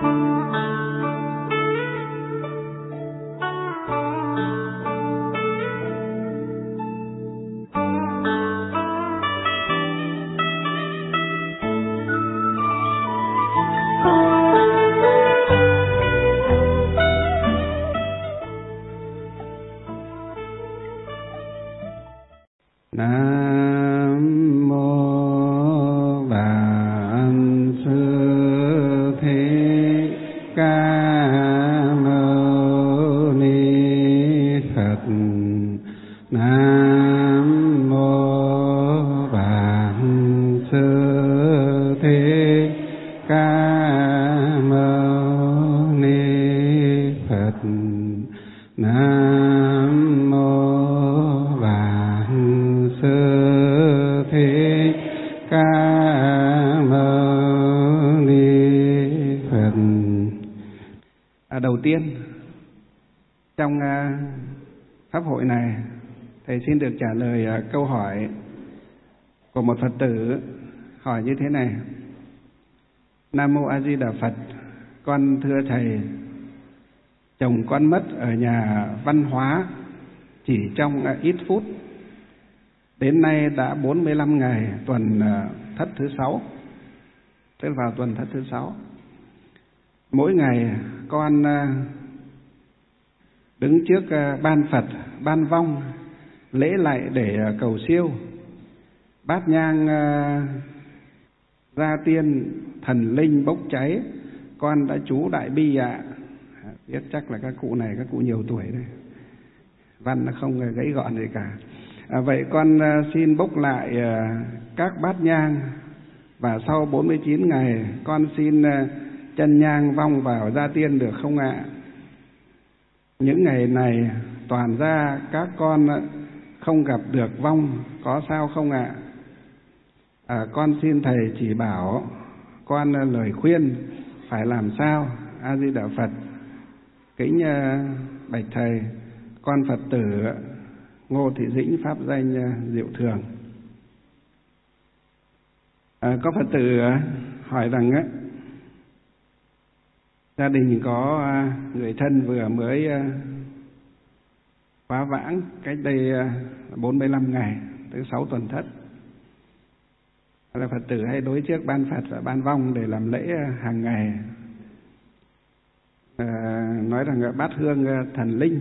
Đầu tiên, trong pháp hội này, thầy xin được trả lời câu hỏi của một Phật tử hỏi như thế này: Nam Mô A Di Đà Phật, con thưa thầy, chồng con mất ở nhà văn hóa chỉ trong ít phút. Đến nay đã 45 ngày tuần thất thứ 6, tức vào tuần thất thứ 6. Mỗi ngày con đứng trước ban Phật, ban vong, lễ lạy để cầu siêu, bát nhang gia tiên, thần linh bốc cháy, con đã chú đại bi ạ. Biết chắc là các cụ này, các cụ nhiều tuổi đây, văn nó không gãy gọn gì cả. Vậy con xin bốc lại các bát nhang, và sau 49 ngày con xin chân nhang vong vào gia tiên được không ạ? Những ngày này toàn ra các con không gặp được vong, có sao không ạ? Con xin thầy chỉ bảo con lời khuyên phải làm sao. A Di Đà Phật. Kính bạch thầy, con Phật tử Ngô Thị Dĩnh, pháp danh Diệu Thường. Có Phật tử hỏi rằng gia đình có người thân vừa mới quá vãng cách đây 45 ngày, tới 6 tuần thất. Là Phật tử hay đối trước ban Phật và ban vong để làm lễ hàng ngày. Nói rằng bát hương thần linh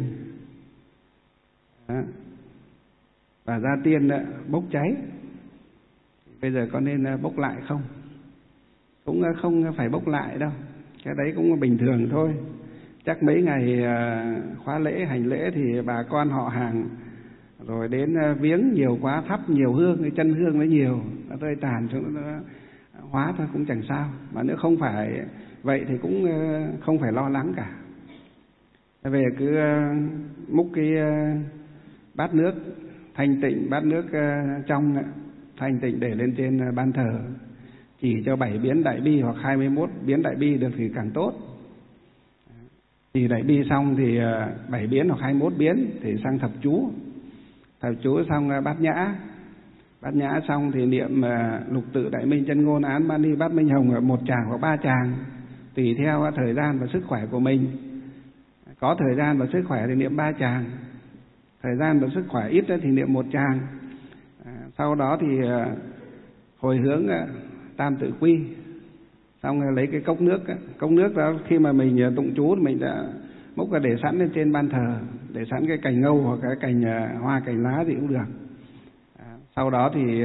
và gia tiên bốc cháy. Bây giờ có nên bốc lại không? Cũng không phải bốc lại đâu, cái đấy cũng bình thường thôi. Chắc mấy ngày khóa lễ, hành lễ thì bà con họ hàng rồi đến viếng nhiều quá, thắp nhiều hương, cái chân hương nó nhiều, nó rơi tàn xuống, nó hóa thôi, cũng chẳng sao. Mà nếu không phải vậy thì cũng không phải lo lắng cả. Về cứ múc cái bát nước thanh tịnh, bát nước trong thanh tịnh để lên trên ban thờ, chỉ cho 7 biến đại bi hoặc 21 biến đại bi được thì càng tốt. Thì đại bi xong thì 7 biến hoặc 21 biến thì sang thập chú. Thập chú xong bát nhã. Bát nhã xong thì niệm lục tự đại minh chân ngôn án mani bát minh hồng 1 tràng hoặc 3 tràng, tùy theo thời gian và sức khỏe của mình. Có thời gian và sức khỏe thì niệm 3 tràng, thời gian và sức khỏe ít thì niệm 1 tràng. Sau đó thì hồi hướng tam tự quy, xong rồi lấy cái cốc nước đó khi mà mình tụng chú mình đã múc ra để sẵn lên trên ban thờ, để sẵn cái cành ngâu hoặc cái cành hoa, cành lá gì cũng được. Sau đó thì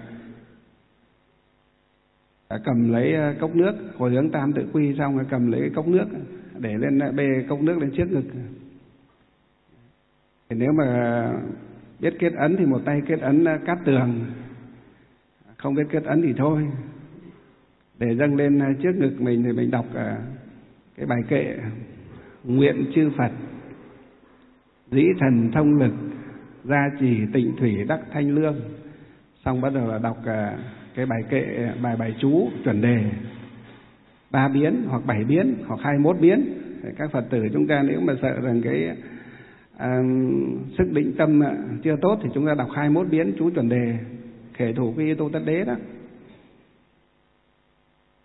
cầm lấy cốc nước, hồi hướng tam tự quy xong rồi cầm lấy cái cốc nước để lên, bê cốc nước lên trước ngực. Thì nếu mà biết kết ấn thì một tay kết ấn cát tường, không biết kết ấn thì thôi, để dâng lên trước ngực mình thì mình đọc cái bài kệ: nguyện chư Phật dĩ thần thông lực, gia trì tịnh thủy đắc thanh lương. Xong bắt đầu là đọc cái bài kệ, bài chú chuẩn đề 3 biến hoặc 7 biến hoặc 21 biến. Các Phật tử chúng ta nếu mà sợ rằng cái sức định tâm chưa tốt thì chúng ta đọc 21 biến chú chuẩn đề khể thủ quy tô tất đế đó.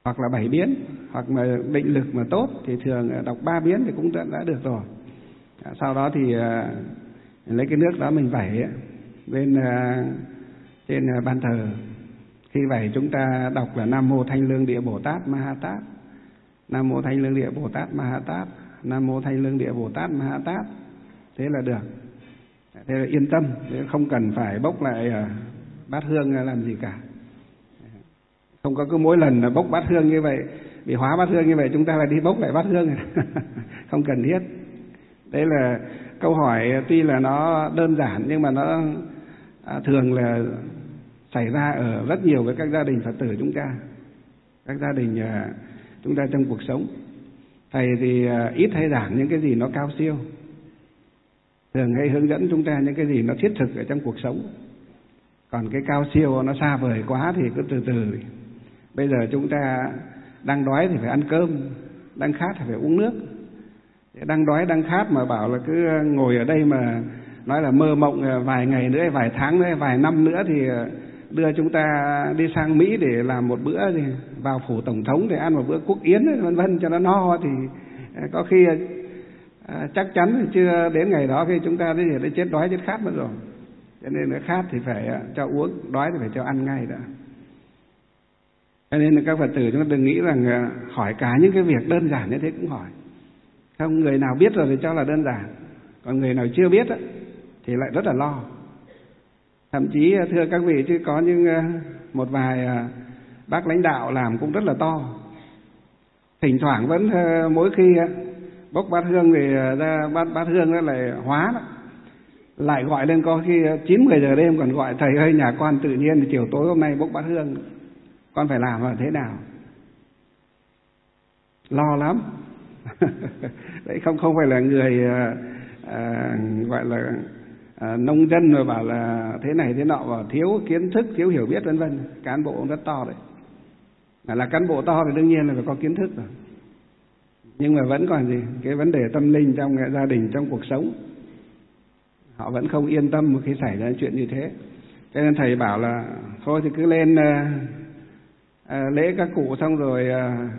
hoặc là 7 biến, hoặc mà định lực mà tốt thì thường đọc 3 biến thì cũng đã được rồi. Sau đó thì lấy cái nước đó mình vẩy lên trên ban thờ. Khi vẩy chúng ta đọc là Nam Mô Thanh Lương Địa Bồ Tát Ma Ha Tát, Nam Mô Thanh Lương Địa Bồ Tát Ma Ha Tát, Nam Mô Thanh Lương Địa Bồ Tát Ma Ha Tát. Thế là được. Thế là yên tâm, không cần phải bốc lại bát hương làm gì cả. Không có cứ mỗi lần bốc bát hương như vậy, bị hóa bát hương như vậy chúng ta lại đi bốc lại bát hương. Không cần thiết. Đấy là câu hỏi tuy là nó đơn giản nhưng mà nó thường là xảy ra ở rất nhiều với các gia đình Phật tử chúng ta, các gia đình chúng ta trong cuộc sống. Thầy thì ít hay giảng những cái gì nó cao siêu, thường hay hướng dẫn chúng ta những cái gì nó thiết thực ở trong cuộc sống. Còn cái cao siêu nó xa vời quá thì cứ từ từ. Bây giờ chúng ta đang đói thì phải ăn cơm, đang khát thì phải uống nước. Đang đói đang khát mà bảo là cứ ngồi ở đây mà nói là mơ mộng vài ngày nữa, vài tháng nữa, vài năm nữa thì đưa chúng ta đi sang Mỹ để làm một bữa gì, vào phủ tổng thống để ăn một bữa quốc yến vân vân cho nó no, thì có khi chắc chắn thì chưa đến ngày đó khi chúng ta đã chết đói chết khát mất rồi. Cho nên là khát thì phải cho uống, đói thì phải cho ăn ngay đã. Cho nên là các Phật tử chúng ta đừng nghĩ rằng hỏi cả những cái việc đơn giản như thế cũng hỏi. Không, người nào biết rồi thì cho là đơn giản, còn người nào chưa biết thì lại rất là lo. Thậm chí thưa các vị, chứ có những một vài bác lãnh đạo làm cũng rất là to, thỉnh thoảng vẫn mỗi khi bốc bát hương thì ra bát hương nó lại hóa đó, lại gọi lên có khi 9-10 giờ đêm còn gọi: thầy ơi, nhà con tự nhiên thì chiều tối hôm nay bốc bát hương, con phải làm là thế nào? Lo lắm. Đấy không phải là người gọi là nông dân rồi bảo là thế này thế nọ, và thiếu kiến thức, thiếu hiểu biết vân vân. Cán bộ rất to đấy. Là cán bộ to thì đương nhiên là phải có kiến thức rồi. Nhưng mà vẫn còn gì? Cái vấn đề tâm linh trong gia đình, trong cuộc sống, họ vẫn không yên tâm khi xảy ra chuyện như thế. Cho nên thầy bảo là thôi thì cứ lên lễ các cụ xong rồi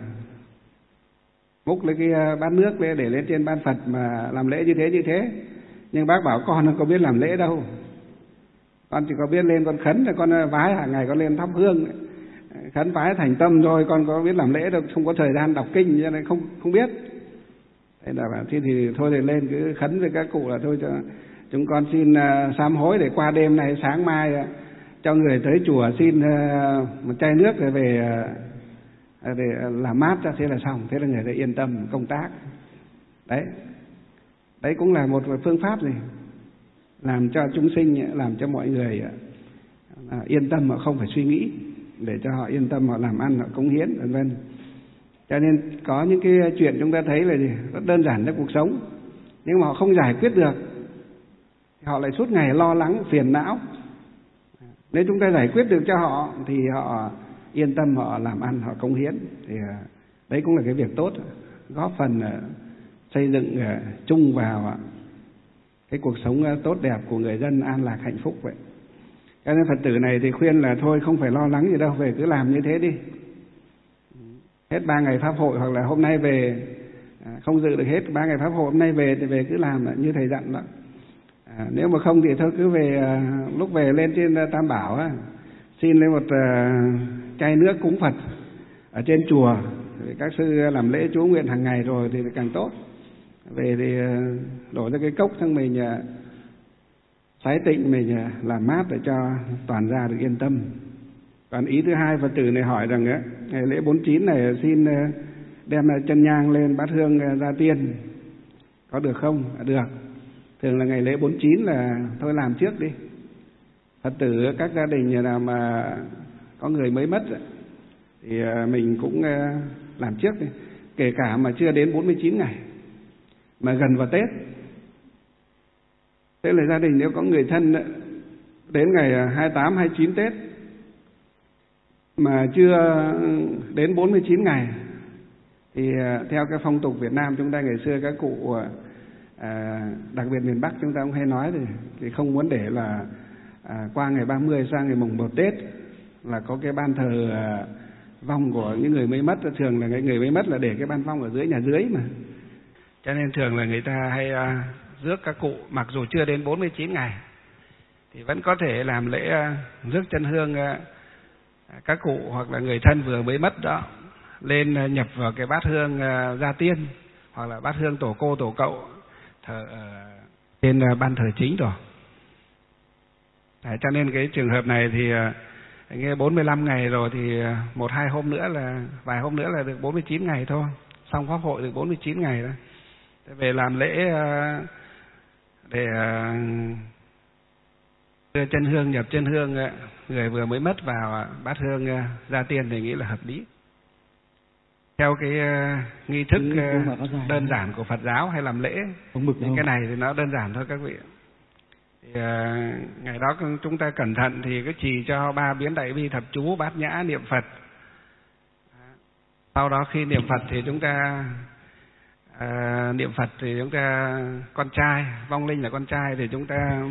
múc lấy cái bát nước lên để lên trên ban Phật mà làm lễ như thế. Nhưng bác bảo con không có biết làm lễ đâu, con chỉ có biết lên con khấn, rồi con vái hàng ngày, con lên thắp hương khấn vái thành tâm thôi, con có biết làm lễ đâu, không có thời gian đọc kinh cho nên không biết. Thế là thì thôi thì lên cứ khấn với các cụ là thôi, cho chúng con xin sám hối để qua đêm này sáng mai cho người tới chùa xin một chai nước rồi về để làm mát cho, thế là xong. Thế là người ta yên tâm công tác. Đấy cũng là một phương pháp gì làm cho chúng sinh, làm cho mọi người yên tâm mà không phải suy nghĩ, để cho họ yên tâm họ làm ăn, họ cống hiến vân vân. Cho nên có những cái chuyện chúng ta thấy là gì? Rất đơn giản trong cuộc sống, nhưng mà họ không giải quyết được, họ lại suốt ngày lo lắng phiền não. Nếu chúng ta giải quyết được cho họ thì họ yên tâm, họ làm ăn, họ cống hiến, thì đấy cũng là cái việc tốt, góp phần xây dựng chung vào cái cuộc sống tốt đẹp của người dân, an lạc hạnh phúc vậy. Cho nên Phật tử này thì khuyên là thôi không phải lo lắng gì đâu, về cứ làm như thế đi. Hết 3 ngày pháp hội, hoặc là hôm nay về không dự được hết 3 ngày pháp hội, hôm nay về thì về cứ làm như thầy dặn đó. Nếu mà không thì thôi cứ về, lúc về lên trên Tam Bảo xin lấy một chai nước cúng Phật ở trên chùa, các sư làm lễ chú nguyện hàng ngày rồi thì càng tốt. Về thì đổ ra cái cốc xong mình sái tịnh, mình làm mát để cho toàn gia được yên tâm. Còn ý thứ hai, Phật tử này hỏi rằng ngày lễ 49 này xin đem chân nhang lên bát hương ra tiên, có được không? Được. Thường là ngày lễ 49 là thôi làm trước đi. Phật tử các gia đình nào mà có người mới mất thì mình cũng làm trước đi. Kể cả mà chưa đến 49 ngày mà gần vào Tết. Thế là gia đình nếu có người thân đến ngày 28, 29 Tết mà chưa đến 49 ngày thì theo cái phong tục Việt Nam chúng ta ngày xưa, các cụ đặc biệt miền Bắc chúng ta cũng hay nói thì không muốn để là qua ngày 30 sang ngày mùng 1 Tết là có cái ban thờ vong của những người mới mất. Thường là người mới mất là để cái ban vong ở dưới nhà dưới mà, cho nên thường là người ta hay rước các cụ mặc dù chưa đến 49 ngày thì vẫn có thể làm lễ rước chân hương các cụ hoặc là người thân vừa mới mất đó lên nhập vào cái bát hương gia tiên hoặc là bát hương tổ cô tổ cậu thờ trên ban thờ chính rồi. Cho nên cái trường hợp này thì nghe 45 ngày rồi thì một hai hôm nữa là vài hôm nữa là được 49 ngày thôi, xong pháp hội được 49 ngày đó. Về làm lễ để đưa chân hương nhập chân hương người vừa mới mất vào bát hương gia tiên thì nghĩ là hợp lý. Theo cái nghi thức đơn giản của Phật giáo hay làm lễ thì cái này thì nó đơn giản thôi các vị. Thì ngày đó chúng ta cẩn thận thì cái trì cho 3 biến đại bi thập chú bát nhã niệm Phật. Sau đó khi niệm Phật thì chúng ta niệm Phật thì chúng ta con trai, vong linh là con trai thì chúng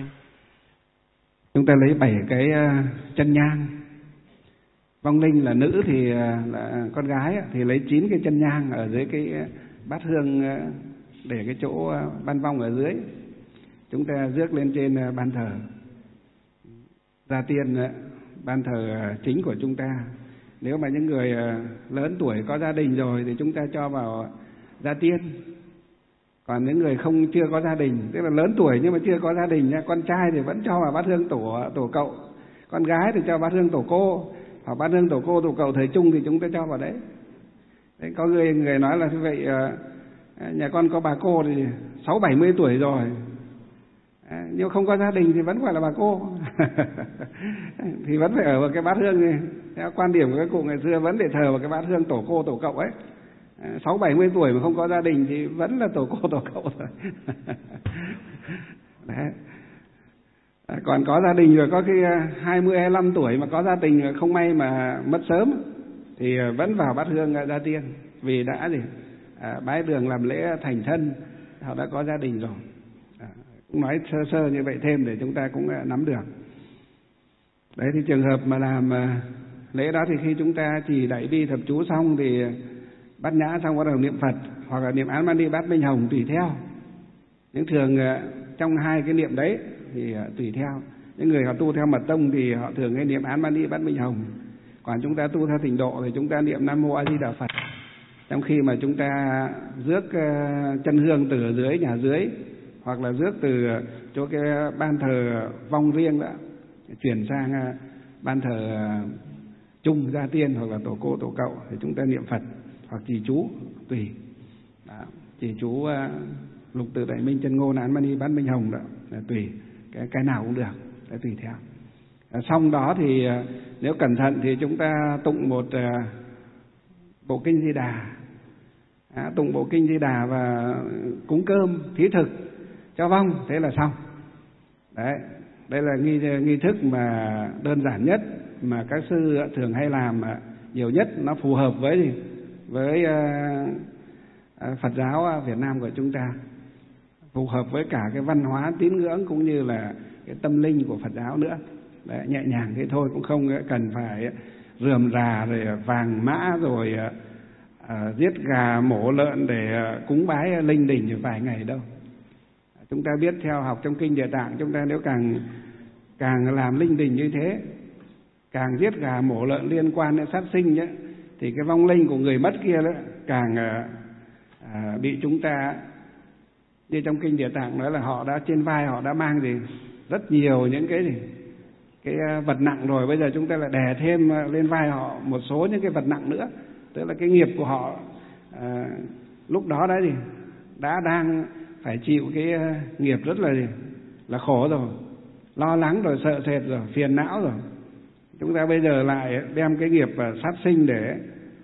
ta lấy 7 cái chân nhang. Vong linh là nữ thì là con gái thì lấy 9 cái chân nhang ở dưới cái bát hương để cái chỗ ban vong ở dưới. Chúng ta rước lên trên ban thờ gia tiên, ban thờ chính của chúng ta. Nếu mà những người lớn tuổi có gia đình rồi thì chúng ta cho vào gia tiên. Còn những người chưa có gia đình, tức là lớn tuổi nhưng mà chưa có gia đình nha, con trai thì vẫn cho vào bát hương tổ cậu, con gái thì cho bát hương tổ cô, hoặc bát hương tổ cô tổ cậu thời trung thì chúng ta cho vào đấy. Đấy, có người nói là như vậy nhà con có bà cô thì 60-70 tuổi rồi, nhưng không có gia đình thì vẫn phải là bà cô thì vẫn phải ở vào cái bát hương này. Theo quan điểm của các cụ ngày xưa vẫn để thờ vào cái bát hương tổ cô tổ cậu ấy. 60-70 tuổi mà không có gia đình thì vẫn là tổ cô tổ cậu rồi đấy. Còn có gia đình rồi, có cái 20-25 tuổi mà có gia đình không may mà mất sớm thì vẫn vào bát hương gia tiên, vì đã bái đường làm lễ thành thân, họ đã có gia đình rồi. Cũng nói sơ sơ như vậy thêm để chúng ta cũng nắm được. Đấy thì trường hợp mà làm lễ đó thì khi chúng ta chỉ đại bi thập chú xong thì bát nhã xong bắt đầu niệm Phật hoặc là niệm Án Mani Bát Minh Hồng tùy theo. Nhưng thường trong hai cái niệm đấy thì tùy theo. Những người họ tu theo mật tông thì họ thường hay niệm Án Mani Bát Minh Hồng. Còn chúng ta tu theo Tịnh độ thì chúng ta niệm Nam Mô A Di Đà Phật. Trong khi mà chúng ta rước chân hương từ dưới nhà dưới hoặc là rước từ chỗ cái ban thờ vong riêng đó chuyển sang ban thờ chung gia tiên hoặc là tổ cô tổ cậu thì chúng ta niệm Phật hoặc trì chú tùy. Đó, trì chú Lục Tự Đại Minh Chân Ngôn Án Mani Bát Minh Hồng đó là tùy, cái nào cũng được, để tùy theo. Xong đó thì nếu cẩn thận thì chúng ta tụng một bộ kinh Di Đà, tụng bộ kinh Di Đà và cúng cơm thí thực cho vong, thế là xong. Đấy, đây là nghi thức mà đơn giản nhất mà các sư thường hay làm nhiều nhất, nó phù hợp với Phật giáo Việt Nam của chúng ta, phù hợp với cả cái văn hóa tín ngưỡng cũng như là cái tâm linh của Phật giáo nữa. Đấy, nhẹ nhàng thế thôi, cũng không cần phải rườm rà rồi vàng mã rồi giết gà mổ lợn để cúng bái linh đình vài ngày đâu. Chúng ta biết theo học trong kinh Địa Tạng, chúng ta nếu càng làm linh đình như thế, càng giết gà mổ lợn liên quan đến sát sinh nhé, thì cái vong linh của người mất kia đó càng bị chúng ta, như trong kinh Địa Tạng nói là họ đã trên vai họ đã mang rất nhiều những cái vật nặng rồi, bây giờ chúng ta lại đè thêm lên vai họ một số những cái vật nặng nữa, tức là cái nghiệp của họ lúc đó đấy đã đang phải chịu cái nghiệp rất là khổ rồi, lo lắng rồi, sợ sệt rồi, phiền não rồi. Chúng ta bây giờ lại đem cái nghiệp sát sinh để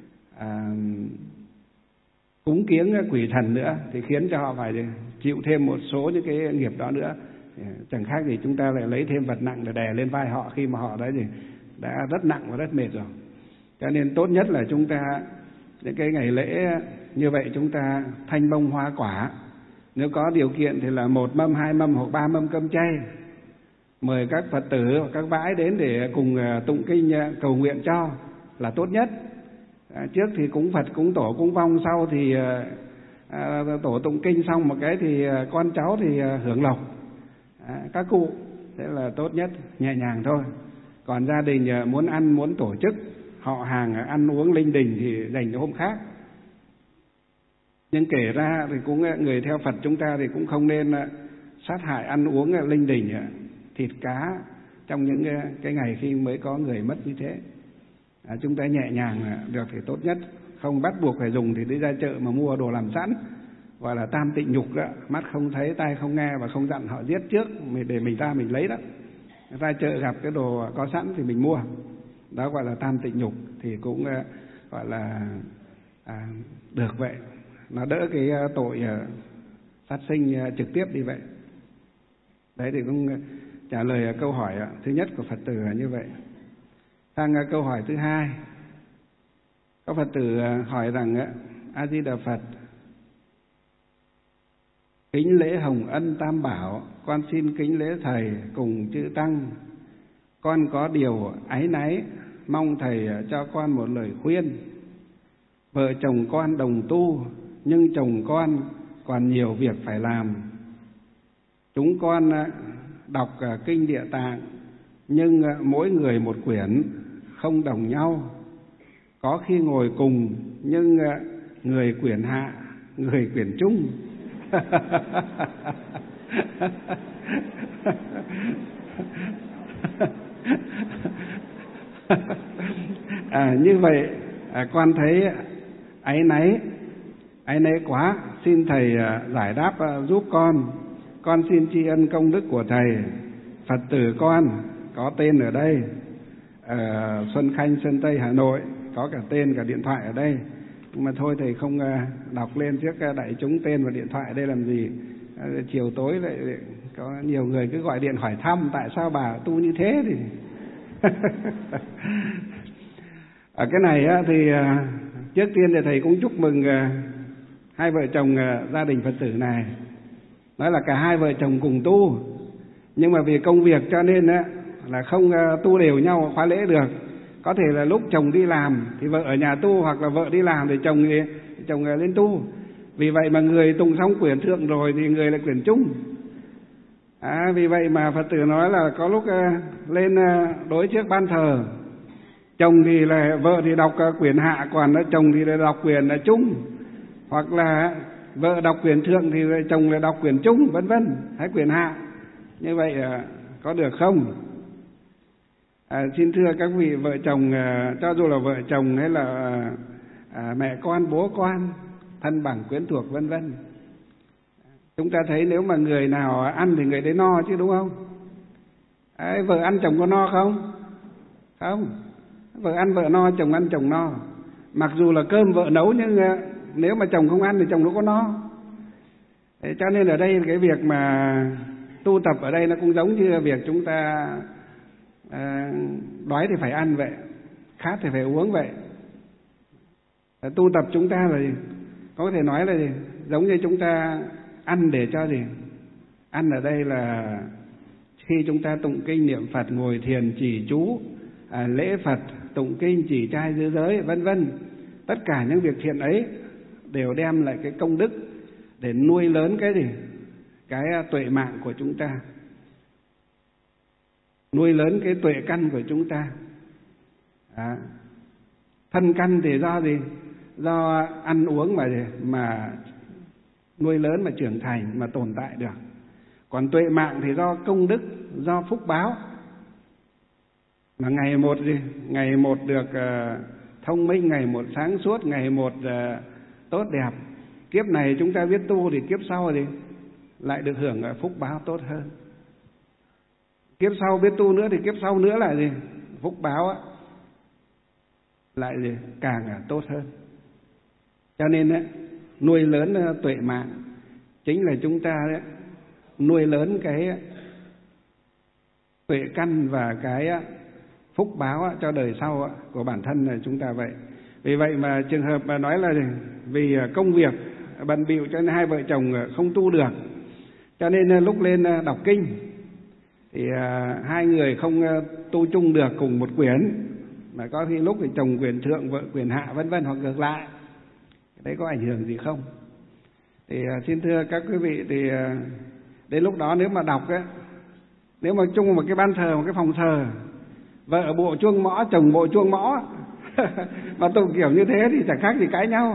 cúng kiếng quỷ thần nữa thì khiến cho họ phải chịu thêm một số những cái nghiệp đó nữa. Chẳng khác gì chúng ta lại lấy thêm vật nặng để đè lên vai họ khi mà họ đã rất nặng và rất mệt rồi. Cho nên tốt nhất là chúng ta những cái ngày lễ như vậy chúng ta thanh bông hoa quả, nếu có điều kiện thì là 1 mâm, 2 mâm hoặc 3 mâm cơm chay, mời các Phật tử, các vãi đến để cùng tụng kinh cầu nguyện cho là tốt nhất. Trước thì cúng Phật, cúng tổ, cúng vong, sau thì tổ tụng kinh xong một cái thì con cháu thì hưởng lộc, các cụ, thế là tốt nhất, nhẹ nhàng thôi. Còn gia đình muốn ăn, muốn tổ chức họ hàng ăn uống linh đình thì dành cho hôm khác. Nhưng kể ra thì cũng người theo Phật chúng ta thì cũng không nên sát hại ăn uống linh đình, thịt cá trong những cái ngày khi mới có người mất như thế. Chúng ta nhẹ nhàng được thì tốt nhất, không bắt buộc phải dùng thì đi ra chợ mà mua đồ làm sẵn, gọi là tam tịnh nhục đó, mắt không thấy, tai không nghe và không dặn họ giết trước để mình lấy đó. Ra chợ gặp cái đồ có sẵn thì mình mua, đó gọi là tam tịnh nhục, thì cũng gọi là được vậy, nó đỡ cái tội sát sinh trực tiếp đi vậy. Đấy thì cũng trả lời câu hỏi thứ nhất của Phật tử là như vậy. Sang câu hỏi thứ hai, có Phật tử hỏi rằng: A Di Đà Phật, kính lễ Hồng Ân Tam Bảo, con xin kính lễ thầy cùng chư tăng. Con có điều áy náy, mong thầy cho con một lời khuyên. Vợ chồng con đồng tu, nhưng chồng con còn nhiều việc phải làm. Chúng con đọc kinh Địa Tạng, nhưng mỗi người một quyển, không đồng nhau. Có khi ngồi cùng, nhưng người quyển hạ, người quyển chung. Như vậy con thấy áy náy quá, xin thầy giải đáp giúp con. Con xin tri ân công đức của thầy. Phật tử con có tên ở đây, ở Xuân Khanh, Sơn Tây, Hà Nội, có cả tên cả điện thoại ở đây. Nhưng mà thôi thầy không đọc lên trước đại chúng tên và điện thoại ở đây làm gì. Chiều tối lại có nhiều người cứ gọi điện hỏi thăm tại sao bà tu như thế thì ở cái này thì trước tiên thì thầy cũng chúc mừng hai vợ chồng gia đình Phật tử này. Nói là cả hai vợ chồng cùng tu, nhưng mà vì công việc cho nên là không tu đều nhau khóa lễ được. Có thể là lúc chồng đi làm thì vợ ở nhà tu, hoặc là vợ đi làm thì chồng lên tu. Vì vậy mà người tụng xong quyển thượng rồi thì người lại quyển chung. Vì vậy mà Phật tử nói là có lúc lên đối trước ban thờ, chồng thì là vợ thì đọc quyển hạ, còn chồng thì là đọc quyển chung, hoặc là vợ đọc quyển thượng thì chồng lại đọc quyển chung, vân vân, hay quyển hạ. Như vậy có được không? Xin thưa các vị vợ chồng, cho dù là vợ chồng hay là mẹ con, bố con, thân bằng quyến thuộc, vân vân, chúng ta thấy nếu mà người nào ăn thì người đấy no chứ, đúng không? Vợ ăn chồng có no không? Không. Vợ ăn vợ no, chồng ăn chồng no. Mặc dù là cơm vợ nấu, nhưng nếu mà chồng không ăn thì chồng nó có no. Thế cho nên ở đây cái việc mà tu tập ở đây nó cũng giống như việc chúng ta đói thì phải ăn vậy, khát thì phải uống vậy. Tu tập chúng ta là gì? Có thể nói là gì? Giống như chúng ta ăn để cho gì? Ăn ở đây là khi chúng ta tụng kinh niệm Phật, ngồi thiền trì chú, lễ Phật, tụng kinh chỉ trai giữ giới, vân vân. Tất cả những việc thiện ấy đều đem lại cái công đức để nuôi lớn cái gì? Cái tuệ mạng của chúng ta, nuôi lớn cái tuệ căn của chúng ta. Thân căn thì do gì? Do ăn uống mà nuôi lớn, mà trưởng thành, mà tồn tại được. Còn tuệ mạng thì do công đức, do phúc báo, mà ngày một gì? Ngày một được thông minh, ngày một sáng suốt, ngày một tốt đẹp. Kiếp này chúng ta biết tu thì kiếp sau thì lại được hưởng phúc báo tốt hơn. Kiếp sau biết tu nữa thì kiếp sau nữa là gì? Phúc báo lại gì? Càng tốt hơn. Cho nên nuôi lớn tuệ mạng chính là chúng ta nuôi lớn cái tuệ căn và cái phúc báo cho đời sau của bản thân là chúng ta vậy. Vì vậy mà trường hợp mà nói là vì công việc bận bịu cho nên hai vợ chồng không tu được, cho nên lúc lên đọc kinh thì hai người không tu chung được cùng một quyển, mà có khi lúc thì chồng quyền thượng vợ quyền hạ vân vân, hoặc ngược lại, đấy có ảnh hưởng gì không? Thì xin thưa các quý vị, thì đến lúc đó nếu mà đọc ấy, nếu mà chung một cái ban thờ, một cái phòng thờ, vợ bộ chuông mõ, chồng bộ chuông mõ mà tụng kiểu như thế thì chẳng khác gì cãi nhau.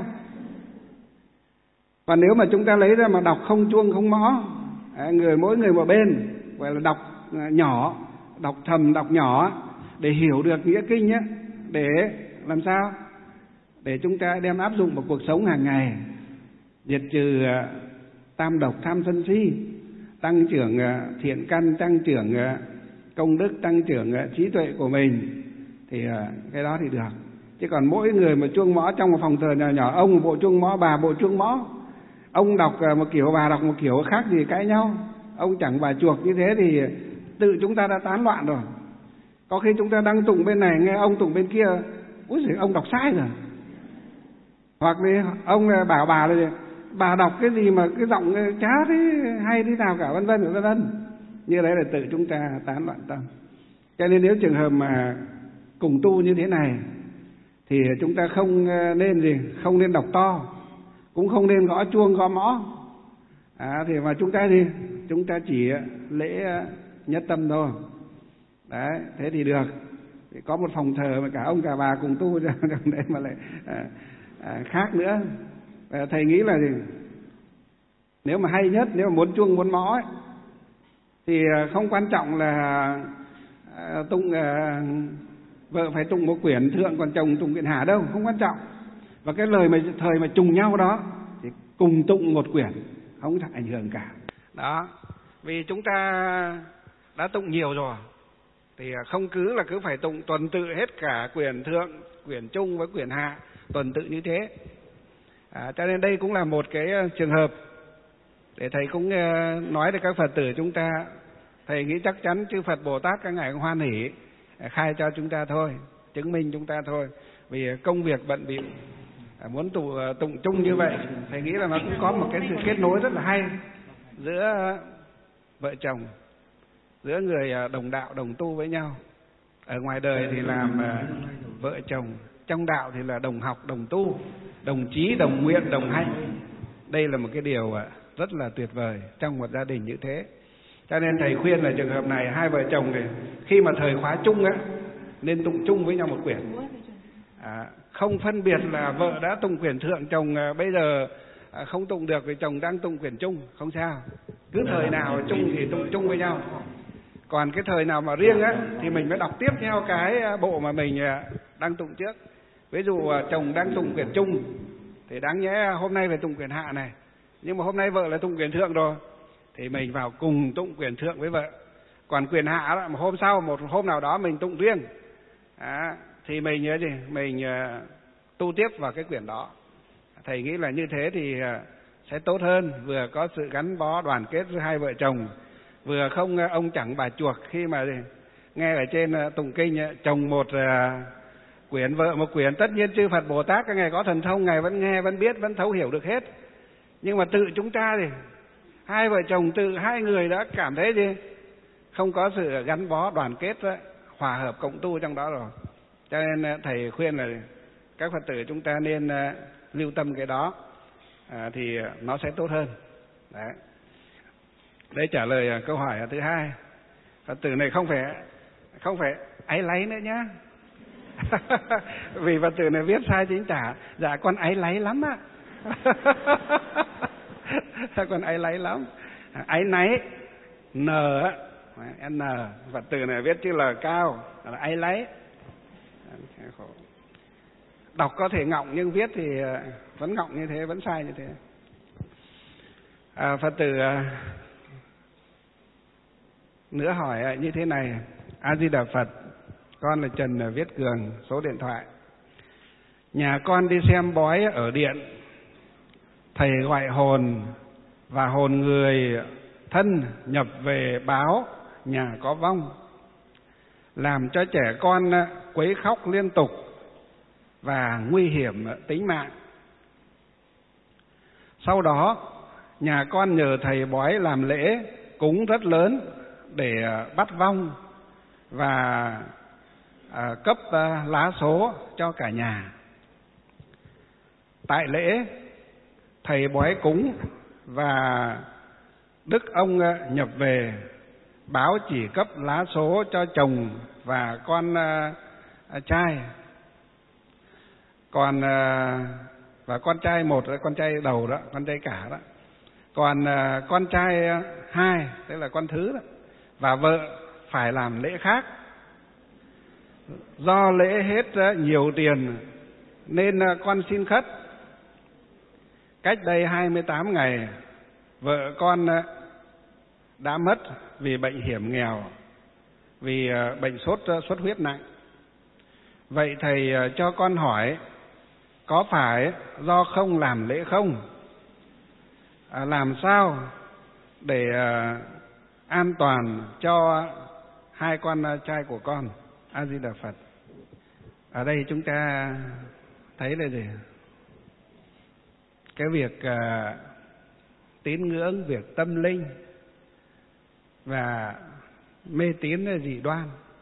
Còn nếu mà chúng ta lấy ra mà đọc không chuông không mõ, mỗi người một bên, gọi là đọc nhỏ, đọc thầm, đọc nhỏ để hiểu được nghĩa kinh ấy, để làm sao để chúng ta đem áp dụng vào cuộc sống hàng ngày, diệt trừ tam độc tham sân si, tăng trưởng thiện căn, tăng trưởng công đức, tăng trưởng trí tuệ của mình, thì cái đó thì được. Chứ còn mỗi người mà chuông mõ trong một phòng thờ nhỏ nhỏ, ông bộ chuông mõ, bà bộ chuông mõ, ông đọc một kiểu, bà đọc một kiểu, khác gì cãi nhau. Ông chẳng bà chuộc như thế thì tự chúng ta đã tán loạn rồi. Có khi chúng ta đang tụng bên này, nghe ông tụng bên kia, úi giời, ông đọc sai rồi. Hoặc là ông bảo bà là bà đọc cái gì mà cái giọng chả thấy hay thế nào cả, vân vân vân vân. Như đấy là tự chúng ta tán loạn tâm. Cho nên nếu trường hợp mà cùng tu như thế này thì chúng ta không nên đọc to, cũng không nên gõ chuông gõ mõ. Thì mà chúng ta chỉ lễ nhất tâm thôi. Đấy, thế thì được. Thì có một phòng thờ mà cả ông cả bà cùng tu cho đấy mà lại khác nữa. Thầy nghĩ là gì? Nếu mà hay nhất, nếu mà muốn chuông muốn mõ ấy, thì không quan trọng là tụng vợ phải tụng một quyển thượng, còn chồng tụng quyển hạ đâu, không quan trọng. Và cái lời mà thời mà trùng nhau đó thì cùng tụng một quyển, không ảnh hưởng cả. Đó, vì chúng ta đã tụng nhiều rồi thì không cứ phải tụng tuần tự hết cả quyển thượng, quyển trung với quyển hạ, tuần tự như thế. Cho nên đây cũng là một cái trường hợp để thầy cũng nói để các Phật tử chúng ta. Thầy nghĩ chắc chắn chư Phật Bồ Tát các ngài cũng hoan hỷ khai cho chúng ta thôi, chứng minh chúng ta thôi. Vì công việc bận bịu muốn tụng chung như vậy, thầy nghĩ là nó cũng có một cái sự kết nối rất là hay giữa vợ chồng, giữa người đồng đạo đồng tu với nhau. Ở ngoài đời thì làm vợ chồng, trong đạo thì là đồng học đồng tu, đồng chí đồng nguyện đồng hạnh. Đây là một cái điều rất là tuyệt vời trong một gia đình như thế. Cho nên thầy khuyên là trường hợp này hai vợ chồng thì khi mà thời khóa chung á, nên tụng chung với nhau một quyển. Không phân biệt là vợ đã tụng quyển thượng, chồng bây giờ không tụng được vì chồng đang tụng quyển chung, không sao. Cứ thời nào chung thì tụng chung với nhau. Còn cái thời nào mà riêng á thì mình mới đọc tiếp theo cái bộ mà mình đang tụng trước. Ví dụ chồng đang tụng quyển chung thì đáng nhẽ hôm nay phải tụng quyển hạ này, nhưng mà hôm nay vợ là tụng quyển thượng rồi thì mình vào cùng tụng quyển thượng với vợ. Còn quyển hạ đó, mà hôm sau một hôm nào đó mình tụng riêng thì mình nhớ gì, mình tu tiếp vào cái quyển đó. Thầy nghĩ là như thế thì sẽ tốt hơn, vừa có sự gắn bó đoàn kết giữa hai vợ chồng, vừa không ông chẳng bà chuộc khi mà nghe ở trên tụng kinh chồng một quyển vợ một quyển. Tất nhiên chư Phật Bồ Tát các ngài có thần thông, ngài vẫn nghe, vẫn biết, vẫn thấu hiểu được hết. Nhưng mà tự chúng ta thì hai vợ chồng, tự hai người đã cảm thấy gì, không có sự gắn bó đoàn kết, hòa hợp cộng tu trong đó rồi. Cho nên thầy khuyên là các Phật tử chúng ta nên lưu tâm cái đó, thì nó sẽ tốt hơn. Đấy. Để trả lời câu hỏi thứ hai, Phật tử này không phải áy láy nữa nhá. Vì Phật tử này viết sai chính tả. Dạ con áy láy lắm á. Con áy láy lắm. Áy náy N á, N. Phật tử này viết chữ L cao là áy láy. Đọc có thể ngọng nhưng viết thì vẫn ngọng như thế, vẫn sai như thế. Phật tử nữa hỏi như thế này: A Di Đà Phật, con là Trần Viết Cường, số điện thoại. Nhà con đi xem bói ở điện, thầy gọi hồn và hồn người thân nhập về báo nhà có vong, làm cho trẻ con quấy khóc liên tục và nguy hiểm tính mạng. Sau đó nhà con nhờ thầy bói làm lễ cúng rất lớn để bắt vong và cấp lá số cho cả nhà. Tại lễ, thầy bói cúng và đức ông nhập về báo chỉ cấp lá số cho chồng và con trai. Còn và con trai một, con trai đầu đó, con trai cả đó. Còn con trai hai, tức là con thứ đó, và vợ phải làm lễ khác. Do lễ hết nhiều tiền nên con xin khất. Cách đây 28 ngày, vợ con đã mất vì bệnh hiểm nghèo, vì bệnh xuất huyết nặng. Vậy thầy cho con hỏi, có phải do không làm lễ không? Làm sao để an toàn cho hai con trai của con? A Di Đà Phật. Ở đây chúng ta thấy là gì? Cái việc tín ngưỡng, việc tâm linh và mê tín là dị đoan,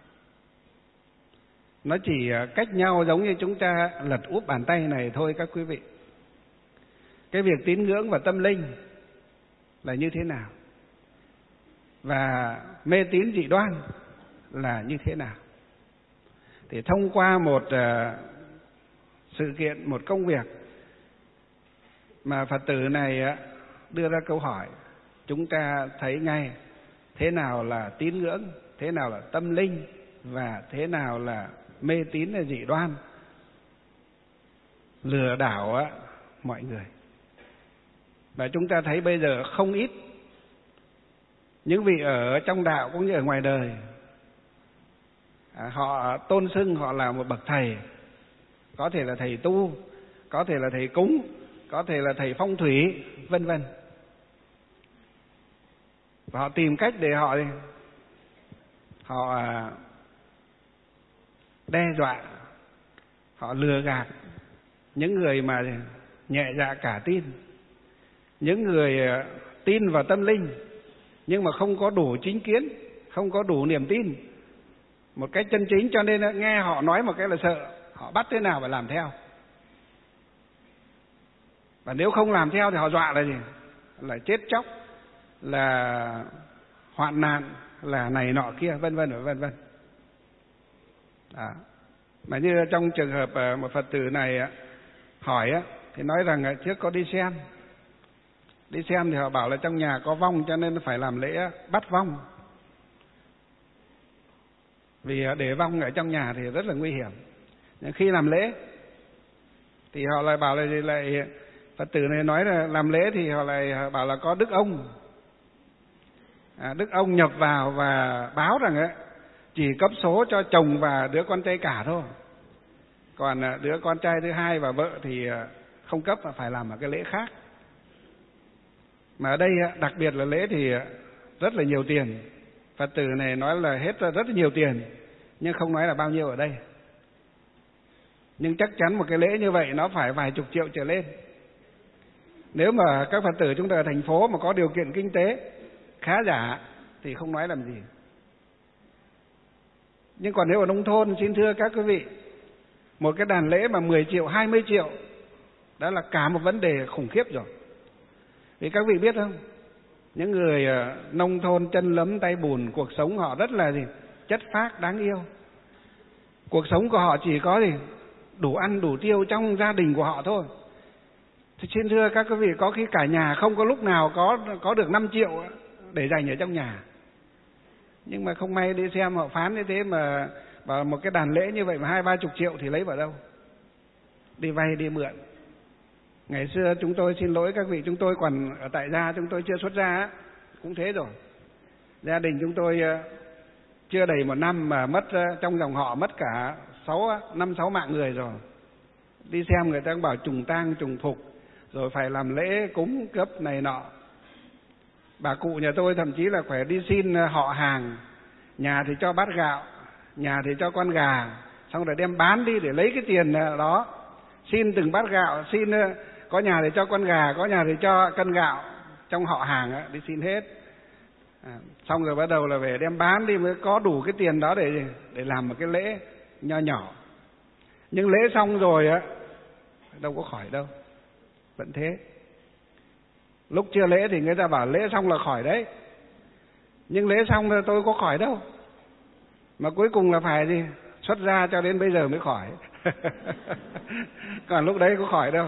nó chỉ cách nhau giống như chúng ta lật úp bàn tay này thôi các quý vị. Cái việc tín ngưỡng và tâm linh là như thế nào, và mê tín dị đoan là như thế nào. Thì thông qua một sự kiện, một công việc mà Phật tử này đưa ra câu hỏi, chúng ta thấy ngay thế nào là tín ngưỡng, thế nào là tâm linh và thế nào là mê tín là dị đoan, lừa đảo mọi người. Và chúng ta thấy bây giờ không ít những vị ở trong đạo cũng như ở ngoài đời, họ tôn xưng họ là một bậc thầy, có thể là thầy tu, có thể là thầy cúng, có thể là thầy phong thủy, vân vân. Và họ tìm cách để họ đe dọa, họ lừa gạt những người mà nhẹ dạ cả tin, những người tin vào tâm linh nhưng mà không có đủ chính kiến, không có đủ niềm tin một cách chân chính, cho nên nghe họ nói một cái là sợ, họ bắt thế nào phải làm theo. Và nếu không làm theo thì họ dọa là gì? Là chết chóc, là hoạn nạn, là này nọ kia, vân vân và vân vân. Mà như trong trường hợp một Phật tử này hỏi thì nói rằng trước có đi xem thì họ bảo là trong nhà có vong cho nên phải làm lễ bắt vong. Vì để vong ở trong nhà thì rất là nguy hiểm. Nhưng khi làm lễ thì họ lại bảo là gì, lại Phật tử này nói là làm lễ thì họ lại bảo là có đức ông. Đức ông nhập vào và báo rằng chỉ cấp số cho chồng và đứa con trai cả thôi. Còn đứa con trai thứ hai và vợ thì không cấp, mà phải làm một cái lễ khác. Mà ở đây đặc biệt là lễ thì rất là nhiều tiền. Phật tử này nói là hết rất là nhiều tiền, nhưng không nói là bao nhiêu ở đây. Nhưng chắc chắn một cái lễ như vậy nó phải vài chục triệu trở lên. Nếu mà các Phật tử chúng ta ở thành phố mà có điều kiện kinh tế khá giả thì không nói làm gì. Nhưng còn nếu ở nông thôn, xin thưa các quý vị, một cái đàn lễ mà 10 triệu, 20 triệu, đó là cả một vấn đề khủng khiếp rồi. Vì các vị biết không, những người nông thôn chân lấm tay bùn, cuộc sống họ rất là gì? Chất phác, đáng yêu. Cuộc sống của họ chỉ có gì? Đủ ăn, đủ tiêu trong gia đình của họ thôi. Thì xin thưa các quý vị, có khi cả nhà không có lúc nào có được 5 triệu để dành ở trong nhà. Nhưng mà không may đi xem họ phán như thế mà bảo một cái đàn lễ như vậy mà 20-30 triệu thì lấy vào đâu? Đi vay đi mượn. Ngày xưa chúng tôi, xin lỗi các vị, chúng tôi còn ở tại gia, chúng tôi chưa xuất gia cũng thế rồi. Gia đình chúng tôi chưa đầy 1 năm mà mất, trong dòng họ mất cả 5-6 mạng người rồi. Đi xem người ta cũng bảo trùng tang trùng phục, rồi phải làm lễ cúng cấp này nọ. Bà cụ nhà tôi thậm chí là phải đi xin họ hàng, nhà thì cho bát gạo, nhà thì cho con gà, xong rồi đem bán đi để lấy cái tiền đó. Xin từng bát gạo, xin có nhà thì cho con gà, có nhà thì cho cân gạo, trong họ hàng đi xin hết. Xong rồi bắt đầu là về đem bán đi mới có đủ cái tiền đó để làm một cái lễ nho nhỏ. Nhưng lễ xong rồi á, đâu có khỏi đâu, vẫn thế. Lúc chưa lễ thì người ta bảo lễ xong là khỏi đấy, nhưng lễ xong là tôi có khỏi đâu, mà cuối cùng là phải gì? Xuất gia cho đến bây giờ mới khỏi. Còn lúc đấy có khỏi đâu.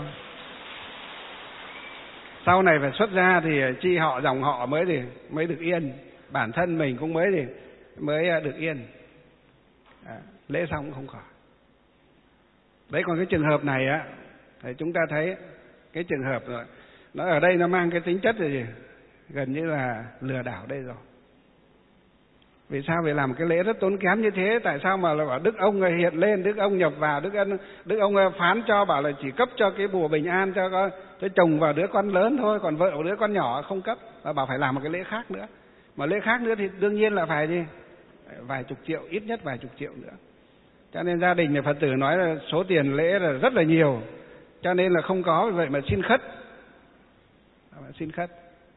Sau này phải xuất gia thì chi họ dòng họ mới được yên, bản thân mình cũng mới được yên. Lễ xong cũng không khỏi. Đấy, còn cái trường hợp này á, thì chúng ta thấy cái trường hợp rồi, nó ở đây nó mang cái tính chất là gì? Gần như là lừa đảo đây rồi. Vì sao phải làm cái lễ rất tốn kém như thế? Tại sao mà là bảo Đức ông hiện lên, Đức ông nhập vào, Đức ông phán cho bảo là chỉ cấp cho cái bùa bình an cho chồng và đứa con lớn thôi, còn vợ và đứa con nhỏ không cấp, và bảo phải làm một cái lễ khác nữa. Mà lễ khác nữa thì đương nhiên là phải gì? Vài chục triệu, ít nhất vài chục triệu nữa. Cho nên gia đình nhà Phật tử nói là số tiền lễ là rất là nhiều, cho nên là không có, vậy mà xin khất. Xin khất.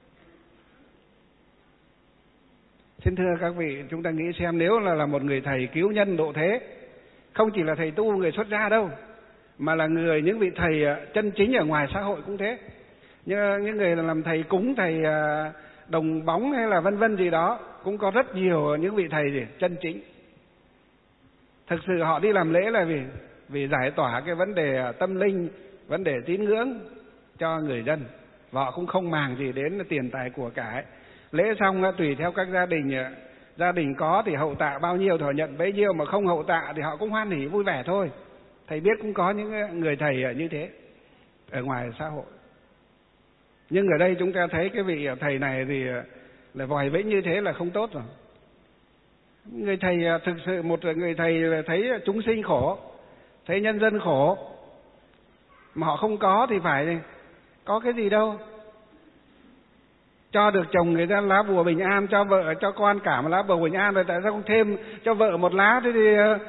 Xin thưa các vị, chúng ta nghĩ xem, nếu là một người thầy cứu nhân độ thế, không chỉ là thầy tu người xuất gia đâu, mà là những vị thầy chân chính ở ngoài xã hội cũng thế. Như những người làm thầy cúng, thầy đồng bóng hay là vân vân gì đó, cũng có rất nhiều những vị thầy gì chân chính. Thực sự họ đi làm lễ là vì giải tỏa cái vấn đề tâm linh, vấn đề tín ngưỡng cho người dân, và họ cũng không màng gì đến tiền tài của cải. Lễ xong tùy theo các gia đình có thì hậu tạ bao nhiêu thì họ nhận bấy nhiêu, mà không hậu tạ thì họ cũng hoan hỉ vui vẻ thôi. Thầy biết cũng có những người thầy như thế ở ngoài xã hội. Nhưng ở đây chúng ta thấy cái vị thầy này thì là vòi vĩnh như thế là không tốt rồi. Người thầy thực sự, một người thầy thấy chúng sinh khổ, thấy nhân dân khổ, mà họ không có thì phải có cái gì đâu. Cho được chồng người ta lá bùa bình an, cho vợ cho con cả một lá bùa bình an rồi, tại sao không thêm cho vợ một lá, thế thì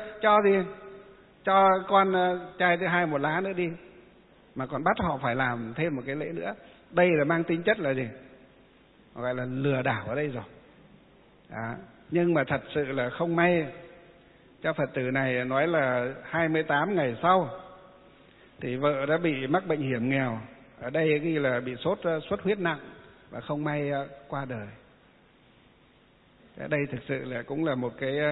cho con trai thứ hai một lá nữa đi, mà còn bắt họ phải làm thêm một cái lễ nữa. Đây là mang tính chất là gì? Gọi là lừa đảo ở đây rồi. Đó. Nhưng mà thật sự là không may cho Phật tử này, nói là 28 ngày sau thì vợ đã bị mắc bệnh hiểm nghèo, ở đây ghi là bị xuất huyết nặng và không may qua đời. Ở đây thực sự là cũng là một cái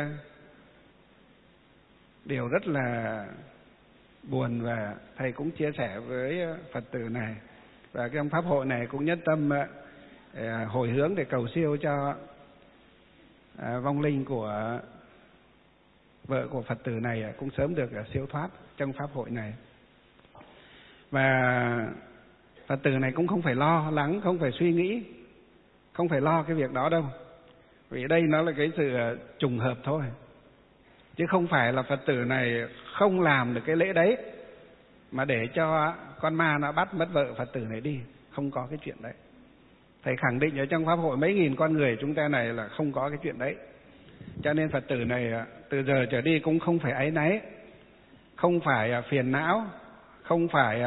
điều rất là buồn, và thầy cũng chia sẻ với Phật tử này, và cái ông pháp hội này cũng nhất tâm hồi hướng để cầu siêu cho vong linh của vợ của Phật tử này cũng sớm được siêu thoát trong pháp hội này. Và Phật tử này cũng không phải lo lắng, không phải suy nghĩ, không phải lo cái việc đó đâu, vì đây nó là cái sự trùng hợp thôi, chứ không phải là Phật tử này không làm được cái lễ đấy mà để cho con ma nó bắt mất vợ Phật tử này đi. Không có cái chuyện đấy. Thầy khẳng định ở trong pháp hội mấy nghìn con người chúng ta này là không có cái chuyện đấy. Cho nên Phật tử này từ giờ trở đi cũng không phải áy náy, không phải phiền não, không phải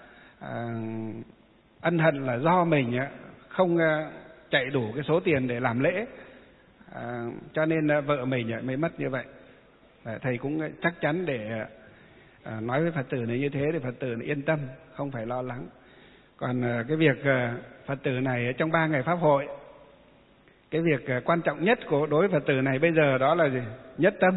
ân hận là do mình không chạy đủ cái số tiền để làm lễ, cho nên vợ mình mới mất như vậy. Thầy cũng chắc chắn để nói với Phật tử này như thế để Phật tử này yên tâm, không phải lo lắng. Còn cái việc Phật tử này trong 3 ngày pháp hội, cái việc quan trọng nhất của đối với Phật tử này bây giờ đó là gì? Nhất tâm,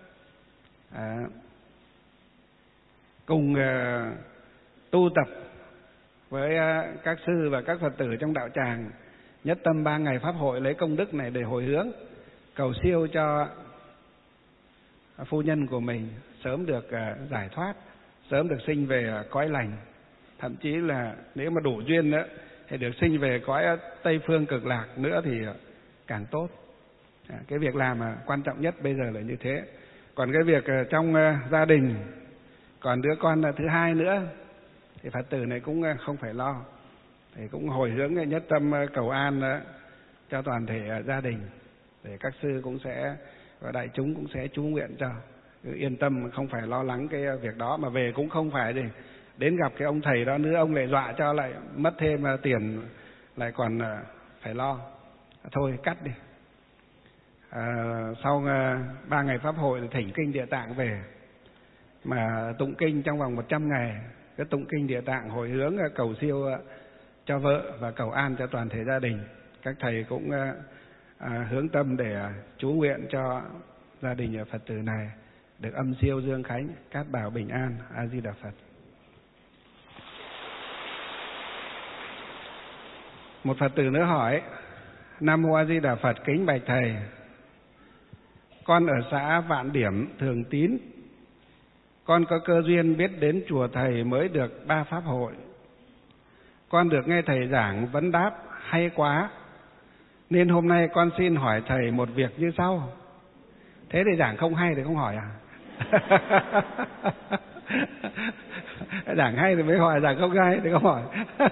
cùng tu tập với các sư và các Phật tử trong đạo tràng, nhất tâm 3 ngày pháp hội lấy công đức này để hồi hướng cầu siêu cho phu nhân của mình sớm được giải thoát, sớm được sinh về cõi lành, thậm chí là nếu mà đủ duyên nữa thì được sinh về cõi Tây Phương Cực Lạc nữa thì càng tốt. Cái việc làm quan trọng nhất bây giờ là như thế. Còn cái việc trong gia đình còn đứa con thứ hai nữa thì Phật tử này cũng không phải lo, thì cũng hồi hướng nhất tâm cầu an cho toàn thể gia đình, để các sư cũng sẽ và đại chúng cũng sẽ chú nguyện cho. Cứ yên tâm, không phải lo lắng cái việc đó, mà về cũng không phải gì đến gặp cái ông thầy đó nữa, ông lại dọa cho lại mất thêm tiền, lại còn phải lo. Thôi cắt đi. Sau 3 ngày pháp hội thì thỉnh kinh Địa Tạng về, mà tụng kinh trong vòng 100 ngày, cái tụng kinh Địa Tạng hồi hướng cầu siêu cho vợ và cầu an cho toàn thể gia đình. Các thầy cũng hướng tâm để chú nguyện cho gia đình Phật tử này được âm siêu dương khánh, cát bảo bình an. A Di Đà Phật. Một Phật tử nữa hỏi: Nam mô A Di Đà Phật, kính bạch thầy, con ở xã Vạn Điểm, Thường Tín. Con có cơ duyên biết đến chùa thầy mới được 3 pháp hội. Con được nghe thầy giảng vấn đáp hay quá, nên hôm nay con xin hỏi thầy một việc như sau. Thế thì giảng không hay thì không hỏi à? Giảng hay thì mới hỏi, giảng không hay thì không hỏi.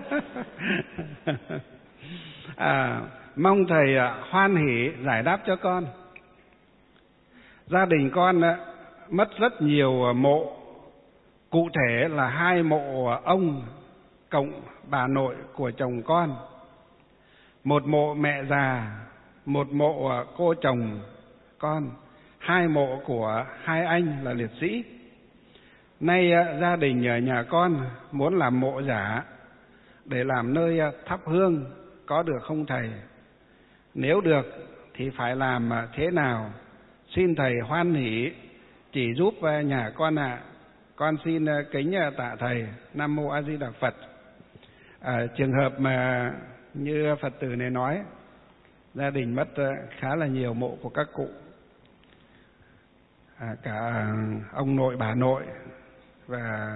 Mong thầy hoan hỷ giải đáp cho con. Gia đình con mất rất nhiều mộ, cụ thể là 2 mộ ông cộng bà nội của chồng con, 1 mộ mẹ già, 1 mộ cô chồng con, 2 mộ của 2 anh là liệt sĩ. Nay gia đình nhà con muốn làm mộ giả để làm nơi thắp hương, có được không thầy? Nếu được thì phải làm thế nào? Xin thầy hoan hỷ chỉ giúp nhà con ạ. Con xin kính tạ thầy. Nam mô A Di Đà Phật. Trường hợp mà như Phật tử này nói, gia đình mất khá là nhiều mộ của các cụ, cả ông nội bà nội và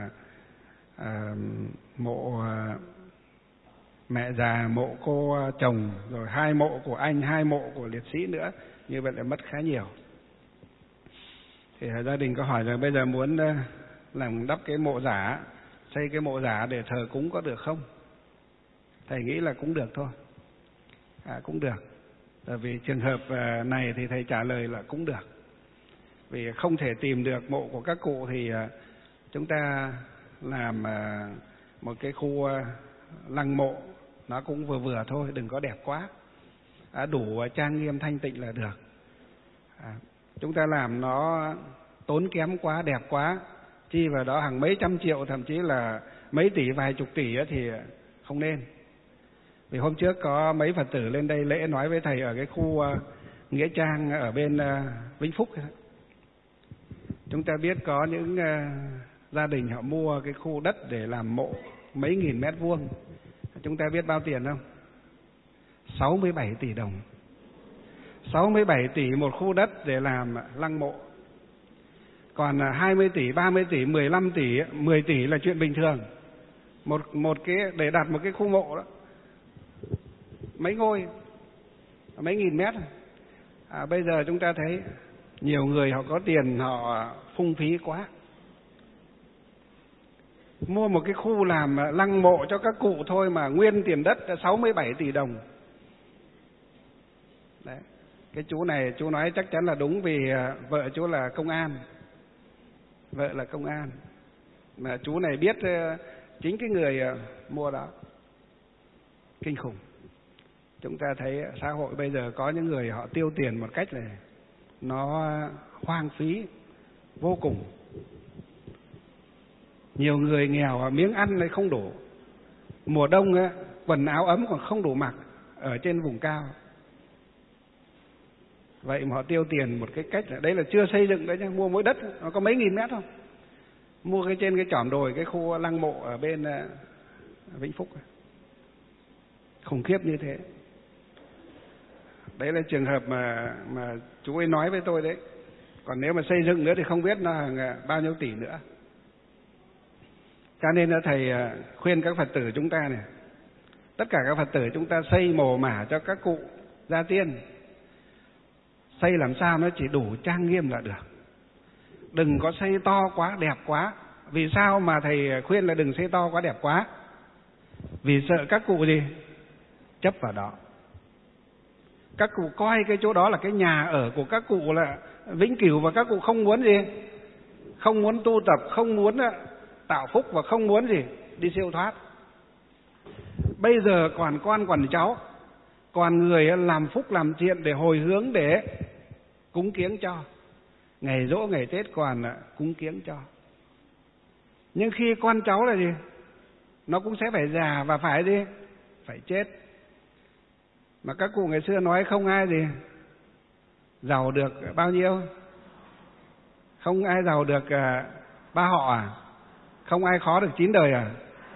mộ mẹ già, mộ cô chồng, rồi 2 mộ của anh, 2 mộ của liệt sĩ nữa. Như vậy là mất khá nhiều. Thì gia đình có hỏi rằng bây giờ muốn làm đắp cái mộ giả, xây cái mộ giả để thờ cúng có được không? Thầy nghĩ là cũng được thôi. Cũng được. Tại vì trường hợp này thì thầy trả lời là cũng được. Vì không thể tìm được mộ của các cụ thì chúng ta làm một cái khu lăng mộ nó cũng vừa vừa thôi, đừng có đẹp quá, đủ trang nghiêm thanh tịnh là được. Chúng ta làm nó tốn kém quá, đẹp quá, chi vào đó hàng mấy trăm triệu, thậm chí là mấy tỷ, vài chục tỷ thì không nên. Vì hôm trước có mấy Phật tử lên đây lễ nói với thầy ở cái khu Nghĩa Trang ở bên Vĩnh Phúc. Chúng ta biết có những gia đình họ mua cái khu đất để làm mộ mấy nghìn mét vuông. Chúng ta biết bao tiền không? 67 tỷ đồng. 67 tỷ một khu đất để làm lăng mộ. Còn 20 tỷ, 30 tỷ, 15 tỷ, 10 tỷ là chuyện bình thường. Một cái để đặt một cái khu mộ đó, mấy ngôi, mấy nghìn mét. Bây giờ chúng ta thấy nhiều người họ có tiền họ phung phí quá. Mua một cái khu làm lăng mộ cho các cụ thôi mà nguyên tiền đất 67 tỷ đồng. Đấy. Cái chú này chú nói chắc chắn là đúng, vì vợ chú là công an. Vợ là công an. Mà chú này biết chính cái người mua đó. Kinh khủng. Chúng ta thấy xã hội bây giờ có những người họ tiêu tiền một cách này nó hoang phí vô cùng. Nhiều người nghèo miếng ăn lại không đủ. Mùa đông quần áo ấm còn không đủ mặc ở trên vùng cao. Vậy mà họ tiêu tiền một cái cách là đấy là chưa xây dựng đấy nhá, mua mỗi đất nó có mấy nghìn mét không? Mua cái trên cái chỏm đồi, cái khu lăng mộ ở bên Vĩnh Phúc. Khủng khiếp như thế. Đấy là trường hợp mà chú ấy nói với tôi đấy. Còn nếu mà xây dựng nữa thì không biết nó hàng bao nhiêu tỷ nữa. Cho nên là thầy khuyên các Phật tử chúng ta này, tất cả các Phật tử chúng ta xây mồ mả cho các cụ gia tiên, xây làm sao nó chỉ đủ trang nghiêm là được. Đừng có xây to quá, đẹp quá. Vì sao mà thầy khuyên là đừng xây to quá, đẹp quá? Vì sợ các cụ gì? Chấp vào đó. Các cụ coi cái chỗ đó là cái nhà ở của các cụ là vĩnh cửu, và các cụ không muốn gì? Không muốn tu tập, không muốn tạo phúc, và không muốn gì? Đi siêu thoát. Bây giờ còn con còn cháu, còn người làm phúc làm thiện để hồi hướng, để cúng kiếng cho. Ngày giỗ ngày Tết còn cúng kiếng cho. Nhưng khi con cháu là gì? Nó cũng sẽ phải già và phải gì? Phải chết. Mà các cụ ngày xưa nói không ai gì giàu được bao nhiêu? Không ai giàu được 3 họ à? Không ai khó được 9 đời à?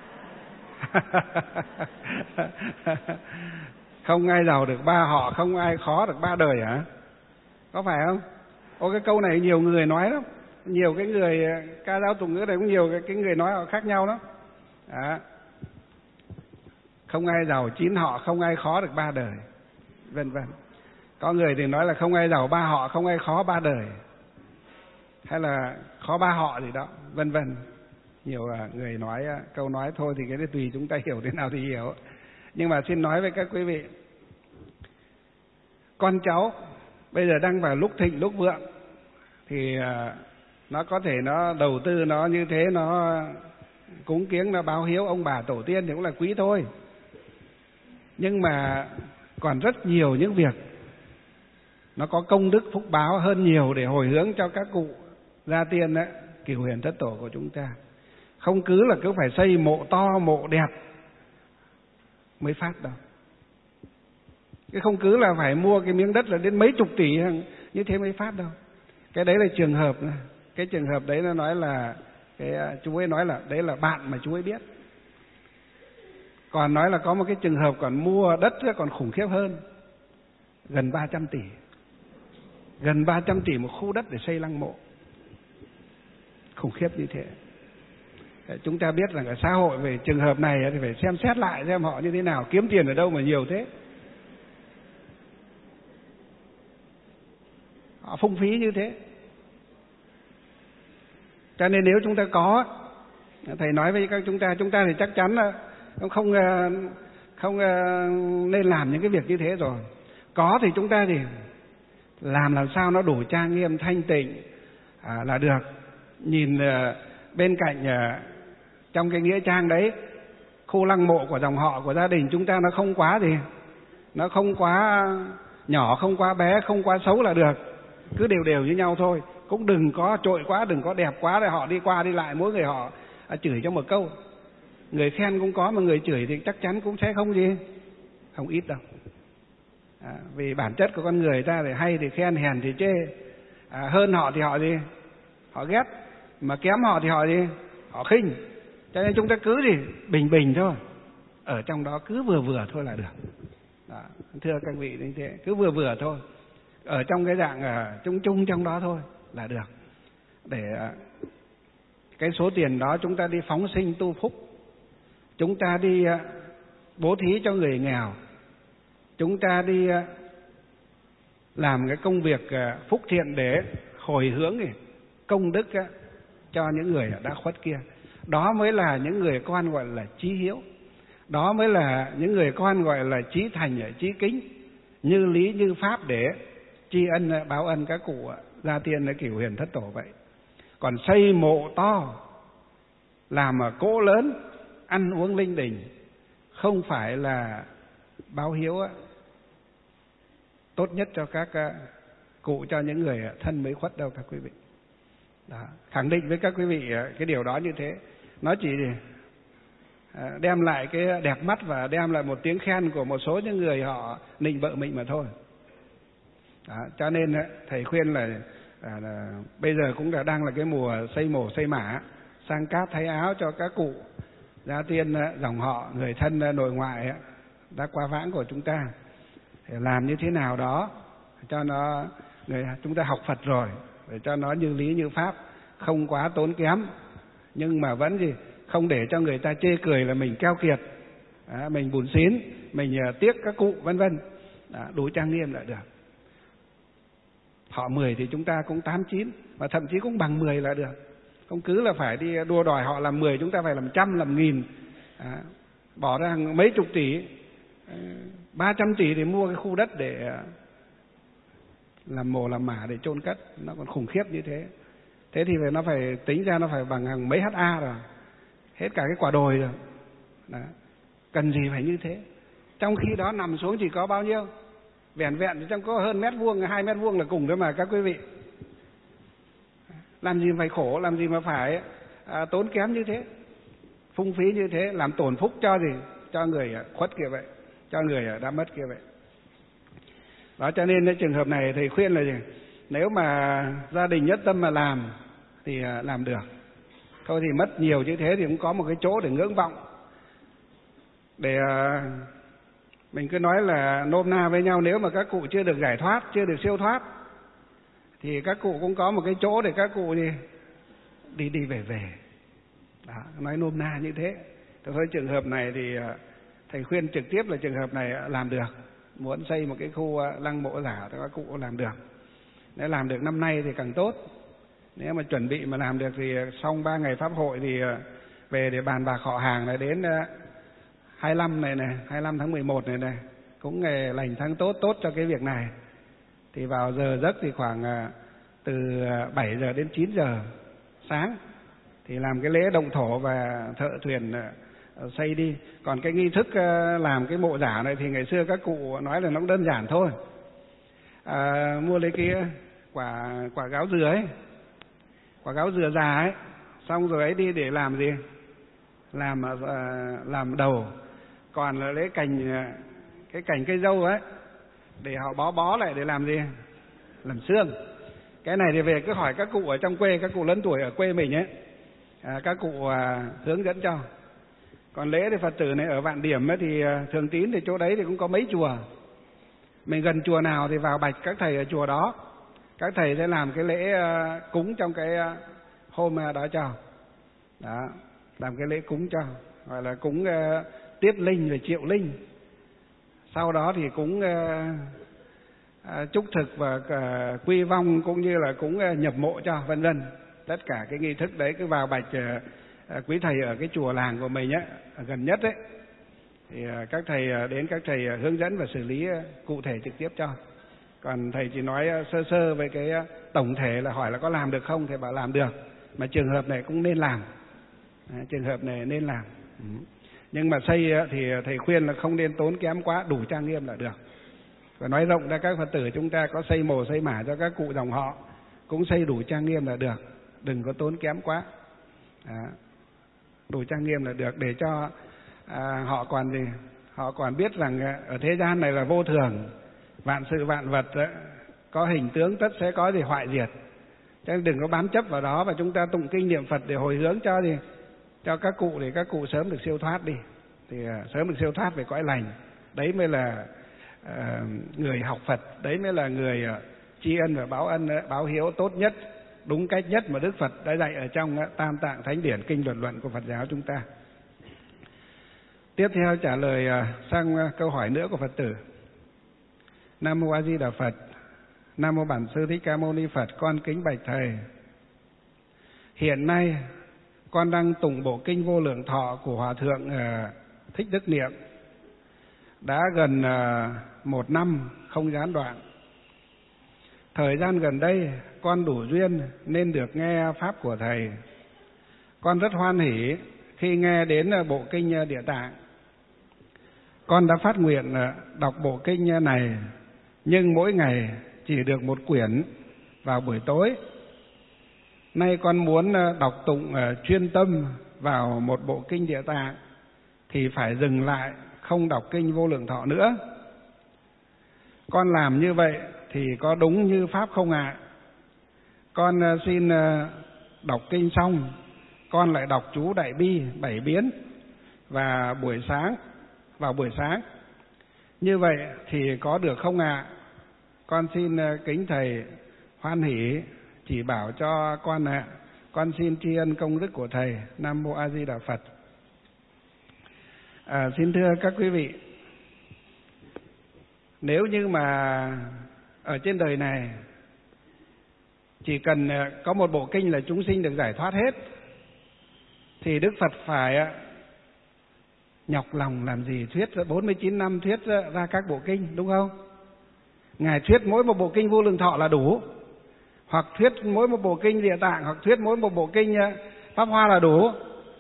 Không ai giàu được 3 họ, không ai khó được 3 đời hả? Có phải không? Ô, cái câu này nhiều người nói lắm. Nhiều cái người ca dao tục ngữ này cũng nhiều cái người nói họ khác nhau lắm. Đó. Không ai giàu 9 họ, không ai khó được 3 đời, vân vân. Có người thì nói là không ai giàu 3 họ, không ai khó 3 đời, hay là khó 3 họ gì đó, vân vân. Nhiều người nói câu nói thôi thì cái đấy tùy chúng ta hiểu thế nào thì hiểu. Nhưng mà xin nói với các quý vị, con cháu bây giờ đang vào lúc thịnh lúc vượng thì nó có thể nó đầu tư nó như thế, nó cúng kiếng, nó báo hiếu ông bà tổ tiên thì cũng là quý thôi. Nhưng mà còn rất nhiều những việc nó có công đức phúc báo hơn nhiều để hồi hướng cho các cụ gia tiên đấy, cửu hiền thất tổ của chúng ta. Không cứ là cứ phải xây mộ to mộ đẹp mới phát đâu. Cái không cứ là phải mua cái miếng đất là đến mấy chục tỷ như thế mới phát đâu. Cái đấy là trường hợp này. Cái trường hợp đấy nó nói là cái chú ấy nói là đấy là bạn mà chú ấy biết. Còn nói là có một cái trường hợp còn mua đất còn khủng khiếp hơn, gần 300 tỷ. Gần 300 tỷ một khu đất để xây lăng mộ. Khủng khiếp như thế. Chúng ta biết rằng ở xã hội về trường hợp này thì phải xem xét lại xem họ như thế nào, kiếm tiền ở đâu mà nhiều thế. Họ phung phí như thế. Cho nên nếu chúng ta có, thầy nói với các chúng ta thì chắc chắn là không nên làm những cái việc như thế rồi. Có thì chúng ta thì làm sao nó đủ trang nghiêm thanh tịnh là được. Nhìn bên cạnh trong cái nghĩa trang đấy, khu lăng mộ của dòng họ của gia đình chúng ta nó không quá gì, nó không quá nhỏ, không quá bé, không quá xấu là được. Cứ đều đều như nhau thôi, cũng đừng có trội quá, đừng có đẹp quá để họ đi qua đi lại mỗi người họ chửi cho một câu. Người khen cũng có mà người chửi thì chắc chắn cũng sẽ không ít đâu. Vì bản chất của con người ta thì hay thì khen, hèn thì chê. Hơn họ thì họ gì? Họ ghét. Mà kém họ thì họ gì? Họ khinh. Cho nên chúng ta cứ gì bình bình thôi, ở trong đó cứ vừa vừa thôi là được. Đó. Thưa các vị như thế, cứ vừa vừa thôi, ở trong cái dạng chung chung trong đó thôi là được. Để cái số tiền đó chúng ta đi phóng sinh tu phúc, chúng ta đi bố thí cho người nghèo, chúng ta đi làm cái công việc phúc thiện để hồi hướng công đức cho những người đã khuất kia. Đó mới là những người con gọi là chí hiếu. Đó mới là những người con gọi là chí thành, chí kính, như lý như pháp để tri ân báo ân các cụ gia tiên cửu hiền thất tổ vậy. Còn xây mộ to, làm cỗ lớn, ăn uống linh đình, không phải là báo hiếu tốt nhất cho các cụ, cho những người thân mới khuất đâu các quý vị. Đó. Khẳng định với các quý vị cái điều đó như thế. Nó chỉ đem lại cái đẹp mắt và đem lại một tiếng khen của một số những người họ nịnh bợ mình mà thôi. Đó. Cho nên thầy khuyên là bây giờ cũng đang là cái mùa xây mổ xây mả, sang cát thay áo cho các cụ gia tiên dòng họ, người thân nội ngoại đã qua vãng của chúng ta. Để làm như thế nào đó cho nó chúng ta học Phật rồi, để cho nó như lý như pháp, không quá tốn kém, nhưng mà vẫn gì không để cho người ta chê cười là mình keo kiệt, mình bủn xín, mình tiếc các cụ vân vân. Đủ trang nghiêm là được. Họ 10 thì chúng ta cũng 8, 9, và thậm chí cũng bằng 10 là được. Không cứ là phải đi đua đòi họ làm 10, chúng ta phải làm 100, làm 1000, bỏ ra mấy chục tỷ, 300 tỷ để mua cái khu đất để làm mồ làm mả để chôn cất, nó còn khủng khiếp như thế. Thế thì nó phải tính ra nó phải bằng hàng mấy ha rồi, hết cả cái quả đồi rồi. Đó. Cần gì phải như thế? Trong khi đó nằm xuống chỉ có bao nhiêu? Vẻn vẹn trong có hơn mét vuông, 2 mét vuông là cùng thôi mà các quý vị. Làm gì phải khổ, làm gì mà phải tốn kém như thế, phung phí như thế, làm tổn phúc cho gì? Cho người khuất kia vậy, cho người đã mất kia vậy. Đó, cho nên cái trường hợp này thầy khuyên là gì? Nếu mà gia đình nhất tâm mà làm thì làm được. Thôi thì mất nhiều như thế thì cũng có một cái chỗ để ngưỡng vọng, để mình cứ nói là nôm na với nhau, nếu mà các cụ chưa được giải thoát, chưa được siêu thoát, thì các cụ cũng có một cái chỗ để các cụ đi về. Đó, nói nôm na như thế. Thôi trường hợp này thì thầy khuyên trực tiếp là trường hợp này làm được. Muốn xây một cái khu lăng mộ giả thì các cụ làm được. Nếu làm được năm nay thì càng tốt. Nếu mà chuẩn bị mà làm được thì xong 3 ngày pháp hội thì về để bàn bạc họ hàng này, đến 25 này, 25 tháng 11 này, cũng ngày lành tháng tốt cho cái việc này. Thì vào giờ giấc thì khoảng từ 7 giờ đến 9 giờ sáng thì làm cái lễ động thổ và thợ thuyền xây đi. Còn cái nghi thức làm cái mộ giả này thì ngày xưa các cụ nói là nó cũng đơn giản thôi. Mua lấy cái quả gáo dừa ấy, quả gáo dừa già ấy, xong rồi ấy đi để làm gì? Làm đầu. Còn là lấy cái cành cây dâu ấy để họ bó lại để làm gì? Làm xương. Cái này thì về cứ hỏi các cụ ở trong quê, các cụ lớn tuổi ở quê mình ấy, các cụ hướng dẫn cho. Còn lễ thì Phật tử này ở Vạn Điểm ấy, thì Thường Tín thì chỗ đấy thì cũng có mấy chùa. Mình gần chùa nào thì vào bạch các thầy ở chùa đó. Các thầy sẽ làm cái lễ cúng trong cái hôm đó cho. Đó, làm cái lễ cúng cho, gọi là cúng tiết linh rồi triệu linh. Sau đó thì cúng chúc thực và quy vong, cũng như là cúng nhập mộ cho, vân vân. Tất cả cái nghi thức đấy cứ vào bạch quý thầy ở cái chùa làng của mình ấy, gần nhất ấy, thì các thầy đến, các thầy hướng dẫn và xử lý cụ thể trực tiếp cho. Còn thầy chỉ nói sơ về cái tổng thể là hỏi là có làm được không, thầy bảo làm được, mà trường hợp này cũng nên làm. Trường hợp này nên làm. Nhưng mà xây thì thầy khuyên là không nên tốn kém quá, đủ trang nghiêm là được. Và nói rộng ra các Phật tử chúng ta có xây mồ xây mả cho các cụ dòng họ, cũng xây đủ trang nghiêm là được, đừng có tốn kém quá. Đủ trang nghiêm là được, để cho họ còn biết rằng ở thế gian này là vô thường, vạn sự vạn vật có hình tướng tất sẽ có gì hoại diệt. Cho nên đừng có bám chấp vào đó, và chúng ta tụng kinh niệm Phật để hồi hướng cho các cụ, để các cụ sớm được siêu thoát đi, thì sớm được siêu thoát về cõi lành. Đấy mới là người học Phật, đấy mới là người tri ân và báo hiếu tốt nhất, đúng cách nhất mà Đức Phật đã dạy ở trong Tam Tạng Thánh Điển, kinh luận của Phật giáo chúng ta. Tiếp theo trả lời sang câu hỏi nữa của Phật tử. Nam mô A Di Đà Phật. Nam mô Bản Sư Thích Ca Mâu Ni Phật. Con kính bạch thầy, hiện nay con đang tụng bộ kinh Vô Lượng Thọ của Hòa Thượng Thích Đức Niệm đã gần 1 năm không gián đoạn. Thời gian gần đây con đủ duyên nên được nghe pháp của thầy. Con rất hoan hỉ khi nghe đến bộ kinh Địa Tạng. Con đã phát nguyện đọc bộ kinh này, nhưng mỗi ngày chỉ được 1 quyển vào buổi tối. Nay con muốn đọc tụng chuyên tâm vào một bộ kinh Địa Tạng thì phải dừng lại, không đọc kinh Vô Lượng Thọ nữa. Con làm như vậy thì có đúng như pháp không ạ? Con xin đọc kinh xong, con lại đọc chú Đại Bi 7 biến vào buổi sáng. Như vậy thì có được không ạ? Con xin kính thầy hoan hỷ chỉ bảo cho con ạ. Con xin tri ân công đức của thầy. Nam mô A Di Đà Phật. Xin thưa các quý vị, nếu như mà ở trên đời này chỉ cần có một bộ kinh là chúng sinh được giải thoát hết, thì Đức Phật phải nhọc lòng làm gì thuyết 49 năm thuyết ra các bộ kinh, đúng không? Ngài thuyết mỗi một bộ kinh Vô Lượng Thọ là đủ, hoặc thuyết mỗi một bộ kinh Địa Tạng, hoặc thuyết mỗi một bộ kinh Pháp Hoa là đủ.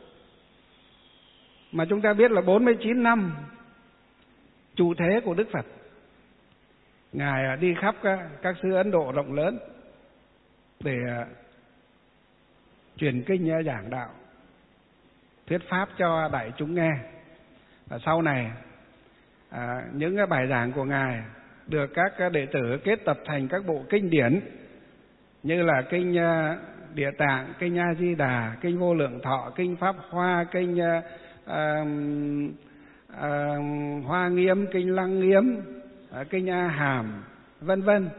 Mà chúng ta biết là 49 năm trụ thế của Đức Phật, Ngài đi khắp các xứ Ấn Độ rộng lớn để truyền kinh giảng đạo, thuyết pháp cho đại chúng nghe. Và sau này những cái bài giảng của Ngài được các đệ tử kết tập thành các bộ kinh điển như là kinh Địa Tạng, kinh A Di Đà, kinh Vô Lượng Thọ, kinh Pháp Hoa, kinh Hoa Nghiêm, kinh Lăng Nghiêm, kinh A Hàm, vân vân.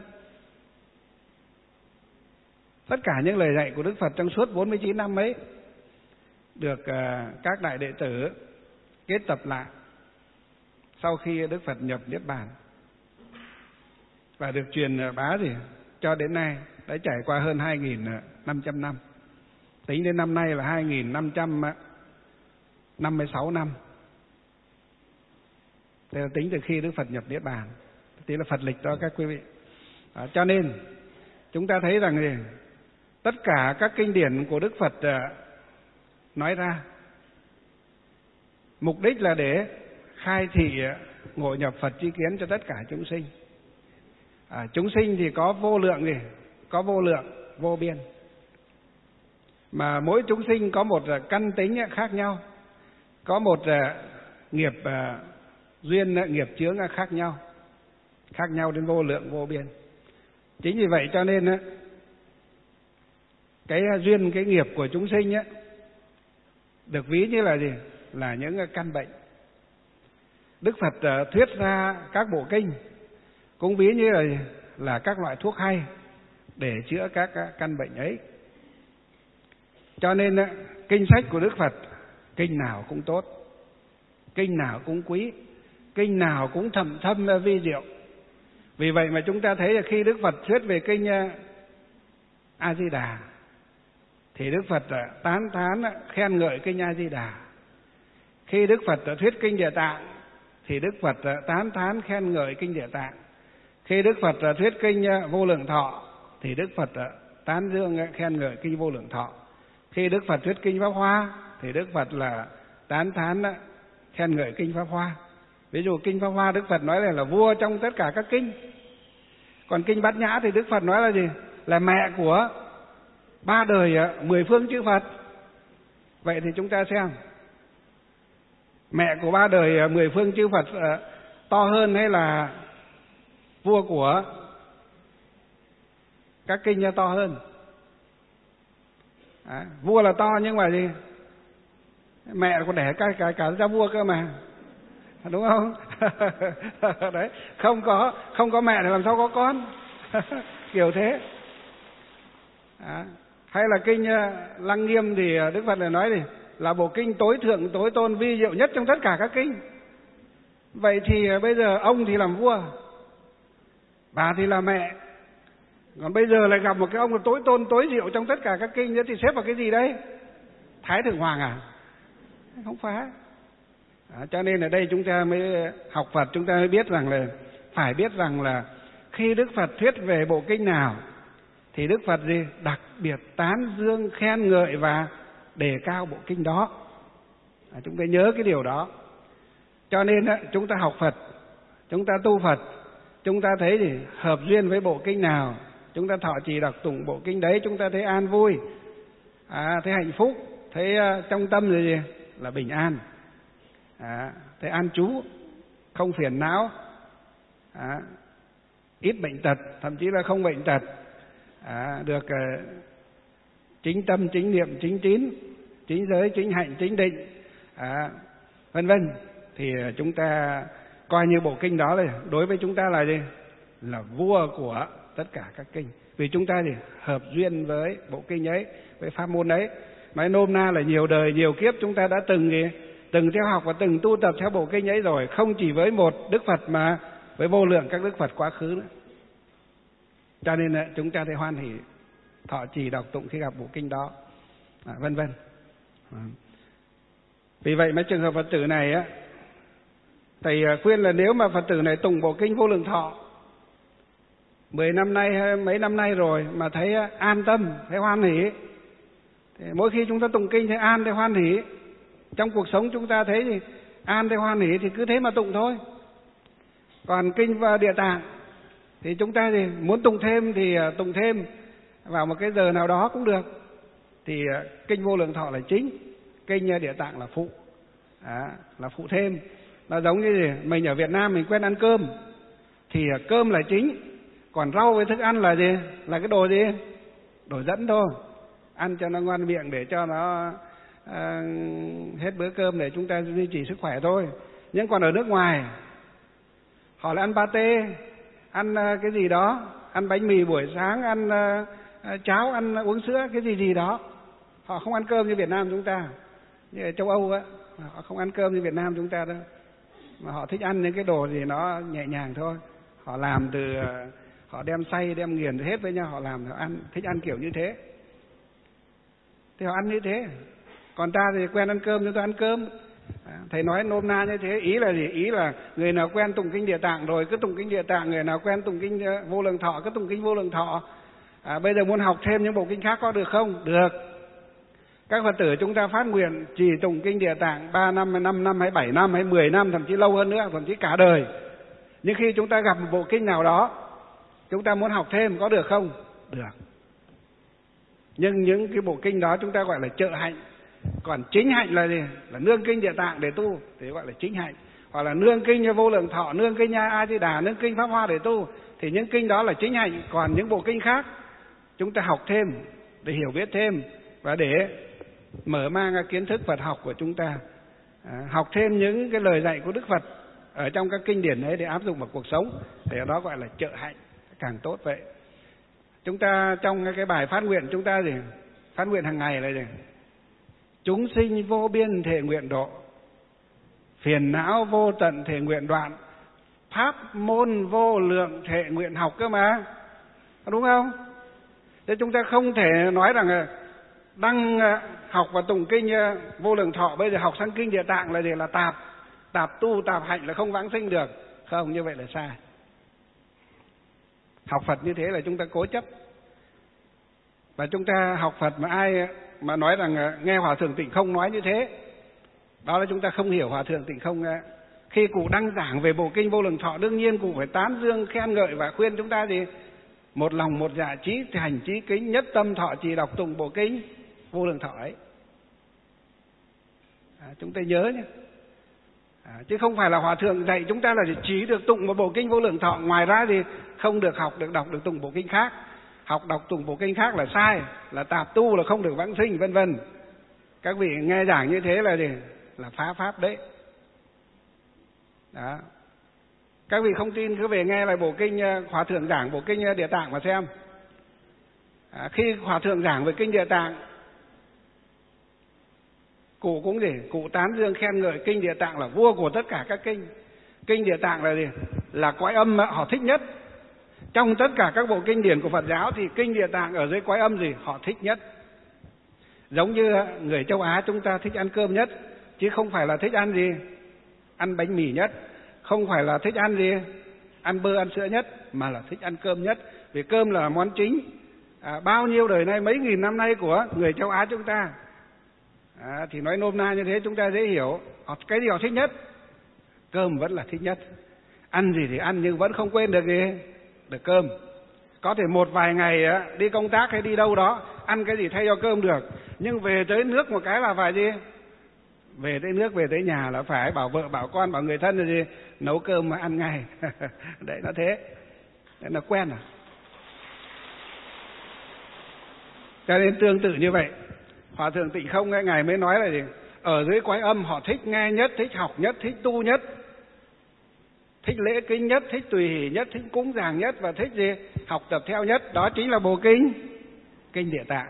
Tất cả những lời dạy của Đức Phật trong suốt 49 năm ấy được các đại đệ tử kết tập lại sau khi Đức Phật nhập Niết Bàn và được truyền bá cho đến nay, đã trải qua hơn 2.500 năm. Tính đến năm nay là 2.556 năm. Thế là tính từ khi Đức Phật nhập Niết Bàn. Tí là Phật lịch đó các quý vị. Cho nên chúng ta thấy rằng tất cả các kinh điển của Đức Phật nói ra mục đích là để khai thị ngộ nhập Phật tri kiến cho tất cả chúng sinh. Chúng sinh thì có vô lượng có vô lượng, vô biên. Mà mỗi chúng sinh có một căn tính khác nhau, có một nghiệp duyên, nghiệp chướng khác nhau đến vô lượng, vô biên. Chính vì vậy cho nên cái duyên, cái nghiệp của chúng sinh được ví như là gì? Là những căn bệnh. Đức Phật thuyết ra các bộ kinh cũng ví như là các loại thuốc hay để chữa các căn bệnh ấy. Cho nên kinh sách của Đức Phật, kinh nào cũng tốt, kinh nào cũng quý, kinh nào cũng thâm vi diệu. Vì vậy mà chúng ta thấy là khi Đức Phật thuyết về kinh A Di Đà thì Đức Phật tán thán khen ngợi kinh A Di Đà. Khi Đức Phật thuyết kinh Địa Tạng thì Đức Phật tán thán khen ngợi kinh Địa Tạng. Khi Đức Phật thuyết kinh Vô Lượng Thọ thì Đức Phật tán dương khen ngợi kinh Vô Lượng Thọ. Khi Đức Phật thuyết kinh Pháp Hoa thì Đức Phật là tán thán khen ngợi kinh Pháp Hoa. Ví dụ kinh Pháp Hoa Đức Phật nói là vua trong tất cả các kinh. Còn kinh Bát Nhã thì Đức Phật nói là gì? Là mẹ của 3 đời 10 phương chư Phật. Vậy thì chúng ta xem, mẹ của 3 đời 10 phương chư Phật to hơn hay là vua của các kinh to hơn? Vua là to nhưng mà gì? Mẹ còn đẻ cả ra vua cơ mà, đúng không? Đấy, không có mẹ thì làm sao có con? Kiểu thế. Hay là kinh Lăng Nghiêm thì Đức Phật lại nói là bộ kinh tối thượng, tối tôn, vi diệu nhất trong tất cả các kinh. Vậy thì bây giờ ông thì làm vua, bà thì là mẹ, còn bây giờ lại gặp một cái ông là tối tôn, tối diệu trong tất cả các kinh nữa thì xếp vào cái gì đấy? Thái Thượng Hoàng à? Không phải. Cho nên ở đây chúng ta mới học Phật, chúng ta mới biết rằng là phải biết rằng là khi Đức Phật thuyết về bộ kinh nào thì Đức Phật gì? Đặc biệt tán dương, khen ngợi và đề cao bộ kinh đó. Chúng ta nhớ cái điều đó. Cho nên chúng ta học Phật, chúng ta tu Phật, chúng ta thấy gì? Hợp duyên với bộ kinh nào, chúng ta thọ trì đọc tụng bộ kinh đấy, chúng ta thấy an vui, thấy hạnh phúc, thấy trong tâm rồi gì? Là bình an, thấy an trú, không phiền não, ít bệnh tật, thậm chí là không bệnh tật, được chính tâm, chính niệm, chính tín, chính giới, chính hạnh, chính định, vân vân. Thì chúng ta coi như bộ kinh đó là đối với chúng ta là gì? Là vua của tất cả các kinh. Vì chúng ta thì hợp duyên với bộ kinh ấy, với pháp môn ấy. Nói nôm na là nhiều đời, nhiều kiếp chúng ta đã từng theo học và từng tu tập theo bộ kinh ấy rồi. Không chỉ với một Đức Phật mà với vô lượng các Đức Phật quá khứ nữa. Cho nên chúng ta thấy hoan hỷ thọ trì đọc tụng khi gặp bộ kinh đó, vân vân. Vì vậy mấy trường hợp Phật tử này thầy khuyên là nếu mà Phật tử này tụng bộ kinh Vô Lượng Thọ 10 năm nay hay mấy năm nay rồi mà thấy an tâm, thấy hoan hỷ, thì mỗi khi chúng ta tụng kinh thấy an, thấy hoan hỷ, trong cuộc sống chúng ta thấy thì an, thấy hoan hỷ thì cứ thế mà tụng thôi. Còn kinh và Địa Tạng thì chúng ta thì muốn tụng thêm thì tụng thêm vào một cái giờ nào đó cũng được. thì kinh Vô Lượng Thọ là chính, kinh Địa Tạng là phụ, là phụ thêm. Nó giống như gì? Mình ở Việt Nam mình quen ăn cơm thì cơm là chính, còn rau với thức ăn là gì? Là cái đồ gì? Đồ dẫn thôi, ăn cho nó ngon miệng để cho nó hết bữa cơm để chúng ta duy trì sức khỏe thôi. Nhưng còn ở nước ngoài họ lại ăn pate, ăn cái gì đó, ăn bánh mì buổi sáng, ăn cháo, ăn uống sữa, cái gì đó. Họ không ăn cơm như Việt Nam chúng ta. Như ở châu Âu á, họ không ăn cơm như Việt Nam chúng ta đâu, mà họ thích ăn những cái đồ gì nó nhẹ nhàng thôi. Họ làm từ, họ đem xay đem nghiền hết với nhau, họ làm họ ăn, thích ăn kiểu như thế thì họ ăn như thế. Còn ta thì quen ăn cơm, chúng ta ăn cơm. Thầy nói nôm na như thế, ý là gì? Ý là người nào quen tụng kinh Địa Tạng rồi cứ tụng kinh Địa Tạng, người nào quen tụng kinh Vô Lượng Thọ cứ tụng kinh Vô Lượng Thọ. Bây giờ muốn học thêm những bộ kinh khác có được không? Được. Các Phật tử chúng ta phát nguyện chỉ tụng kinh Địa Tạng 3 năm, 5 năm, hay 7 năm, hay 10 năm, thậm chí lâu hơn nữa, thậm chí cả đời. Nhưng khi chúng ta gặp một bộ kinh nào đó, chúng ta muốn học thêm có được không? Được. Nhưng những cái bộ kinh đó chúng ta gọi là trợ hạnh. Còn chính hạnh là gì? Là nương kinh Địa Tạng để tu thì gọi là chính hạnh. Hoặc là nương kinh như Vô Lượng Thọ, nương kinh A Di Đà, nương kinh Pháp Hoa để tu thì những kinh đó là chính hạnh. Còn những bộ kinh khác chúng ta học thêm để hiểu biết thêm và để mở mang kiến thức Phật học của chúng ta, học thêm những cái lời dạy của Đức Phật ở trong các kinh điển ấy để áp dụng vào cuộc sống, thì đó gọi là trợ hạnh, càng tốt vậy. Chúng ta trong cái bài phát nguyện chúng ta gì? Phát nguyện hàng ngày là gì? Chúng sinh vô biên thể nguyện độ, phiền não vô tận thể nguyện đoạn, pháp môn vô lượng thể nguyện học cơ mà, đúng không? Thế chúng ta không thể nói rằng đang học và tụng kinh Vô Lượng Thọ, bây giờ học sang kinh Địa Tạng là gì? Là tạp tu, tạp hạnh, là không vãng sinh được. Không, như vậy là sai. Học Phật như thế là chúng ta cố chấp. Và chúng ta học Phật mà ai mà nói rằng nghe Hòa Thượng Tịnh Không nói như thế, đó là chúng ta không hiểu Hòa Thượng Tịnh Không. Khi cụ đăng giảng về bộ kinh Vô Lượng Thọ, đương nhiên cụ phải tán dương khen ngợi và khuyên chúng ta gì? Một lòng một dạ chí hành chí kính, nhất tâm thọ trì đọc tụng bộ kinh Vô Lượng Thọ ấy. Chúng ta nhớ nhé. Chứ không phải là Hòa Thượng dạy chúng ta là chỉ được tụng một bộ kinh Vô Lượng Thọ, ngoài ra thì không được học, được đọc, được tụng bộ kinh khác. Học đọc tụng bộ kinh khác là sai, là tạp tu, là không được vãng sinh, vân vân. Các vị nghe giảng như thế là gì? Là phá pháp đấy. Đó. Các vị không tin cứ về nghe lại bộ kinh Hòa Thượng giảng bộ kinh Địa Tạng mà xem. Khi Hòa Thượng giảng về kinh Địa Tạng, cụ cũng gì? Cụ tán dương khen ngợi kinh Địa Tạng là vua của tất cả các kinh. Kinh Địa Tạng là gì? Là cõi âm mà họ thích nhất. Trong tất cả các bộ kinh điển của Phật giáo thì kinh Địa Tạng ở dưới cõi âm gì? Họ thích nhất. Giống như người châu Á chúng ta thích ăn cơm nhất, chứ không phải là thích ăn gì? Ăn bánh mì nhất. Không phải là thích ăn gì? Ăn bơ, ăn sữa nhất, mà là thích ăn cơm nhất. Vì cơm là món chính. Bao nhiêu đời nay, mấy nghìn năm nay của người châu Á chúng ta. Thì nói nôm na như thế chúng ta dễ hiểu. Cái gì họ thích nhất? Cơm vẫn là thích nhất. Ăn gì thì ăn nhưng vẫn không quên được gì? Được cơm. Có thể một vài ngày đi công tác hay đi đâu đó ăn cái gì thay cho cơm được, nhưng về tới nước một cái là phải gì? Về tới nước, về tới nhà là phải bảo vợ, bảo con, bảo người thân là gì? Nấu cơm mà ăn ngay. Đấy, nó thế. Đấy, nó quen à. Cho nên tương tự như vậy, Hòa Thượng Tịnh Không Ngài mới nói là gì? Ở dưới cõi âm họ thích nghe nhất, thích học nhất, thích tu nhất, thích lễ kính nhất, thích tùy hỷ nhất, thích cúng dường nhất, và thích gì? Học tập theo nhất. Đó chính là bộ kinh Địa Tạng.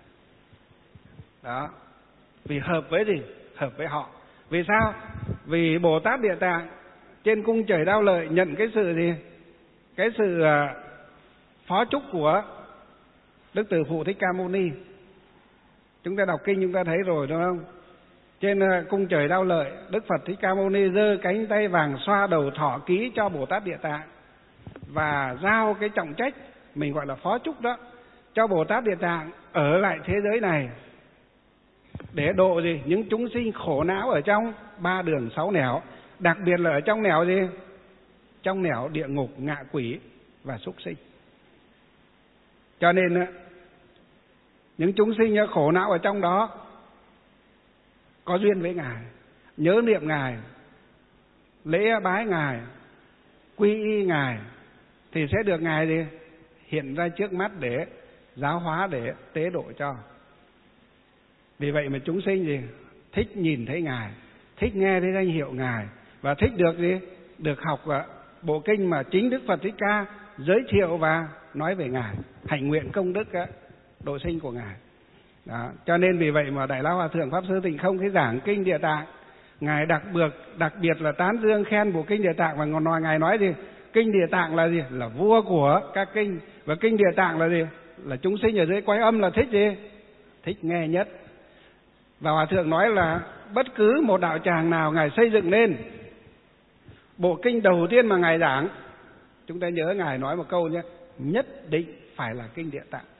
Đó. Vì hợp với gì? Hợp với họ. Vì sao? Vì Bồ Tát Địa Tạng trên cung trời Đao Lợi nhận cái sự gì? Cái sự phó chúc của Đức Từ Phụ Thích Ca Mâu Ni. Chúng ta đọc kinh chúng ta thấy rồi đúng không? Trên cung trời Đao Lợi, Đức Phật Thích Ca Mâu Ni giơ cánh tay vàng xoa đầu thọ ký cho Bồ Tát Địa Tạng và giao cái trọng trách, mình gọi là phó chúc đó, cho Bồ Tát Địa Tạng ở lại thế giới này để độ gì? Những chúng sinh khổ não ở trong 3 đường 6 nẻo, đặc biệt là ở trong nẻo gì? Trong nẻo địa ngục, ngạ quỷ và súc sinh. Cho nên những chúng sinh khổ não ở trong đó có duyên với Ngài, nhớ niệm Ngài, lễ bái Ngài, quy y Ngài, thì sẽ được Ngài gì hiện ra trước mắt để giáo hóa, để tế độ cho. Vì vậy mà chúng sinh gì thích nhìn thấy Ngài, thích nghe thấy danh hiệu Ngài, và thích được gì được học bộ kinh mà chính Đức Phật Thích Ca giới thiệu và nói về Ngài, hạnh nguyện công đức độ sinh của Ngài. Đó. Cho nên vì vậy mà Đại Lão Hòa Thượng Pháp Sư Tịnh Không cái giảng kinh Địa Tạng, Ngài đặc biệt là tán dương khen bộ kinh Địa Tạng, và Ngài nói gì? Kinh Địa Tạng là gì? Là vua của các kinh. Và kinh Địa Tạng là gì? Là chúng sinh ở dưới Quái Âm là thích gì? Thích nghe nhất. Và Hòa Thượng nói là bất cứ một đạo tràng nào Ngài xây dựng lên, bộ kinh đầu tiên mà Ngài giảng, chúng ta nhớ Ngài nói một câu nhé, nhất định phải là kinh Địa Tạng.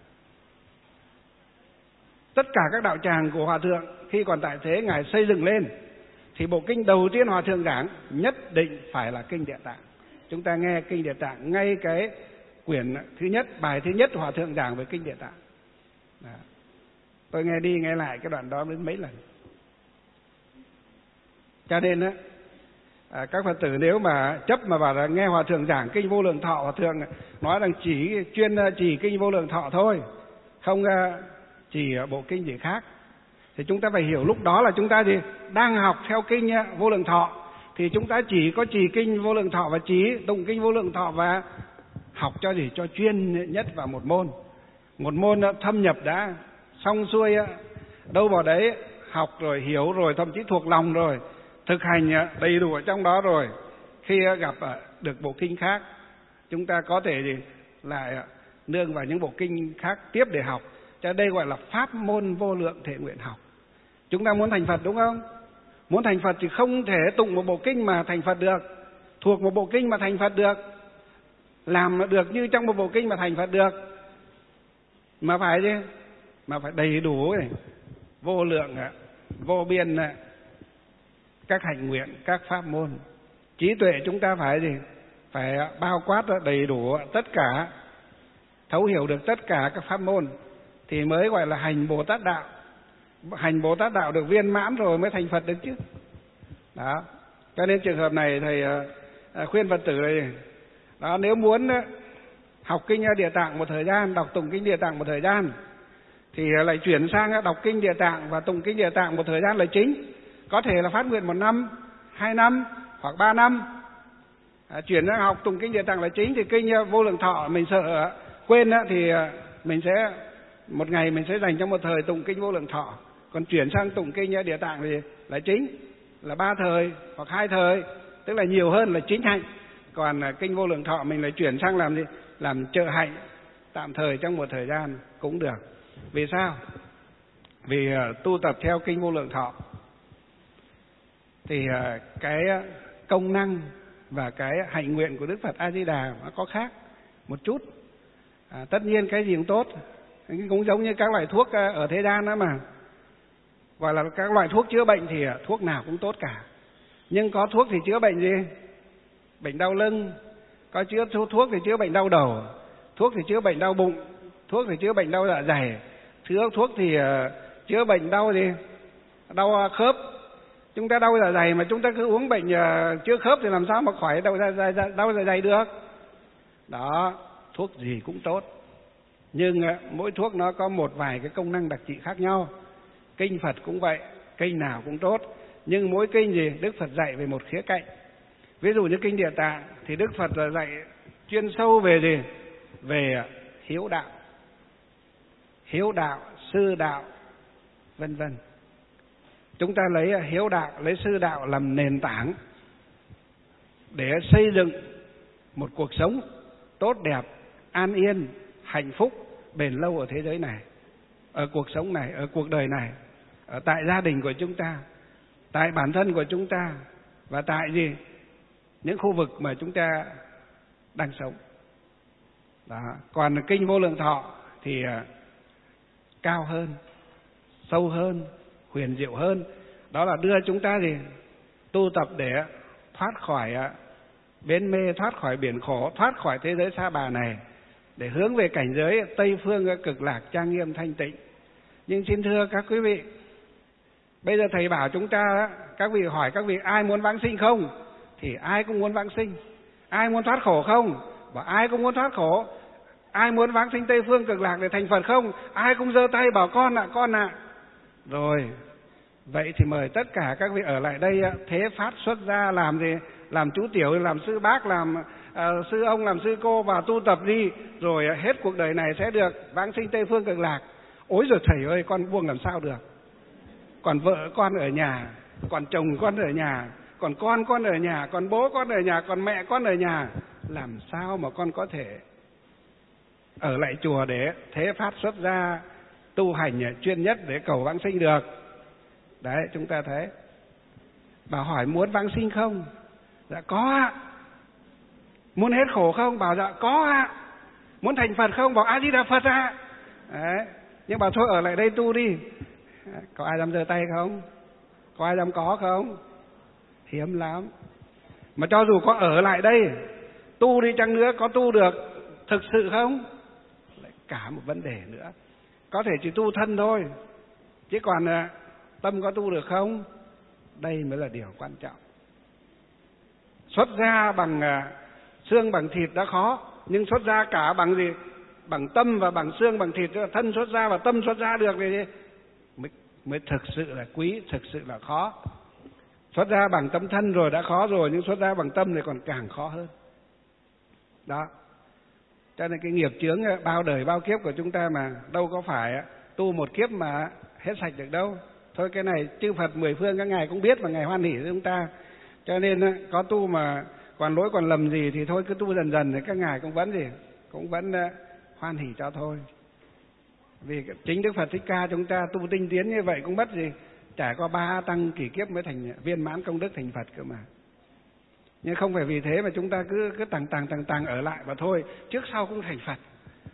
Tất cả các đạo tràng của Hòa Thượng khi còn tại thế Ngài xây dựng lên, thì bộ kinh đầu tiên Hòa Thượng giảng nhất định phải là kinh Địa Tạng. Chúng ta nghe kinh Địa Tạng, ngay cái quyển thứ nhất, bài thứ nhất Hòa Thượng giảng về kinh Địa Tạng. Đó. Tôi nghe đi nghe lại cái đoạn đó đến mấy lần. Cho nên á, các Phật tử nếu mà chấp mà bảo là nghe Hòa Thượng giảng kinh Vô Lượng Thọ, Hòa Thượng nói rằng chuyên chỉ kinh Vô Lượng Thọ thôi, không chỉ bộ kinh gì khác, thì chúng ta phải hiểu lúc đó là chúng ta gì đang học theo kinh Vô Lượng Thọ, thì chúng ta chỉ có trì kinh Vô Lượng Thọ và trí tụng kinh Vô Lượng Thọ, và học cho gì cho chuyên nhất vào một môn thâm nhập đã xong xuôi, đâu vào đấy học rồi hiểu rồi, thậm chí thuộc lòng rồi, thực hành đầy đủ ở trong đó rồi, khi gặp được bộ kinh khác, chúng ta có thể gì lại nương vào những bộ kinh khác tiếp để học. Cho đây gọi là pháp môn vô lượng thể nguyện học. Chúng ta muốn thành Phật đúng không? Muốn thành Phật thì không thể tụng một bộ kinh mà thành Phật được, thuộc một bộ kinh mà thành Phật được, làm được như trong một bộ kinh mà thành Phật được, mà phải gì? Mà phải đầy đủ này, vô lượng, vô biên các hạnh nguyện, các pháp môn. Trí tuệ chúng ta phải gì? Phải bao quát đầy đủ tất cả, thấu hiểu được tất cả các pháp môn, thì mới gọi là hành Bồ Tát đạo. Hành Bồ Tát đạo được viên mãn rồi mới thành Phật được chứ. Đó. Cho nên trường hợp này thầy khuyên Phật tử này, đó, nếu muốn học kinh Địa Tạng một thời gian, đọc tụng kinh Địa Tạng một thời gian, thì lại chuyển sang đọc kinh Địa Tạng và tụng kinh Địa Tạng một thời gian là chính. Có thể là phát nguyện 1 năm, 2 năm hoặc 3 năm. Chuyển sang học tụng kinh Địa Tạng là chính, thì kinh Vô Lượng Thọ mình sợ quên thì mình sẽ một ngày mình sẽ dành cho một thời tụng kinh Vô Lượng Thọ. Còn chuyển sang tụng kinh Địa Tạng thì là chính, là 3 thời hoặc 2 thời, tức là nhiều hơn là chính hạnh. Còn kinh Vô Lượng Thọ mình lại chuyển sang làm gì? Làm trợ hạnh tạm thời trong một thời gian cũng được. Vì sao? Vì tu tập theo kinh Vô Lượng Thọ thì cái công năng và cái hạnh nguyện của Đức Phật A Di Đà nó có khác một chút. Tất nhiên cái gì cũng tốt, cũng giống như các loại thuốc ở thế gian đó mà, gọi là các loại thuốc chữa bệnh thì thuốc nào cũng tốt cả. Nhưng có thuốc thì chữa bệnh gì? Bệnh đau lưng, có thuốc thì chữa bệnh đau đầu, thuốc thì chữa bệnh đau bụng, thuốc thì chữa bệnh đau dạ dày, thuốc thì chữa bệnh đau gì? Đau khớp. Chúng ta đau dạ dày mà chúng ta cứ uống bệnh chữa khớp thì làm sao mà khỏi đau dạ dày được? Đó, thuốc gì cũng tốt, nhưng mỗi thuốc nó có một vài cái công năng đặc trị khác nhau. Kinh Phật cũng vậy, kinh nào cũng tốt, nhưng mỗi kinh gì Đức Phật dạy về một khía cạnh. Ví dụ như kinh Địa Tạng thì Đức Phật dạy chuyên sâu về gì? Về hiếu đạo, sư đạo, vân vân. Chúng ta lấy hiếu đạo, lấy sư đạo làm nền tảng để xây dựng một cuộc sống tốt đẹp, an yên, hạnh phúc, bền lâu ở thế giới này, ở cuộc sống này, ở cuộc đời này, ở tại gia đình của chúng ta, tại bản thân của chúng ta, và tại gì? Những khu vực mà chúng ta đang sống. Đó. Còn kinh Vô Lượng Thọ thì cao hơn, sâu hơn, huyền diệu hơn. Đó là đưa chúng ta gì? Tu tập để thoát khỏi bến mê, thoát khỏi biển khổ, thoát khỏi thế giới sa bà này, để hướng về cảnh giới Tây Phương cực lạc trang nghiêm thanh tịnh. Nhưng xin thưa các quý vị, bây giờ thầy bảo chúng ta, các vị hỏi các vị ai muốn vãng sinh không? Thì ai cũng muốn vãng sinh. Ai muốn thoát khổ không? Và ai cũng muốn thoát khổ. Ai muốn vãng sinh Tây Phương Cực Lạc để thành Phật không? Ai cũng giơ tay bảo con ạ, con ạ. Rồi, vậy thì mời tất cả các vị ở lại đây thế phát xuất gia làm gì? Làm chú tiểu, làm sư bác, làm sư ông, làm sư cô và tu tập đi. Rồi hết cuộc đời này sẽ được vãng sinh Tây Phương Cực Lạc. Ôi giời thầy ơi, con buông làm sao được? Còn vợ con ở nhà, còn chồng con ở nhà, còn con ở nhà, còn bố con ở nhà, còn mẹ con ở nhà. Làm sao mà con có thể ở lại chùa để thế phát xuất gia tu hành chuyên nhất để cầu vãng sinh được? Đấy, chúng ta thấy. Bảo hỏi muốn vãng sinh không? Dạ có ạ. Muốn hết khổ không? Bảo dạ có ạ. Muốn thành Phật không? Bảo A Di Đà Phật ạ. Đấy. Nhưng bảo thôi ở lại đây tu đi. Có ai dám giơ tay không? Có ai dám có không? Hiếm lắm. Mà cho dù có ở lại đây tu đi chăng nữa, có tu được thực sự không? Lại cả một vấn đề nữa. Có thể chỉ tu thân thôi, chứ còn tâm có tu được không? Đây mới là điều quan trọng. Xuất gia bằng xương bằng thịt đã khó, nhưng xuất gia cả bằng gì? Bằng tâm và bằng xương bằng thịt, thân xuất gia và tâm xuất gia được thì mới thực sự là quý, thực sự là khó. Xuất gia bằng tâm thân rồi đã khó rồi, nhưng xuất gia bằng tâm thì còn càng khó hơn. Đó. Cho nên cái nghiệp chướng bao đời bao kiếp của chúng ta mà đâu có phải tu một kiếp mà hết sạch được đâu. Thôi cái này chư Phật mười phương các ngài cũng biết và ngài hoan hỷ với chúng ta. Cho nên có tu mà còn lỗi còn lầm gì thì thôi cứ tu dần dần thì các ngài cũng vẫn gì, cũng vẫn hoan hỷ cho thôi. Vì chính Đức Phật Thích Ca chúng ta tu tinh tiến như vậy cũng mất gì, trải qua 3 tăng kỷ kiếp mới thành viên mãn công đức thành Phật cơ mà. Nhưng không phải vì thế mà chúng ta cứ tằng ở lại và thôi, trước sau cũng thành Phật.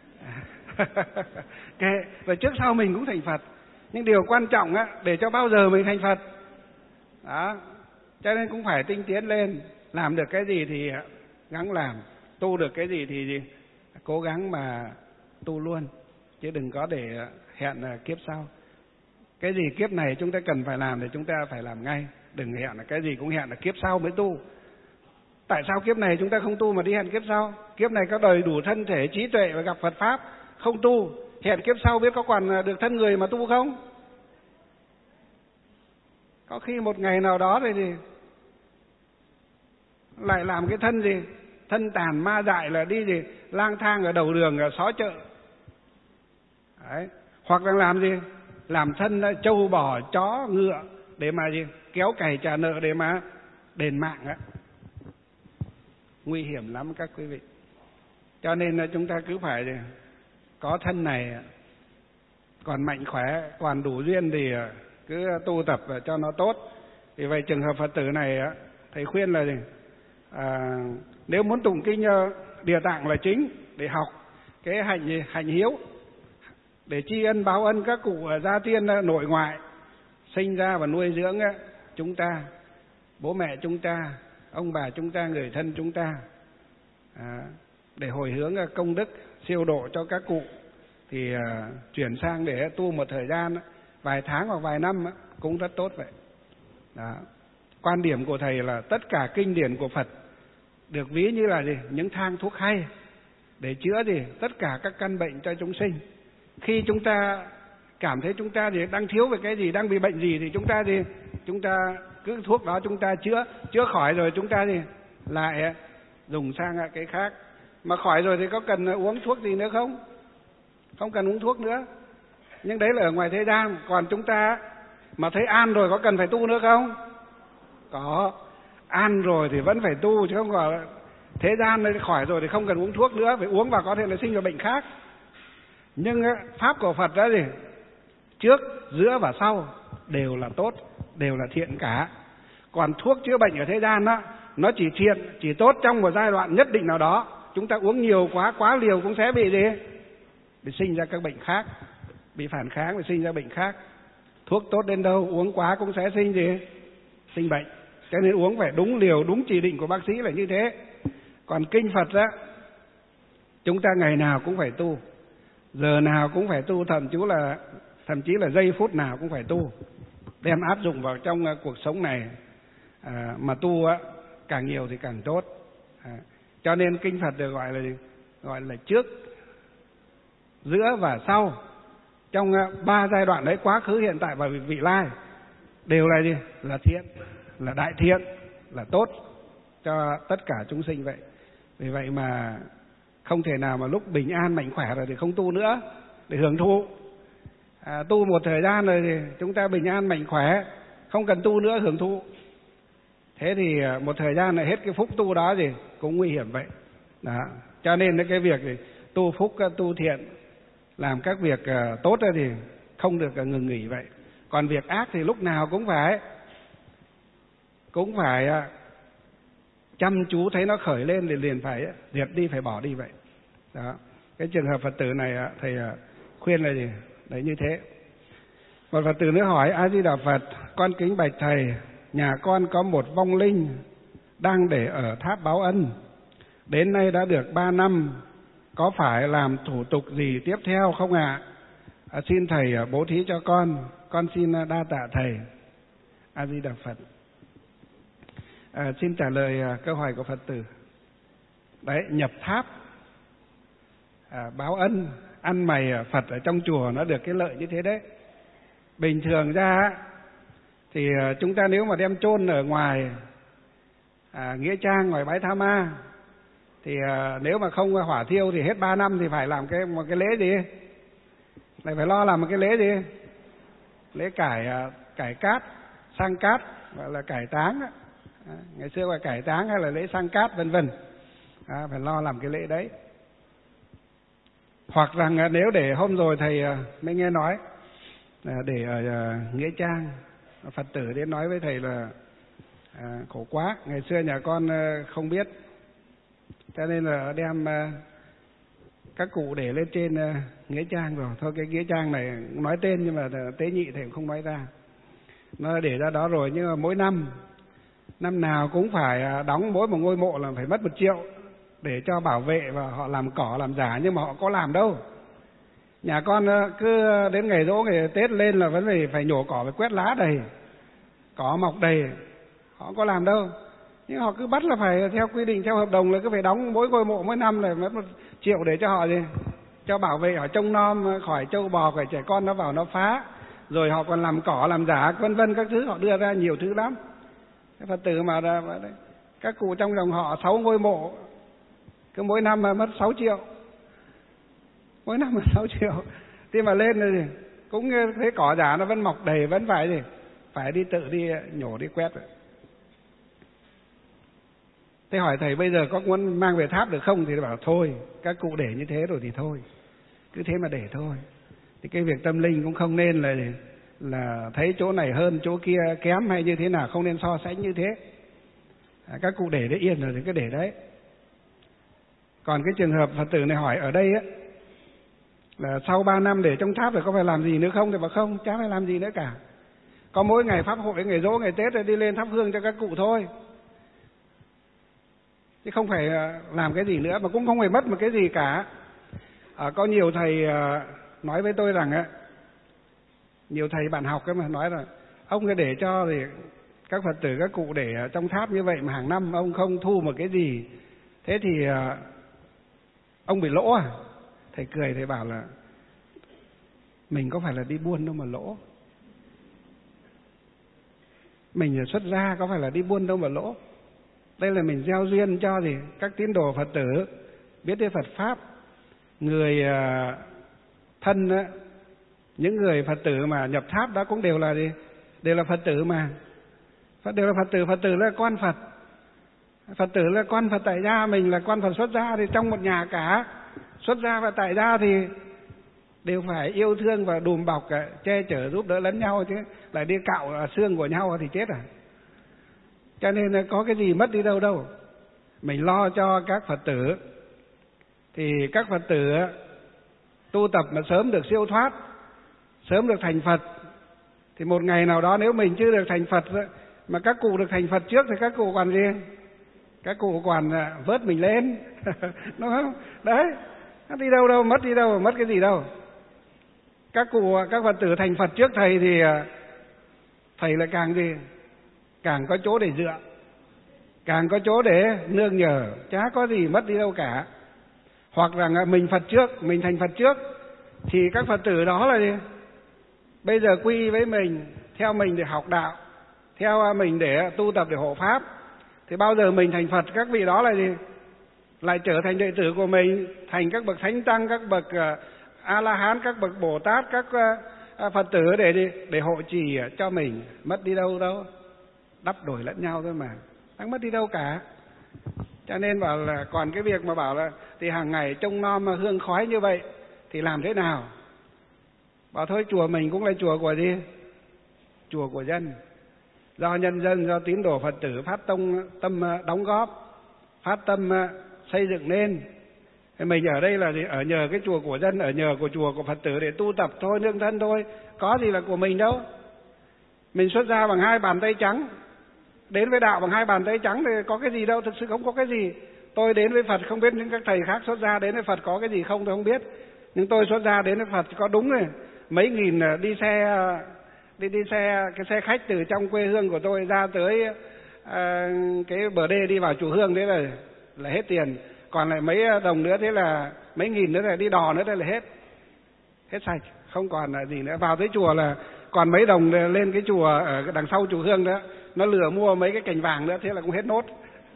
Và trước sau mình cũng thành Phật. Nhưng điều quan trọng để cho bao giờ mình thành Phật. Đó. Cho nên cũng phải tinh tiến lên, làm được cái gì thì gắng làm, tu được cái gì thì gì, cố gắng mà tu luôn, chứ đừng có để hẹn kiếp sau. Cái gì kiếp này chúng ta cần phải làm thì chúng ta phải làm ngay, đừng hẹn là cái gì cũng hẹn là kiếp sau mới tu. Tại sao kiếp này chúng ta không tu mà đi hẹn kiếp sau? Kiếp này có đầy đủ thân thể, trí tuệ và gặp Phật Pháp, không tu, hẹn kiếp sau biết có còn được thân người mà tu không? Có khi một ngày nào đó thì lại làm cái thân gì? Thân tàn ma dại là đi gì? Lang thang ở đầu đường, ở xó chợ. Đấy. Hoặc là làm gì? Làm thân trâu bò, chó, ngựa để mà gì? Kéo cày trả nợ để mà đền mạng á. Nguy hiểm lắm các quý vị. Cho nên chúng ta cứ phải có thân này còn mạnh khỏe, còn đủ duyên thì cứ tu tập cho nó tốt. Vì vậy trường hợp Phật tử này thầy khuyên là gì? Nếu muốn tụng kinh Địa Tạng là chính để học cái hành hiếu, để tri ân báo ân các cụ gia tiên nội ngoại sinh ra và nuôi dưỡng chúng ta, bố mẹ chúng ta, ông bà chúng ta, người thân chúng ta, để hồi hướng công đức siêu độ cho các cụ, thì chuyển sang để tu một thời gian vài tháng hoặc vài năm cũng rất tốt vậy. Đó. Quan điểm của thầy là tất cả kinh điển của Phật được ví như là gì? Những thang thuốc hay để chữa gì? Tất cả các căn bệnh cho chúng sinh. Khi chúng ta cảm thấy chúng ta gì đang thiếu về cái gì, đang bị bệnh gì thì chúng ta gì? Chúng ta cứ thuốc đó chúng ta chữa khỏi rồi chúng ta gì? Lại dùng sang cái khác. Mà khỏi rồi thì có cần uống thuốc gì nữa không? Không cần uống thuốc nữa. Nhưng đấy là ở ngoài thế gian. Còn chúng ta mà thấy an rồi có cần phải tu nữa không? Có. An rồi thì vẫn phải tu, chứ không có thế gian này khỏi rồi thì không cần uống thuốc nữa. Phải uống và có thể là sinh ra bệnh khác. Nhưng pháp của Phật đó gì? Trước, giữa và sau đều là tốt, đều là thiện cả. Còn thuốc chữa bệnh ở thế gian đó, nó chỉ thiện, chỉ tốt trong một giai đoạn nhất định nào đó. Chúng ta uống nhiều quá liều cũng sẽ bị gì? Bị sinh ra các bệnh khác, bị phản kháng, bị sinh ra bệnh khác. Thuốc tốt đến đâu uống quá cũng sẽ sinh gì? Sinh bệnh. Cho nên uống phải đúng liều, đúng chỉ định của bác sĩ là như thế. Còn kinh Phật á, chúng ta ngày nào cũng phải tu, giờ nào cũng phải tu, thậm chí là thậm chí là giây phút nào cũng phải tu, đem áp dụng vào trong cuộc sống này. Mà tu càng nhiều thì càng tốt. Cho nên kinh Phật được gọi là trước, giữa và sau. Trong 3 giai đoạn đấy, quá khứ, hiện tại và vị lai, đều là gì? Là thiện, là đại thiện, là tốt cho tất cả chúng sinh vậy. Vì vậy mà không thể nào mà lúc bình an mạnh khỏe rồi thì không tu nữa để hưởng thụ. Tu một thời gian rồi thì chúng ta bình an mạnh khỏe, không cần tu nữa hưởng thụ. Thế thì một thời gian này hết cái phúc tu đó thì cũng nguy hiểm vậy. Đó. Cho nên cái việc thì tu phúc, tu thiện, làm các việc tốt thì không được ngừng nghỉ vậy. Còn việc ác thì lúc nào cũng phải chăm chú, thấy nó khởi lên thì liền phải diệt đi, phải bỏ đi vậy. Đó. Cái trường hợp Phật tử này thầy khuyên là gì? Đấy, như thế. Một Phật tử nữa hỏi: A Di Đà Phật, con kính bạch thầy, nhà con có một vong linh đang để ở tháp báo ân, đến nay đã được 3 năm, có phải làm thủ tục gì tiếp theo không ạ? Xin thầy bố thí cho con xin đa tạ thầy. A Di Đà Phật. Xin trả lời câu hỏi của Phật tử. Đấy, nhập tháp báo ân, ăn mày Phật ở trong chùa nó được cái lợi như thế đấy. Bình thường ra thì chúng ta nếu mà đem chôn ở ngoài nghĩa trang, ngoài bãi Tha Ma, thì nếu mà không hỏa thiêu thì hết 3 năm thì phải làm một cái lễ gì? Lại phải lo làm một cái lễ gì? Lễ cải cát, sang cát, gọi là cải táng. Ngày xưa gọi cải táng hay là lễ sang cát vân vân. Phải lo làm cái lễ đấy. Hoặc rằng nếu để hôm rồi thầy mới nghe nói để ở nghĩa trang, Phật tử đến nói với thầy là khổ quá, ngày xưa nhà con không biết, cho nên là đem các cụ để lên trên nghĩa trang rồi. Thôi cái nghĩa trang này nói tên nhưng mà tế nhị thầy cũng không nói ra. Nó để ra đó rồi, nhưng mà mỗi năm nào cũng phải đóng mỗi một ngôi mộ là phải mất 1 triệu để cho bảo vệ, và họ làm cỏ làm giả, nhưng mà họ có làm đâu. Nhà con cứ đến ngày giỗ, ngày Tết lên là vẫn phải nhổ cỏ, phải quét lá đầy, cỏ mọc đầy, họ có làm đâu. Nhưng họ cứ bắt là phải theo quy định, theo hợp đồng là cứ phải đóng mỗi ngôi mộ mỗi năm là mất 1 triệu để cho họ gì, cho bảo vệ, họ trông nom khỏi trâu bò, khỏi trẻ con nó vào nó phá, rồi họ còn làm cỏ làm giả vân vân các thứ, họ đưa ra nhiều thứ lắm. Cái Phật tử mà các cụ trong dòng họ 6 ngôi mộ, cứ mỗi năm mà mất 6 triệu, mỗi năm mà 6 triệu, thì mà lên rồi thì cũng thấy cỏ giả nó vẫn mọc đầy, vẫn phải gì, phải đi tự đi nhổ đi quét rồi. Thế hỏi thầy bây giờ có muốn mang về tháp được không? Thì bảo thôi, các cụ để như thế rồi thì thôi, cứ thế mà để thôi. Thì cái việc tâm linh cũng không nên là thấy chỗ này hơn chỗ kia kém hay như thế nào, không nên so sánh như thế. Các cụ để đấy yên rồi thì cứ để đấy. Còn cái trường hợp Phật tử này hỏi ở đây là sau 3 năm để trong tháp rồi có phải làm gì nữa không? Thì bảo không, chả phải làm gì nữa cả. Có mỗi ngày pháp hội, ngày giỗ, ngày Tết rồi đi lên thắp hương cho các cụ thôi, chứ không phải làm cái gì nữa, mà cũng không phải mất một cái gì cả. Có nhiều thầy nói với tôi rằng nhiều thầy bạn học mà nói là ông cứ để cho thì các Phật tử các cụ để trong tháp như vậy mà hàng năm ông không thu một cái gì, thế thì ông bị lỗ à? Thầy cười, thầy bảo là mình có phải là đi buôn đâu mà lỗ, mình xuất gia có phải là đi buôn đâu mà lỗ. Đây là mình gieo duyên cho gì các tín đồ Phật tử biết đến Phật pháp. Người thân những người Phật tử mà nhập tháp đó cũng đều là gì? Đều là Phật tử mà. Đều là Phật tử là con Phật. Phật tử là con Phật tại gia, mình là con Phật xuất gia, thì trong một nhà cả xuất gia và tại gia thì đều phải yêu thương và đùm bọc, che chở giúp đỡ lẫn nhau, chứ lại đi cạo xương của nhau thì chết à. Cho nên có cái gì mất đi đâu. Mình lo cho các Phật tử, thì các Phật tử tu tập mà sớm được siêu thoát, sớm được thành Phật, thì một ngày nào đó nếu mình chưa được thành Phật mà các cụ được thành Phật trước thì các cụ còn gì? Các cụ còn vớt mình lên đúng không? Đấy, nó đi đâu, mất đi đâu, mất cái gì đâu. Các Phật tử thành Phật trước thầy thì thầy lại càng gì? Càng có chỗ để dựa, càng có chỗ để nương nhờ, chả có gì mất đi đâu cả. Hoặc là mình Phật trước, mình thành Phật trước thì các Phật tử đó là gì? Bây giờ quy với mình, theo mình để học đạo, theo mình để tu tập để hộ pháp. Thì bao giờ mình thành Phật, các vị đó là gì? Lại trở thành đệ tử của mình, thành các bậc thánh tăng, các bậc A-la-hán, các bậc Bồ Tát, các Phật tử để hộ trì cho mình. Mất đi đâu đâu, đắp đổi lẫn nhau thôi mà, chẳng mất đi đâu cả. Cho nên bảo là còn cái việc mà bảo là thì hàng ngày trông nom hương khói như vậy thì làm thế nào? Bảo thôi chùa mình cũng là chùa của gì? Chùa của dân. Do nhân dân, do tín đồ Phật tử phát tâm đóng góp, phát tâm xây dựng nên. Mình ở đây là ở nhờ cái chùa của dân, ở nhờ của chùa của Phật tử để tu tập thôi, nương thân thôi. Có gì là của mình đâu. Mình xuất gia bằng 2 bàn tay trắng, đến với đạo bằng 2 bàn tay trắng thì có cái gì đâu, thực sự không có cái gì. Tôi đến với Phật không biết những các thầy khác xuất gia đến với Phật có cái gì không tôi không biết. Nhưng tôi xuất gia đến với Phật có đúng rồi, mấy nghìn đi xe cái xe khách từ trong quê hương của tôi ra tới cái bờ đê đi vào chùa Hương, đấy là hết tiền. Còn lại mấy đồng nữa, thế là mấy nghìn nữa là đi đò nữa, đây là hết sạch, không còn là gì nữa. Vào tới chùa là còn mấy đồng lên cái chùa ở đằng sau chùa Hương đó, nó lừa mua mấy cái cành vàng nữa, thế là cũng hết nốt.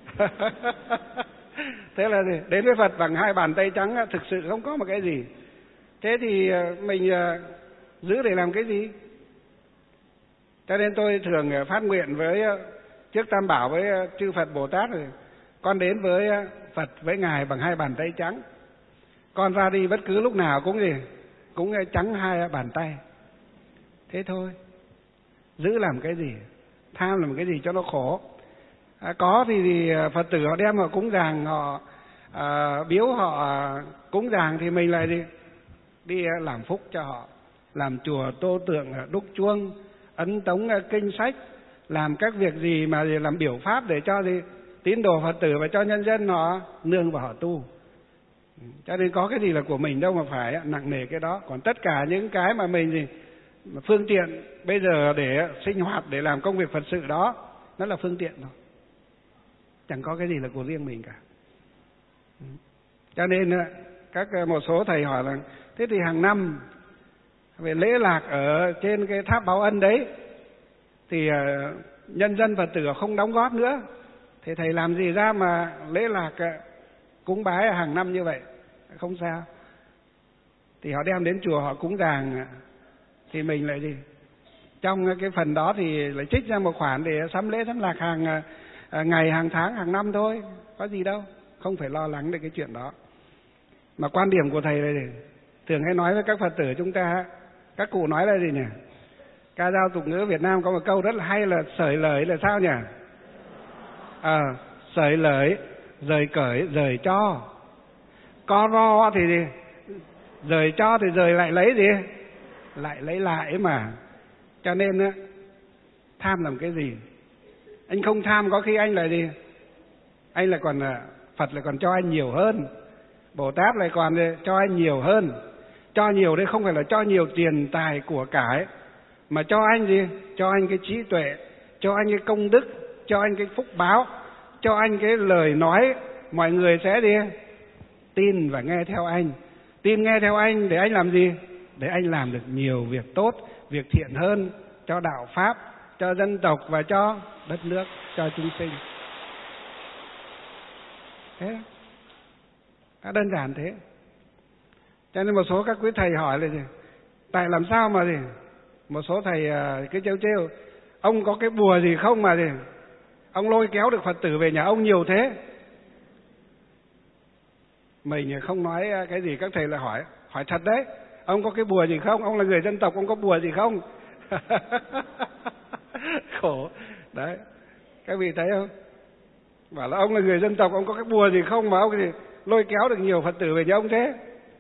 Thế là đến với Phật bằng 2 bàn tay trắng, thực sự không có một cái gì. Thế thì mình giữ để làm cái gì? Cho nên tôi thường phát nguyện với trước Tam Bảo với chư Phật Bồ Tát rồi, con đến với Phật với Ngài bằng 2 bàn tay trắng. Con ra đi bất cứ lúc nào cũng gì? Cũng trắng 2 bàn tay. Thế thôi. Giữ làm cái gì? Tham làm cái gì cho nó khổ? Có thì Phật tử họ đem họ cúng dường, họ biếu họ cúng dường thì mình lại đi làm phúc cho họ, làm chùa tô tượng, đúc chuông, ấn tống kinh sách, làm các việc gì mà làm biểu pháp để cho tín đồ Phật tử và cho nhân dân họ nương vào họ tu. Cho nên có cái gì là của mình đâu mà phải nặng nề cái đó. Còn tất cả những cái mà mình phương tiện bây giờ để sinh hoạt, để làm công việc Phật sự đó, nó là phương tiện thôi, chẳng có cái gì là của riêng mình cả. Cho nên một số thầy hỏi là thế thì hàng năm về lễ lạc ở trên cái tháp Báo Ân đấy thì nhân dân Phật tử không đóng góp nữa, thì thầy làm gì ra mà lễ lạc cúng bái hàng năm như vậy? Không sao. Thì họ đem đến chùa họ cúng dường, thì mình lại gì? Trong cái phần đó thì lại trích ra một khoản để sắm lễ sắm lạc hàng ngày, hàng tháng, hàng năm thôi, có gì đâu, không phải lo lắng về cái chuyện đó. Mà quan điểm của thầy là gì? Thường hay nói với các Phật tử chúng ta, các cụ nói là gì nhỉ? Ca dao tục ngữ Việt Nam có một câu rất là hay là sởi lời là sao nhỉ? Sởi lời, rời cởi, rời cho. Co ro thì gì? Rời cho thì rời lại lấy gì? Lại lấy lại mà. Cho nên tham làm cái gì? Anh không tham có khi anh là gì? Anh lại còn Phật lại còn cho anh nhiều hơn, Bồ Tát lại còn cho anh nhiều hơn. Cho nhiều đây không phải là cho nhiều tiền tài của cải, mà cho anh gì? Cho anh cái trí tuệ, cho anh cái công đức, cho anh cái phúc báo, cho anh cái lời nói mọi người sẽ đi tin và nghe theo anh. Tin nghe theo anh để anh làm gì? Để anh làm được nhiều việc tốt, việc thiện hơn cho đạo pháp, cho dân tộc và cho đất nước, cho chúng sinh. Thế đơn giản thế. Cho nên một số các quý thầy hỏi là gì? Tại làm sao mà gì? Một số thầy cứ trêu ông có cái bùa gì không mà gì? Ông lôi kéo được Phật tử về nhà ông nhiều thế. Mình không nói cái gì, các thầy lại hỏi thật đấy. Ông có cái bùa gì không? Ông là người dân tộc, ông có bùa gì không? Khổ. Đấy. Các vị thấy không? Bảo là ông là người dân tộc, ông có cái bùa gì không mà ông gì lôi kéo được nhiều Phật tử về nhà ông thế?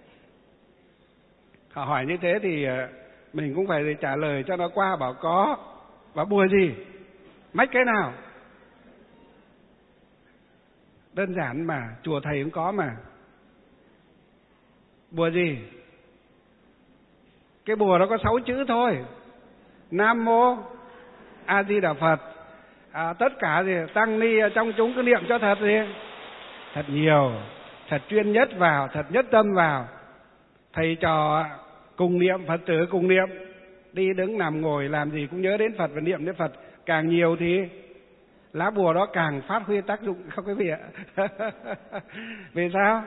Họ hỏi như thế thì mình cũng phải trả lời cho nó qua, bảo có. Và bùa gì? Mách cái nào? Đơn giản mà, chùa thầy cũng có mà. Bùa gì? Cái bùa nó có 6 chữ thôi. Nam Mô A Di Đà Phật. Tất cả gì tăng ni trong chúng cứ niệm cho thật gì, thật nhiều, thật chuyên nhất vào, thật nhất tâm vào. Thầy trò cùng niệm, Phật tử cùng niệm, đi đứng nằm ngồi làm gì cũng nhớ đến Phật và niệm đến Phật. Càng nhiều thì lá bùa đó càng phát huy tác dụng, không quý vị ạ. Vì sao?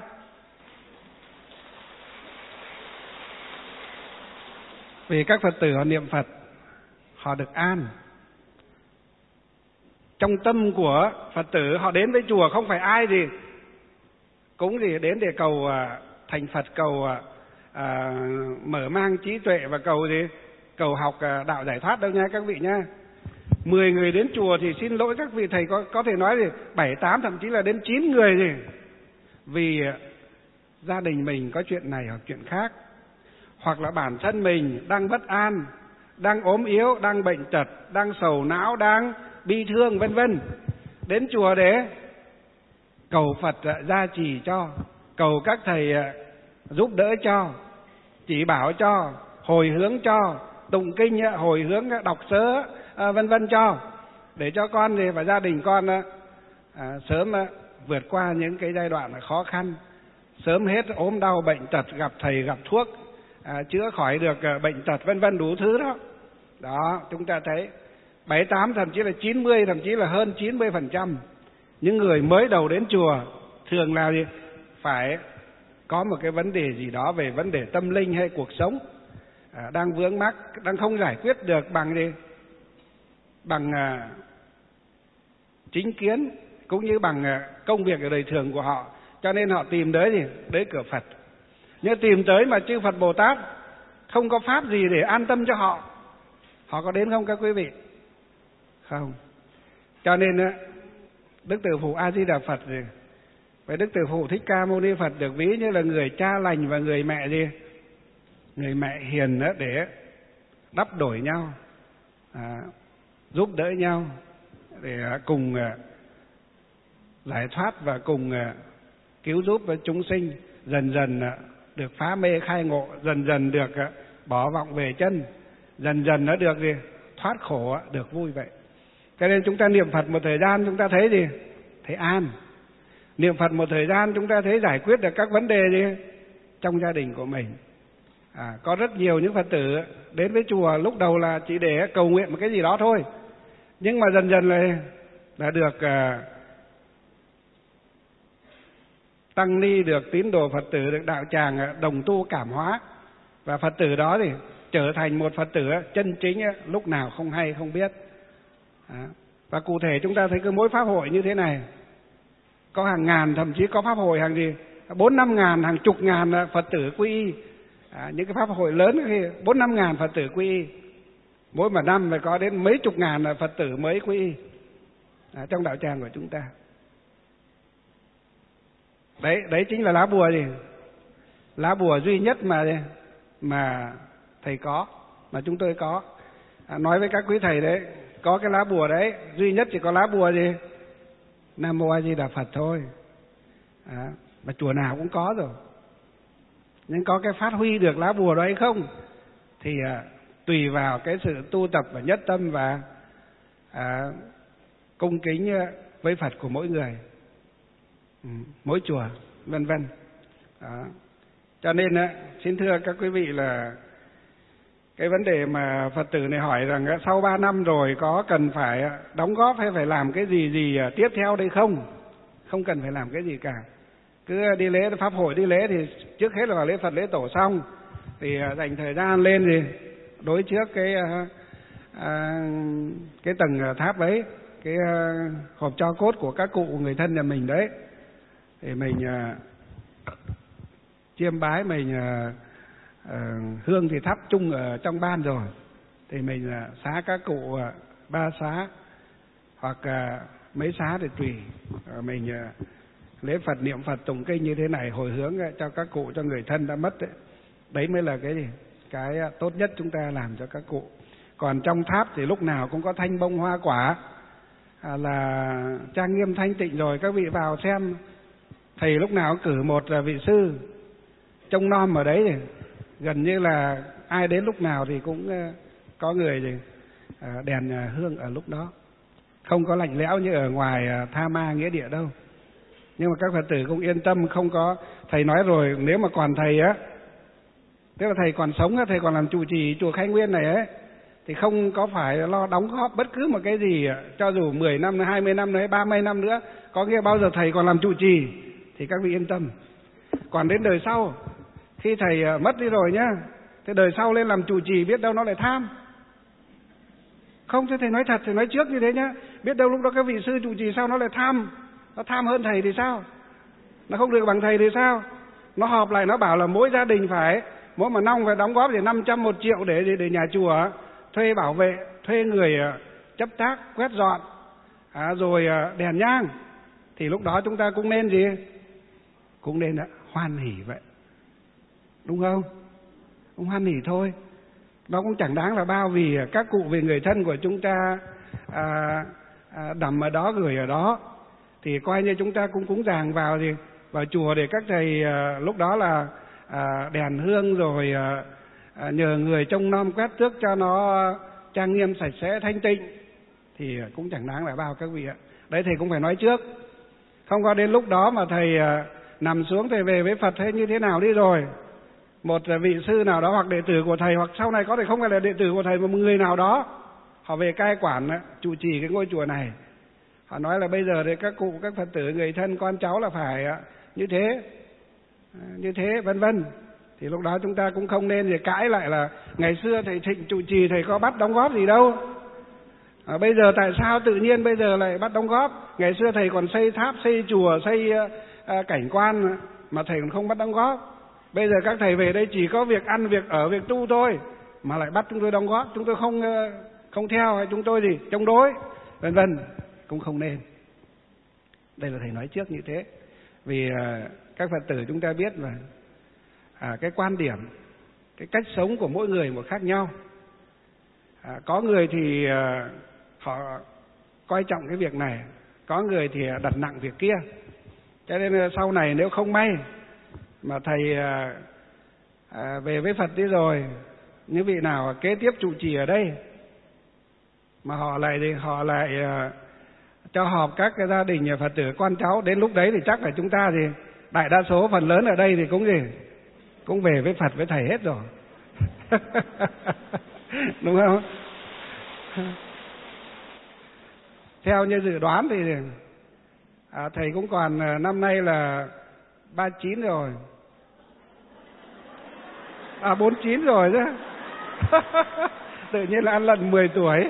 Vì các Phật tử họ niệm Phật, họ được an. Trong tâm của Phật tử, họ đến với chùa không phải ai gì cũng gì đến để cầu thành Phật, cầu mở mang trí tuệ và cầu gì, cầu học đạo giải thoát đâu nha các vị nha. 10 người đến chùa thì xin lỗi các vị thầy có thể nói thì 7, 8 thậm chí là đến 9 người gì. Vì gia đình mình có chuyện này hoặc chuyện khác, hoặc là bản thân mình đang bất an, đang ốm yếu, đang bệnh tật, đang sầu não, đang bi thương vân vân, đến chùa để cầu Phật gia trì cho, cầu các thầy giúp đỡ cho, chỉ bảo cho, hồi hướng cho, tụng kinh hồi hướng, đọc sớ vân vân cho, để cho con thì và gia đình con sớm vượt qua những cái giai đoạn khó khăn, sớm hết ốm đau bệnh tật, gặp thầy gặp thuốc, chữa khỏi được bệnh tật vân vân đủ thứ đó. Đó, chúng ta thấy 7, 8 thậm chí là 90, thậm chí là hơn 90% những người mới đầu đến chùa thường là gì? Phải có một cái vấn đề gì đó về vấn đề tâm linh hay cuộc sống, đang vướng mắc, đang không giải quyết được bằng gì? Bằng chính kiến cũng như bằng công việc ở đời thường của họ, cho nên họ tìm tới gì? Tới cửa Phật. Nhưng tìm tới mà chư Phật Bồ Tát không có pháp gì để an tâm cho họ, họ có đến không các quý vị? Không. Cho nên Đức Từ Phụ A Di Đà Phật gì, với Đức Từ Phụ Thích Ca Mâu Ni Phật được ví như là người cha lành và người mẹ gì? Người mẹ hiền đó, để đắp đổi nhau, giúp đỡ nhau để cùng giải thoát và cùng cứu giúp chúng sinh dần dần được phá mê khai ngộ, dần dần được bỏ vọng về chân, dần dần nó được gì? Thoát khổ, được vui vậy. Cho nên chúng ta niệm Phật một thời gian chúng ta thấy gì? Thấy an. Niệm Phật một thời gian chúng ta thấy giải quyết được các vấn đề gì? Trong gia đình của mình. Có rất nhiều những Phật tử đến với chùa lúc đầu là chỉ để cầu nguyện một cái gì đó thôi, nhưng mà dần dần là được tăng ni, được tín đồ Phật tử, được đạo tràng đồng tu cảm hóa, và Phật tử đó thì trở thành một Phật tử chân chính lúc nào không hay không biết. Và cụ thể chúng ta thấy cứ mỗi pháp hội như thế này có hàng ngàn, thậm chí có pháp hội hàng gì 4-5 ngàn, hàng chục ngàn Phật tử quy y. Những cái pháp hội lớn thì 4-5 ngàn Phật tử quy y, mỗi một năm phải có đến mấy chục ngàn Phật tử mới quy y trong đạo tràng của chúng ta. Đấy chính là lá bùa gì? Lá bùa duy nhất mà thầy có, mà chúng tôi có. Nói với các quý thầy đấy, có cái lá bùa đấy, duy nhất chỉ có lá bùa gì? Nam Mô A Di Đà Phật thôi. Mà chùa nào cũng có rồi. Nhưng có cái phát huy được lá bùa đó hay không thì tùy vào cái sự tu tập và nhất tâm và cung kính với Phật của mỗi người, mỗi chùa vân vân. Cho nên xin thưa các quý vị là cái vấn đề mà Phật tử này hỏi rằng sau 3 năm rồi có cần phải đóng góp hay phải làm cái gì tiếp theo đây không? Không cần phải làm cái gì cả. Cứ đi lễ pháp hội, đi lễ thì trước hết là vào lễ Phật lễ Tổ xong thì dành thời gian lên thì đối trước cái tầng tháp ấy, cái hộp tro cốt của các cụ người thân nhà mình đấy, thì mình chiêm bái, mình hương thì thắp chung ở trong ban rồi, thì mình xá các cụ 3 xá hoặc mấy xá thì tùy. Mình lễ Phật, niệm Phật, tụng kinh như thế này, hồi hướng cho các cụ, cho người thân đã mất đấy. Đấy mới là cái gì? Cái tốt nhất chúng ta làm cho các cụ. Còn trong tháp thì lúc nào cũng có thanh bông hoa quả, là trang nghiêm thanh tịnh rồi. Các vị vào xem, thầy lúc nào cử một vị sư trông nom ở đấy thì gần như là ai đến lúc nào thì cũng có người thì đèn hương ở lúc đó, không có lạnh lẽo như ở ngoài Tha Ma nghĩa địa đâu. Nhưng mà các Phật tử cũng yên tâm, không có, thầy nói rồi, nếu mà còn thầy á, tức là thầy còn sống, thầy còn làm trụ trì chùa Khai Nguyên này ấy, thì không có phải lo đóng góp bất cứ một cái gì, cho dù 10 năm, 20 năm nữa, 30 năm nữa, có nghĩa bao giờ thầy còn làm trụ trì thì các vị yên tâm. Còn đến đời sau, khi thầy mất đi rồi nhá, thế đời sau lên làm trụ trì biết đâu nó lại tham. Không, thế thầy nói thật, thầy nói trước như thế nhá, biết đâu lúc đó các vị sư trụ trì sau nó lại tham, nó tham hơn thầy thì sao? Nó không được bằng thầy thì sao? Nó họp lại nó bảo là mỗi gia đình phải, mỗi một năm phải đóng góp để 500, 1 triệu để nhà chùa thuê bảo vệ, thuê người chấp tác, quét dọn, rồi đèn nhang. Thì lúc đó chúng ta cũng nên gì? Cũng nên hoan hỉ vậy. Đúng không? Cũng hoan hỉ thôi. Đó cũng chẳng đáng là bao, vì các cụ vì người thân của chúng ta đầm ở đó, gửi ở đó, thì coi như chúng ta cũng cúng dường vào thì vào chùa để các thầy lúc đó là đèn hương, rồi nhờ người trông nom quét tước cho nó trang nghiêm sạch sẽ thanh tịnh, thì cũng chẳng đáng là bao các vị ạ. Đấy, thầy cũng phải nói trước, không có đến lúc đó mà thầy nằm xuống thầy về với Phật hay như thế nào đi rồi, một vị sư nào đó hoặc đệ tử của thầy, hoặc sau này có thể không phải là đệ tử của thầy mà một người nào đó, họ về cai quản trụ trì cái ngôi chùa này, họ nói là bây giờ thì các cụ, các Phật tử, người thân, con cháu là phải như thế vân vân. Thì lúc đó chúng ta cũng không nên thì cãi lại là ngày xưa thầy Thịnh trụ trì thầy có bắt đóng góp gì đâu, bây giờ tại sao tự nhiên bây giờ lại bắt đóng góp? Ngày xưa thầy còn xây tháp, xây chùa, xây cảnh quan mà thầy còn không bắt đóng góp. Bây giờ các thầy về đây chỉ có việc ăn, việc ở, việc tu thôi mà lại bắt chúng tôi đóng góp, chúng tôi không theo, hay chúng tôi gì chống đối vân vân, cũng không nên. Đây là thầy nói trước như thế, vì các Phật tử chúng ta biết là cái quan điểm, cái cách sống của mỗi người một khác nhau. Có người thì họ coi trọng cái việc này, có người thì đặt nặng việc kia. Cho nên sau này nếu không may mà thầy về với Phật đi rồi, những vị nào kế tiếp trụ trì ở đây mà họ lại cho họp các cái gia đình Phật tử con cháu, đến lúc đấy thì chắc là chúng ta thì đại đa số phần lớn ở đây thì cũng về với Phật với thầy hết rồi. Đúng không? Theo như dự đoán thì thầy cũng còn năm nay là 39 rồi, 49 rồi chứ. Tự nhiên là ăn lần 10 tuổi.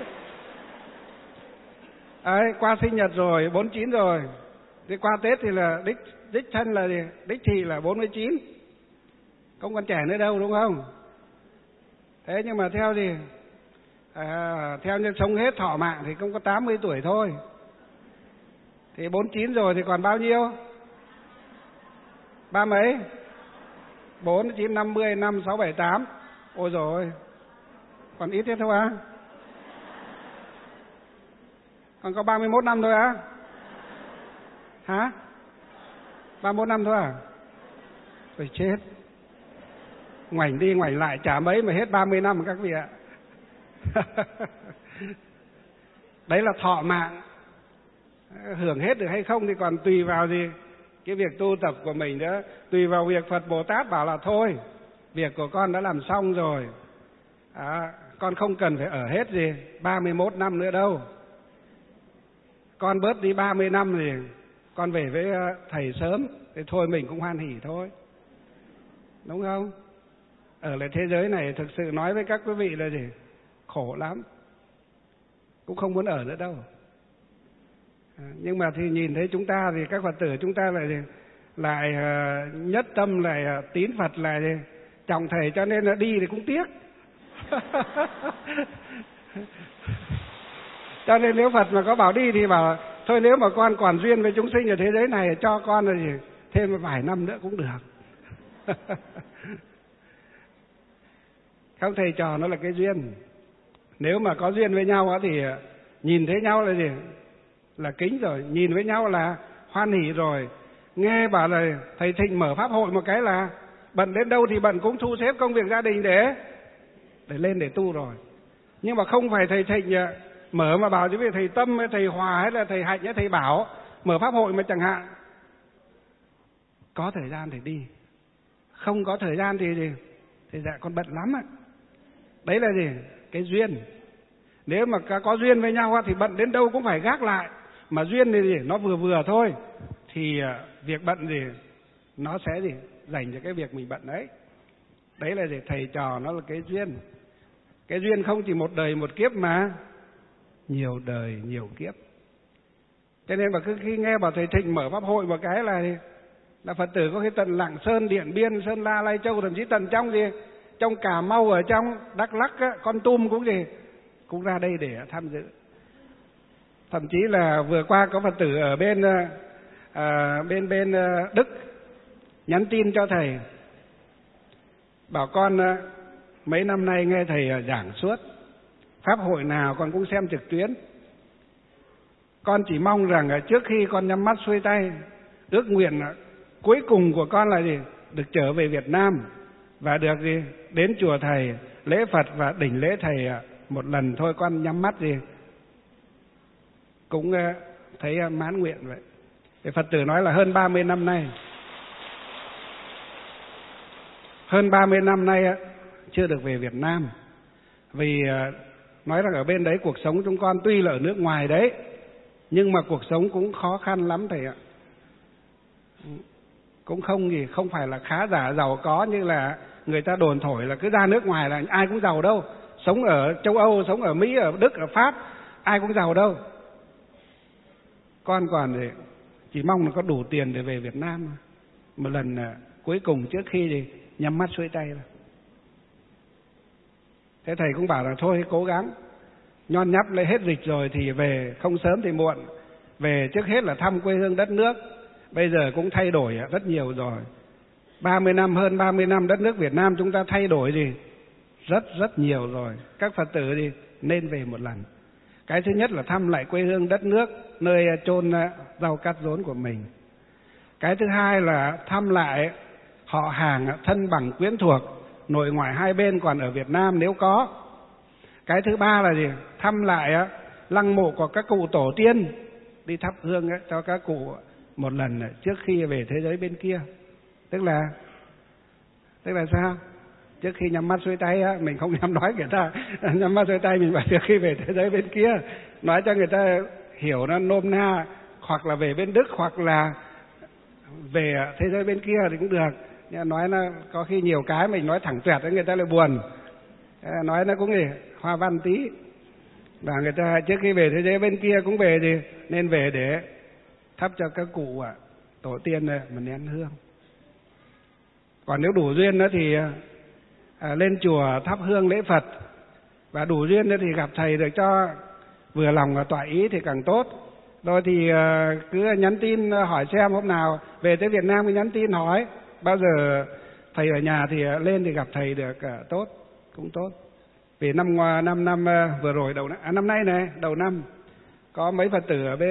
Qua sinh nhật rồi 49 rồi, thì qua Tết thì là đích thân là đích thị là 49, không còn trẻ nữa đâu, đúng không? Thế nhưng mà theo gì theo như sống hết thọ mạng thì cũng có 80 tuổi thôi. Thì 49 rồi thì còn bao nhiêu? Ba mấy? 4, 9, 50, 5, 6, 7, 8. Ôi rồi, còn ít thế thôi á? Còn có 31 năm thôi á? Hả? 31 năm thôi à? Rồi chết. Ngoảnh đi ngoảnh lại chả mấy mà hết 30 năm các vị ạ. Đấy là thọ mạng. Hưởng hết được hay không thì còn tùy vào gì cái việc tu tập của mình đó, tùy vào việc Phật Bồ Tát bảo là thôi, việc của con đã làm xong rồi, con không cần phải ở hết gì 31 năm nữa đâu, con bớt đi 30 năm thì con về với thầy sớm, thì thôi mình cũng hoan hỉ thôi, đúng không? Ở lại thế giới này thực sự nói với các quý vị là gì? Khổ lắm, cũng không muốn ở nữa đâu. Nhưng mà thì nhìn thấy chúng ta thì các Phật tử chúng ta lại nhất tâm, lại tín Phật, lại trọng thầy, cho nên là đi thì cũng tiếc. Cho nên nếu Phật mà có bảo đi thì bảo thôi, nếu mà con còn duyên với chúng sinh ở thế giới này cho con là gì thêm vài năm nữa cũng được. Không, thầy trò nó là cái duyên. Nếu mà có duyên với nhau thì nhìn thấy nhau là gì? Là kính rồi, nhìn với nhau là hoan hỉ rồi. Nghe bảo là thầy Thịnh mở pháp hội một cái là bận đến đâu thì bận, cũng thu xếp công việc gia đình để để lên để tu rồi. Nhưng mà không phải thầy Thịnh mở mà bảo chứ vì thầy Tâm hay thầy Hòa hay là thầy Hạnh hay thầy Bảo mở pháp hội mà chẳng hạn. Có thời gian thì đi, không có thời gian thì gì? Thì dạ con bận lắm ạ. Đấy là gì? Cái duyên. Nếu mà có duyên với nhau thì bận đến đâu cũng phải gác lại. Mà duyên thì gì? Nó vừa vừa thôi. Thì việc bận gì? Nó sẽ gì? Dành cho cái việc mình bận đấy. Đấy là gì? Thầy trò nó là cái duyên. Cái duyên không chỉ một đời một kiếp mà nhiều đời nhiều kiếp. Cho nên mà cứ khi nghe bảo thầy Thịnh mở pháp hội một cái là Phật tử có khi tận Lạng Sơn, Điện Biên, Sơn La, Lai Châu, thậm chí tận trong gì? Trong Cà Mau, ở trong Đắk Lắk, Kon Tum cũng gì? Cũng ra đây để tham dự. Thậm chí là vừa qua có Phật tử ở bên Đức nhắn tin cho thầy, bảo con mấy năm nay nghe thầy giảng suốt, pháp hội nào con cũng xem trực tuyến. Con chỉ mong rằng trước khi con nhắm mắt xuôi tay, ước nguyện cuối cùng của con là gì? Được trở về Việt Nam và được gì? Đến chùa thầy lễ Phật và đỉnh lễ thầy một lần thôi. Con nhắm mắt gì cũng thấy mãn nguyện vậy. Thì Phật tử nói là hơn 30 năm nay, hơn 30 năm nay chưa được về Việt Nam. Vì nói rằng ở bên đấy cuộc sống chúng con tuy là ở nước ngoài đấy, nhưng mà cuộc sống cũng khó khăn lắm thầy ạ. Cũng không phải là khá giả giàu có như là người ta đồn thổi là cứ ra nước ngoài là ai cũng giàu đâu. Sống ở châu Âu, sống ở Mỹ, ở Đức, ở Pháp, ai cũng giàu đâu. Con còn thì chỉ mong là có đủ tiền để về Việt Nam một lần cuối cùng trước khi thì nhắm mắt xuôi tay. Thế thầy cũng bảo là thôi cố gắng, nhon nhắp lấy hết dịch rồi thì về, không sớm thì muộn. Về trước hết là thăm quê hương đất nước. Bây giờ cũng thay đổi rất nhiều rồi. 30 năm, hơn 30 năm đất nước Việt Nam chúng ta thay đổi gì? Rất nhiều rồi. Các Phật tử thì nên về một lần. Cái thứ nhất là thăm lại quê hương đất nước, nơi chôn rau cắt rốn của mình. Cái thứ hai là thăm lại họ hàng thân bằng quyến thuộc, nội ngoại hai bên còn ở Việt Nam nếu có. Cái thứ ba là gì? Thăm lại lăng mộ của các cụ tổ tiên, đi thắp hương cho các cụ một lần trước khi về thế giới bên kia. Tức là sao? Trước khi nhắm mắt xuôi tay mình không dám nói người ta nhắm mắt xuôi tay, mình bảo trước khi về thế giới bên kia, nói cho người ta hiểu nó nôm na, hoặc là về bên Đức, hoặc là về thế giới bên kia thì cũng được. Nhưng nói nó có khi nhiều cái mình nói thẳng tuyệt người ta lại buồn, nói nó cũng gì hoa văn tí. Và người ta trước khi về thế giới bên kia cũng về thì nên về để thắp cho các cụ tổ tiên một nén hương. Còn nếu đủ duyên nữa thì lên chùa thắp hương lễ Phật, và đủ duyên nữa thì gặp thầy được cho vừa lòng và tọa ý thì càng tốt. Rồi thì cứ nhắn tin hỏi xem hôm nào về tới Việt Nam, cứ nhắn tin hỏi. Bao giờ thầy ở nhà thì lên thì gặp thầy được tốt, cũng tốt. Vì năm vừa rồi năm nay này, đầu năm có mấy Phật tử ở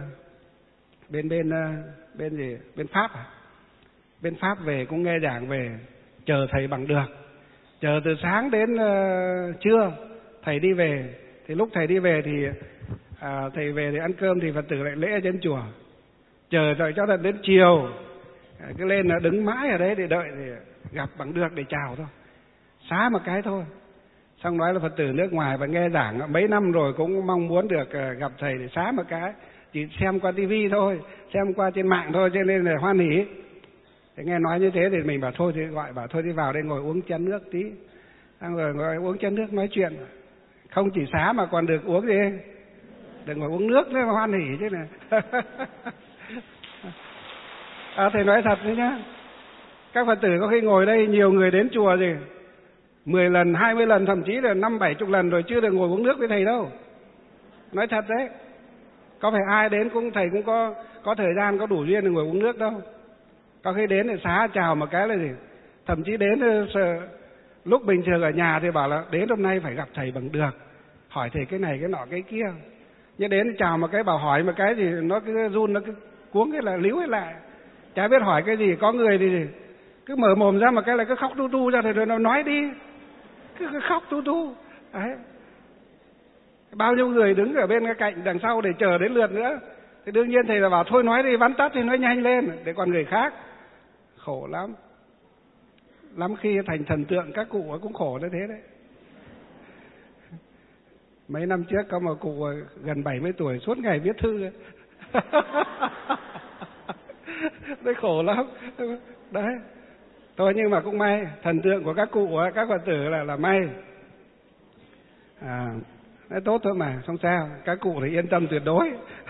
bên Pháp bên Pháp về cũng nghe giảng về, chờ thầy bằng được, chờ từ sáng đến trưa thầy đi về. Thì lúc thầy đi về thì thầy về thì ăn cơm thì Phật tử lại lễ ở trên chùa, chờ đợi cho đến chiều cứ lên đứng mãi ở đấy để đợi thì gặp bằng được để chào thôi, xá một cái thôi. Xong nói là Phật tử nước ngoài và nghe giảng mấy năm rồi cũng mong muốn được gặp thầy để xá một cái, chỉ xem qua tivi thôi, xem qua trên mạng thôi, cho nên là hoan hỉ. Thế nghe nói như thế thì mình bảo thôi thì bảo thôi đi vào đây ngồi uống chén nước tí, xong rồi ngồi uống chén nước nói chuyện, không chỉ xá mà còn được uống gì, được ngồi uống nước nữa mà hoan hỉ chứ này. Thầy nói thật đấy nhá, các Phật tử có khi ngồi đây nhiều người đến chùa gì 10 lần, 20 lần, thậm chí là 50-70 lần rồi chưa được ngồi uống nước với thầy đâu. Nói thật đấy, có phải ai đến cũng thầy cũng có thời gian, có đủ duyên để ngồi uống nước đâu. Có khi đến thì xá chào một cái là gì, thậm chí đến lúc bình thường ở nhà thì bảo là đến hôm nay phải gặp thầy bằng được, hỏi thầy cái này cái nọ cái kia. Nhưng đến chào một cái bảo hỏi một cái thì nó cứ run, nó cứ cuống cái là líu lại, chả biết hỏi cái gì. Có người thì cứ mở mồm ra một cái là cứ khóc tu tu ra thì nó nói đi. cứ khóc tu tu. Đấy. Bao nhiêu người đứng ở bên cái cạnh đằng sau để chờ đến lượt nữa. Thì đương nhiên thầy là bảo thôi nói đi, vắn tắt thì nói nhanh lên để còn người khác. Khổ lắm. Lắm khi thành thần tượng các cụ cũng khổ như thế đấy. Mấy năm trước có một cụ gần 70 tuổi suốt ngày viết thư. Đấy khổ lắm. Đấy. Thôi nhưng mà cũng may, thần tượng của các cụ, các Phật tử là may. Đấy tốt thôi mà, không sao, các cụ thì yên tâm tuyệt đối.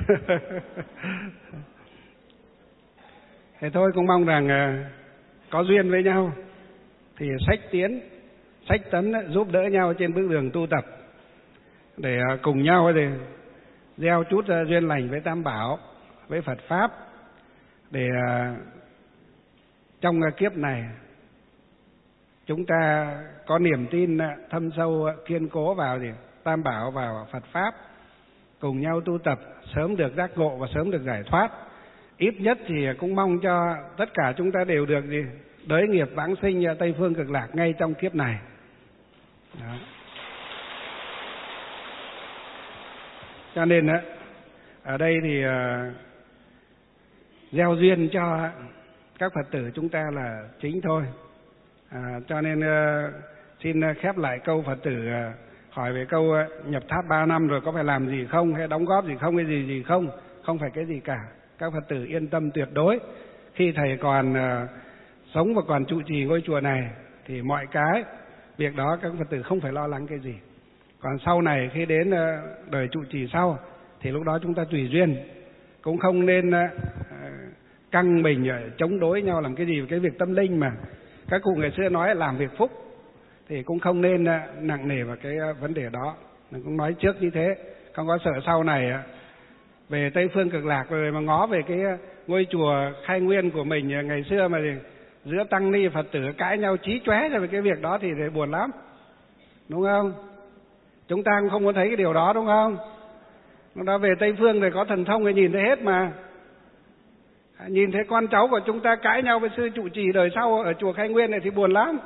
Thế thôi cũng mong rằng có duyên với nhau thì sách tiến, sách tấn giúp đỡ nhau trên bước đường tu tập, để cùng nhau thì gieo chút duyên lành với Tam Bảo, với Phật Pháp, để trong kiếp này chúng ta có niềm tin thâm sâu kiên cố vào thì Tam Bảo, vào Phật Pháp, cùng nhau tu tập, sớm được giác ngộ và sớm được giải thoát. Ít nhất thì cũng mong cho tất cả chúng ta đều được gì đới nghiệp vãng sinh Tây Phương Cực Lạc ngay trong kiếp này. Đó. Cho nên ở đây thì gieo duyên cho các Phật tử chúng ta là chính thôi. Cho nên xin khép lại câu Phật tử hỏi về câu nhập tháp 3 năm rồi có phải làm gì không, hay đóng góp gì không, cái gì không. Không phải cái gì cả. Các Phật tử yên tâm tuyệt đối. Khi thầy còn sống và còn trụ trì ngôi chùa này thì mọi cái việc đó các Phật tử không phải lo lắng cái gì. Còn sau này khi đến đời trụ trì sau thì lúc đó chúng ta tùy duyên, cũng không nên căng mình chống đối nhau làm cái gì với cái việc tâm linh mà các cụ ngày xưa nói làm việc phúc, thì cũng không nên nặng nề vào cái vấn đề đó. Mình cũng nói trước như thế, không có sợ sau này về Tây Phương Cực Lạc rồi mà ngó về cái ngôi chùa khai nguyên của mình ngày xưa mà giữa tăng ni Phật tử cãi nhau chí chóe về cái việc đó thì buồn lắm, đúng không? Chúng ta cũng không muốn thấy cái điều đó, đúng không? Nó đã về Tây Phương thì có thần thông thì nhìn thấy hết mà. Nhìn thấy con cháu của chúng ta cãi nhau với sư trụ trì đời sau ở chùa Khai Nguyên này thì buồn lắm.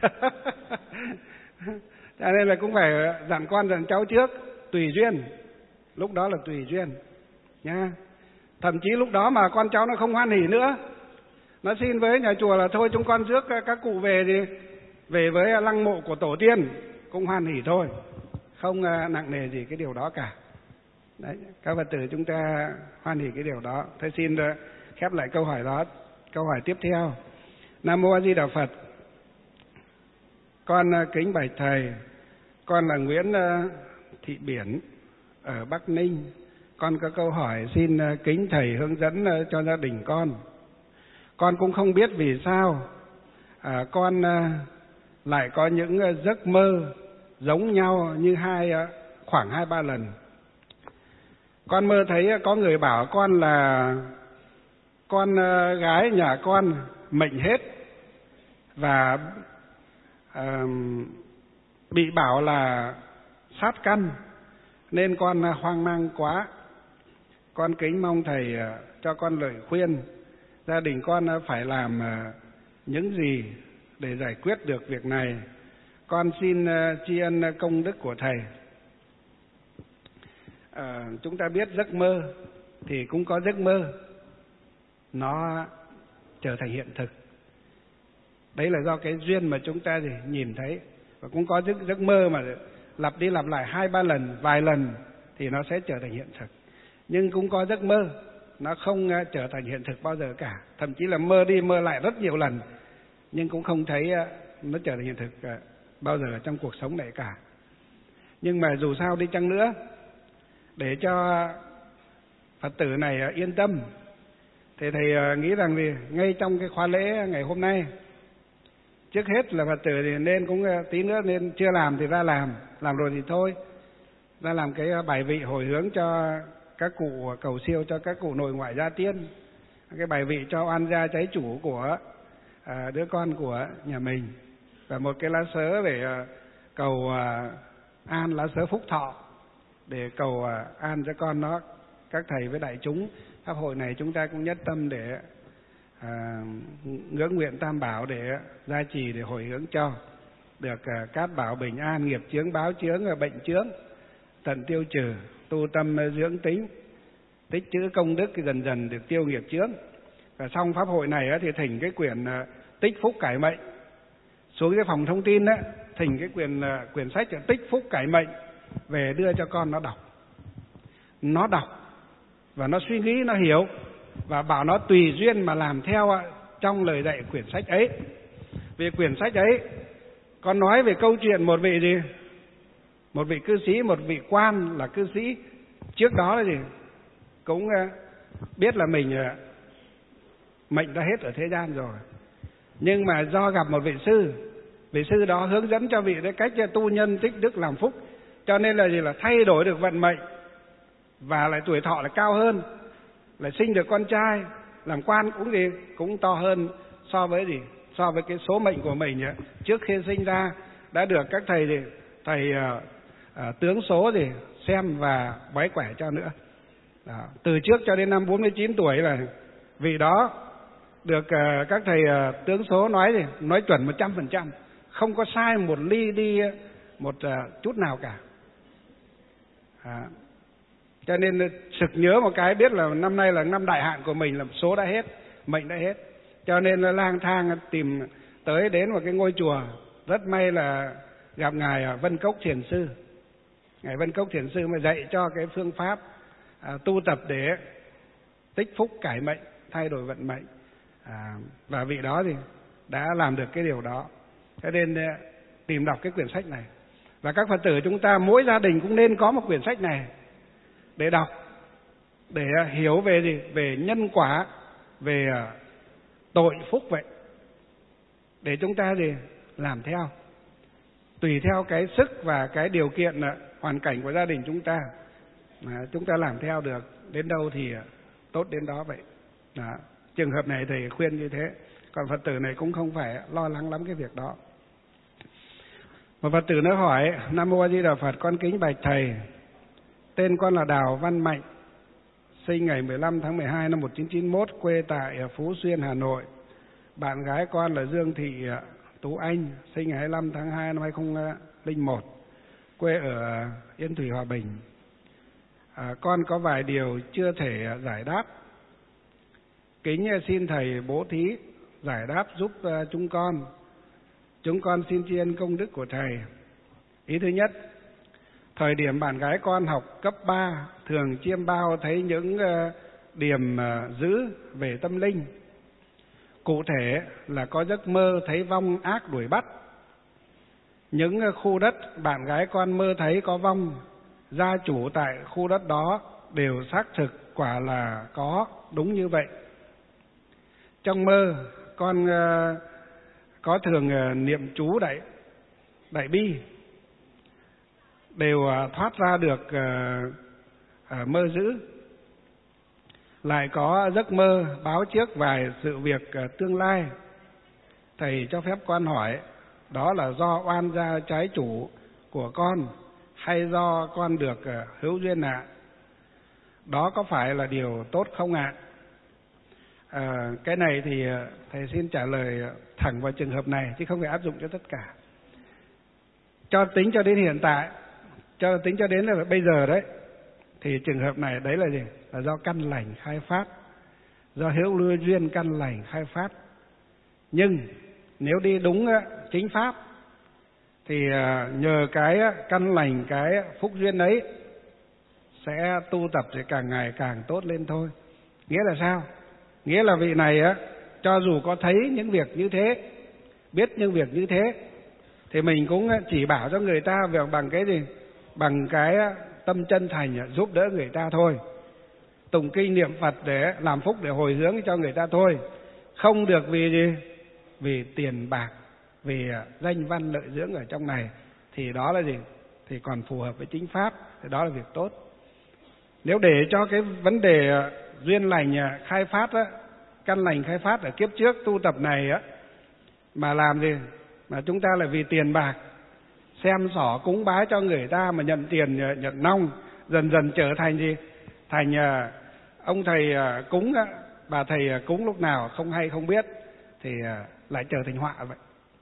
Cho nên là cũng phải dặn con dặn cháu trước, tùy duyên. Lúc đó là tùy duyên nha. Thậm chí lúc đó mà con cháu nó không hoan hỉ nữa, nó xin với nhà chùa là thôi chúng con rước các cụ về thì về với lăng mộ của tổ tiên, cũng hoan hỉ thôi, không nặng nề gì cái điều đó cả. Đấy, các Phật tử chúng ta hoan hỉ cái điều đó. Thầy xin khép lại câu hỏi đó. Câu hỏi tiếp theo. Nam Mô A Di Đà Phật. Con kính bạch thầy, con là Nguyễn Thị Biển ở Bắc Ninh. Con có câu hỏi xin kính thầy hướng dẫn cho gia đình con. Con cũng không biết vì sao con lại có những giấc mơ giống nhau như khoảng 2-3 lần. Con mơ thấy có người bảo con là con gái nhà con mệnh hết và bị bảo là sát căn, nên con hoang mang quá. Con kính mong thầy cho con lời khuyên gia đình con phải làm những gì để giải quyết được việc này. Con xin tri ân công đức của thầy. Chúng ta biết giấc mơ thì cũng có giấc mơ nó trở thành hiện thực. Đấy là do cái duyên mà chúng ta thì nhìn thấy. Và cũng có giấc mơ mà lặp đi lặp lại 2-3 lần, vài lần thì nó sẽ trở thành hiện thực. Nhưng cũng có giấc mơ nó không trở thành hiện thực bao giờ cả. Thậm chí là mơ đi mơ lại rất nhiều lần nhưng cũng không thấy nó trở thành hiện thực bao giờ trong cuộc sống này cả. Nhưng mà dù sao đi chăng nữa, để cho Phật tử này yên tâm, thì thầy nghĩ rằng thì ngay trong cái khóa lễ ngày hôm nay, trước hết là Phật tử thì nên cũng tí nữa nên chưa làm thì ra làm rồi thì thôi, ra làm cái bài vị hồi hướng cho các cụ cầu siêu cho các cụ nội ngoại gia tiên, cái bài vị cho oan gia cháy chủ của đứa con của nhà mình, và một cái lá sớ để cầu an, lá sớ phúc thọ để cầu an cho con nó. Các thầy với đại chúng pháp hội này chúng ta cũng nhất tâm để ngưỡng nguyện Tam Bảo để gia trì, để hồi hướng cho. được cát bảo bình an, nghiệp chướng báo chướng, bệnh chướng tận tiêu trừ, tu tâm dưỡng tính, tích trữ công đức dần dần được tiêu nghiệp chướng. Và xong pháp hội này thì thỉnh cái quyển Tích Phúc Cải Mệnh xuống cái phòng thông tin đó, thỉnh cái quyển sách Tích Phúc Cải Mệnh về đưa cho con nó đọc. Nó đọc và nó suy nghĩ, nó hiểu, và bảo nó tùy duyên mà làm theo trong lời dạy quyển sách ấy. Vì quyển sách ấy con nói về câu chuyện một vị gì? Một vị cư sĩ, một vị quan là cư sĩ trước đó là gì? Cũng biết là mình mệnh đã hết ở thế gian rồi. Nhưng mà do gặp một vị sư đó hướng dẫn cho vị đấy cách tu nhân tích đức làm phúc, cho nên là gì? Là thay đổi được vận mệnh, và lại tuổi thọ lại cao hơn, lại sinh được con trai, làm quan cũng gì? Cũng to hơn so với gì? So với cái số mệnh của mình trước khi sinh ra đã được các thầy tướng số xem và bói quẻ cho nữa. Đó. Từ trước cho đến năm 49 tuổi là vị đó được các thầy tướng số nói chuẩn 100%, không có sai một ly đi một chút nào cả. Cho nên sực nhớ một cái, biết là năm nay là năm đại hạn của mình, là số đã hết, mệnh đã hết. Cho nên là lang thang tìm tới đến một cái ngôi chùa, rất may là gặp ngài Vân Cốc Thiền Sư. Ngài Vân Cốc Thiền Sư mà dạy cho cái phương pháp tu tập để tích phúc cải mệnh, thay đổi vận mệnh. Và vị đó thì đã làm được cái điều đó. Cho nên tìm đọc cái quyển sách này. Và các Phật tử chúng ta mỗi gia đình cũng nên có một quyển sách này để đọc, để hiểu về gì? Về nhân quả, về tội phúc vậy. Để chúng ta gì? Làm theo. Tùy theo cái sức và cái điều kiện hoàn cảnh của gia đình chúng ta làm theo được đến đâu thì tốt đến đó vậy. Đó. Trường hợp này thầy khuyên như thế. Còn Phật tử này cũng không phải lo lắng lắm cái việc đó. Một Phật tử nó hỏi: Nam Mô A Di Đà Phật, con kính bạch thầy, tên con là Đào Văn Mạnh, sinh ngày 15 tháng 12 năm 1991, quê tại Phú Xuyên, Hà Nội. Bạn gái con là Dương Thị Tú Anh, sinh ngày 25 tháng 2 năm 2001, quê ở Yên Thủy, Hòa Bình. Con có vài điều chưa thể giải đáp, kính xin thầy bố thí giải đáp giúp chúng con. Chúng con xin tri ân công đức của thầy. Ý thứ nhất, thời điểm bạn gái con học cấp 3 thường chiêm bao thấy những điểm dữ về tâm linh. Cụ thể là có giấc mơ thấy vong ác đuổi bắt. Những khu đất bạn gái con mơ thấy có vong, gia chủ tại khu đất đó đều xác thực quả là có đúng như vậy. Trong mơ con có thường niệm chú đại bi, đều thoát ra được mơ dữ. Lại có giấc mơ báo trước vài sự việc tương lai. Thầy cho phép con hỏi, đó là do oan gia trái chủ của con hay do con được hữu duyên ạ? Đó có phải là điều tốt không ạ? Cái này thì thầy xin trả lời thẳng vào trường hợp này chứ không phải áp dụng cho tất cả. Tính cho đến hiện tại, tính cho đến là bây giờ đấy, thì trường hợp này đấy là gì? Là do căn lành khai phát, do hữu lưu duyên căn lành khai phát. Nhưng nếu đi đúng chính pháp thì nhờ cái căn lành, cái phúc duyên ấy sẽ tu tập thì càng ngày càng tốt lên thôi. Nghĩa là sao? Nghĩa là vị này cho dù có thấy những việc như thế, biết những việc như thế, thì mình cũng chỉ bảo cho người ta bằng cái gì? Bằng cái tâm chân thành giúp đỡ người ta thôi. Tụng kinh niệm Phật để làm phúc, để hồi hướng cho người ta thôi. Không được vì gì? Vì tiền bạc, vì danh văn lợi dưỡng ở trong này. Thì đó là gì? Thì còn phù hợp với chính pháp, thì đó là việc tốt. Nếu để cho cái vấn đề duyên lành khai phát căn lành khai phát ở kiếp trước tu tập này mà làm gì? Mà chúng ta là vì tiền bạc, xem xỏ cúng bái cho người ta mà nhận tiền nhận nong, dần dần trở thành gì? Thành ông thầy cúng, bà thầy cúng lúc nào không hay không biết, thì lại trở thành họa vậy.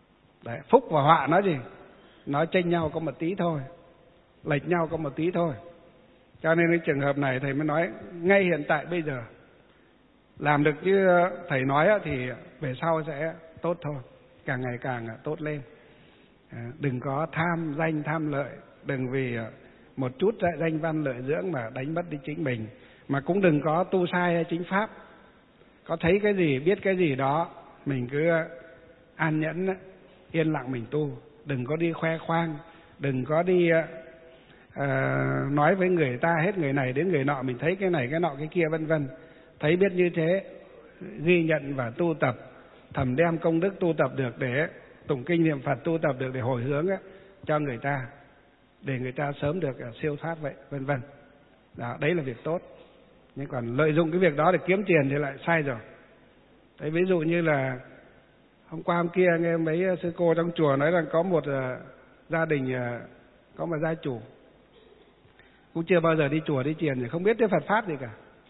Đấy, phúc và họa nó gì? Nó chênh nhau có một tí thôi, lệch nhau có một tí thôi. Cho nên cái trường hợp này thầy mới nói ngay hiện tại bây giờ làm được như thầy nói thì về sau sẽ tốt thôi, càng ngày càng tốt lên. Đừng có tham danh tham lợi, đừng vì một chút danh văn lợi dưỡng mà đánh mất đi chính mình, mà cũng đừng có tu sai chính pháp. Có thấy cái gì, biết cái gì đó, mình cứ an nhẫn, yên lặng mình tu. Đừng có đi khoe khoang, đừng có đi nói với người ta hết, người này đến người nọ, mình thấy cái này, cái nọ, cái kia vân vân. Thấy biết như thế, ghi nhận và tu tập, thầm đem công đức tu tập được để tụng kinh niệm Phật, tu tập được để hồi hướng cho người ta, để người ta sớm được siêu thoát vậy, vân vân. Đó, đấy là việc tốt. Nhưng còn lợi dụng cái việc đó để kiếm tiền thì lại sai rồi. Đấy, ví dụ như là hôm qua hôm kia nghe mấy sư cô trong chùa nói rằng có một gia đình có một gia chủ cũng chưa bao giờ đi chùa đi chiền, thì không biết tới Phật pháp gì cả.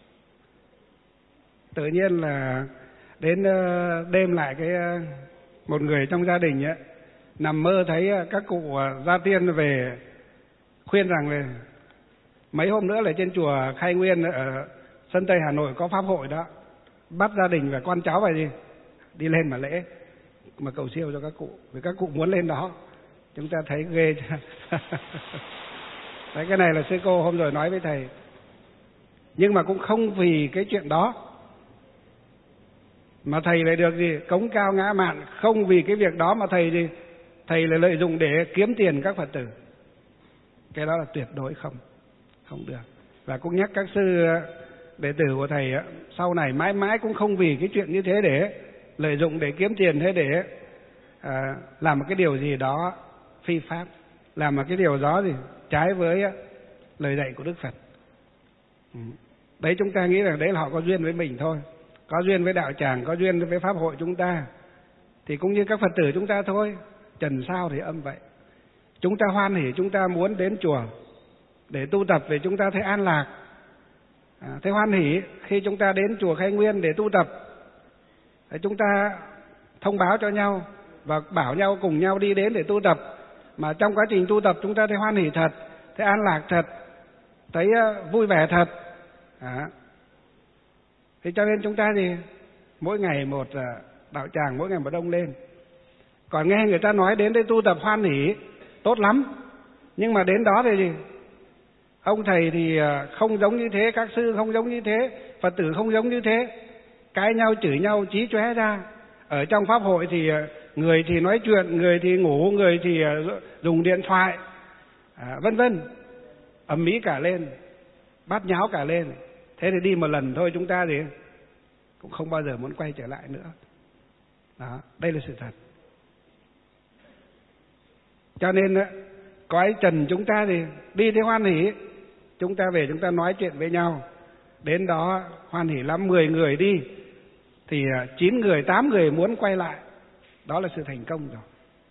Tự nhiên là đến đêm lại cái một người trong gia đình ấy, nằm mơ thấy các cụ gia tiên về khuyên rằng là mấy hôm nữa là trên chùa Khai Nguyên ở sân Tây Hà Nội có pháp hội đó, bắt gia đình và con cháu phải đi lên mà lễ, mà cầu siêu cho các cụ, vì các cụ muốn lên đó. Chúng ta thấy ghê chưa? Đấy, cái này là sư cô hôm rồi nói với thầy. Nhưng mà cũng không vì cái chuyện đó mà thầy lại được gì cống cao ngã mạn, không vì cái việc đó mà thầy lại lợi dụng để kiếm tiền các Phật tử. Cái đó là tuyệt đối không được. Và cũng nhắc các sư đệ tử của thầy sau này mãi mãi cũng không vì cái chuyện như thế để lợi dụng để kiếm tiền, thế để làm một cái điều gì đó phi pháp, làm một cái điều đó gì trái với lời dạy của Đức Phật. Đấy, chúng ta nghĩ rằng đấy là họ có duyên với mình thôi, có duyên với đạo tràng, có duyên với pháp hội chúng ta, thì cũng như các Phật tử chúng ta thôi, trần sao thì âm vậy. Chúng ta hoan hỉ, chúng ta muốn đến chùa để tu tập vì chúng ta thấy an lạc, thấy hoan hỉ khi chúng ta đến chùa Khai Nguyên để tu tập. Chúng ta thông báo cho nhau và bảo nhau cùng nhau đi đến để tu tập, mà trong quá trình tu tập chúng ta thấy hoan hỉ thật, thấy an lạc thật, thấy vui vẻ thật. Thế cho nên chúng ta thì mỗi ngày một đạo tràng, mỗi ngày một đông lên. Còn nghe người ta nói đến đây tu tập hoan hỉ tốt lắm, nhưng mà đến đó thì gì? Ông thầy thì không giống như thế, các sư không giống như thế, Phật tử không giống như thế, cãi nhau chửi nhau chí chóe ra. Ở trong pháp hội thì người thì nói chuyện, người thì ngủ, người thì dùng điện thoại, vân vân, ầm ĩ cả lên, bát nháo cả lên. Thế thì đi một lần thôi chúng ta thì cũng không bao giờ muốn quay trở lại nữa. Đó, đây là sự thật. Cho nên cõi trần chúng ta thì đi thế hoan hỉ, chúng ta về chúng ta nói chuyện với nhau, đến đó hoan hỉ lắm, 10 người đi thì 9 người, 8 người muốn quay lại, đó là sự thành công rồi.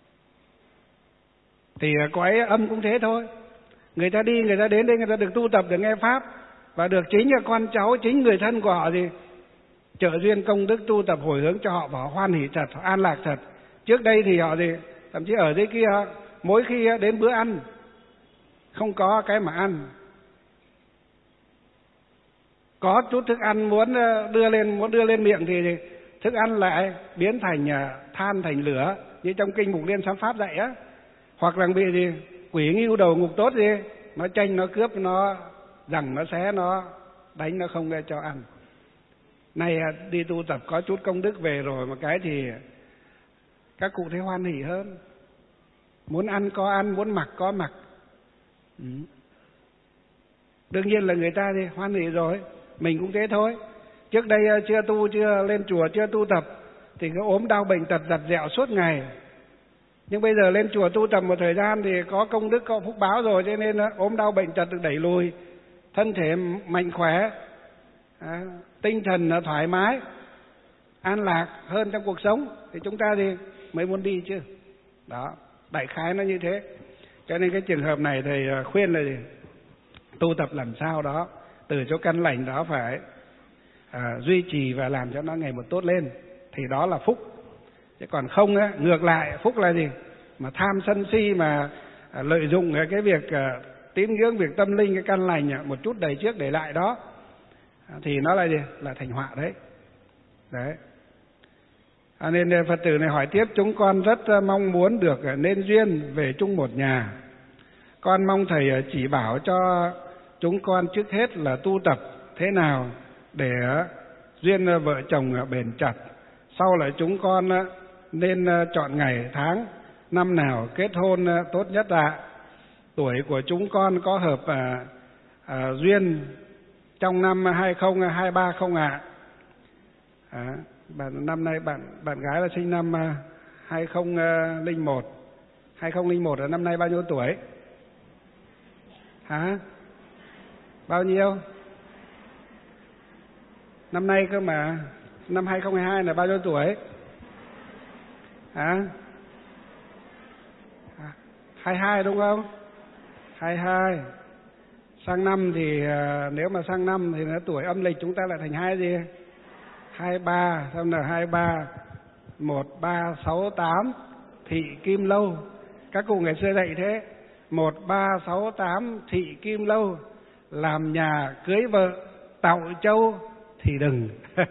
Thì cõi âm cũng thế thôi, người ta đi, người ta đến đây, người ta được tu tập, được nghe pháp, và được chính là con cháu, chính người thân của họ thì trợ duyên công đức tu tập hồi hướng cho họ, và họ hoan hỉ thật, họ an lạc thật. Trước đây thì họ thì thậm chí ở dưới kia mỗi khi đến bữa ăn không có cái mà ăn, có chút thức ăn muốn đưa lên miệng thì thức ăn lại biến thành than thành lửa, như trong kinh Mục Liên Sám Pháp dạy á. Hoặc là bị gì quỷ ngưu đầu ngục tốt gì, nó tranh, nó cướp, nó giằng, nó xé, nó đánh, nó không cho ăn. Này đi tu tập có chút công đức về rồi, một cái thì các cụ thấy hoan hỉ hơn, muốn ăn có ăn, muốn mặc có mặc. Đương nhiên là người ta thì hoan hỉ rồi, mình cũng thế thôi. Trước đây chưa tu, chưa lên chùa, chưa tu tập thì cứ ốm đau bệnh tật giặt dẹo suốt ngày. Nhưng bây giờ lên chùa tu tập một thời gian thì có công đức, có phúc báo rồi, cho nên ốm đau bệnh tật được đẩy lùi, thân thể mạnh khỏe, tinh thần thoải mái, an lạc hơn trong cuộc sống, thì chúng ta thì mới muốn đi chứ. Đó, đại khái nó như thế. Cho nên cái trường hợp này thầy khuyên là gì? Tu tập làm sao đó từ chỗ căn lành đó phải duy trì và làm cho nó ngày một tốt lên, thì đó là phúc. Chứ còn không á, ngược lại phúc là gì? Mà tham sân si mà lợi dụng cái việc tín ngưỡng, việc tâm linh, cái căn lành một chút đẩy trước để lại đó thì nó là gì? Là thành họa đấy. Đấy. Nên Phật tử này hỏi tiếp: chúng con rất mong muốn được nên duyên về chung một nhà. Con mong thầy chỉ bảo cho chúng con trước hết là tu tập thế nào để duyên vợ chồng bền chặt. Sau là chúng con nên chọn ngày tháng năm nào kết hôn tốt nhất ạ? Tuổi của chúng con có hợp duyên trong năm 2023 không ạ? Năm nay bạn gái là sinh năm 2001. 2001 là năm nay bao nhiêu tuổi? Hả? Bao nhiêu? Năm nay cơ mà. Năm 2022 là bao nhiêu tuổi? Hả? 22 đúng không? 22. Sang năm thì nếu mà sang năm thì nó tuổi âm lịch chúng ta lại thành 23, xong là 23 1368 thị kim lâu. Các cụ ngày xưa dạy thế. 1368 thị kim lâu, làm nhà cưới vợ tạo châu thì đừng.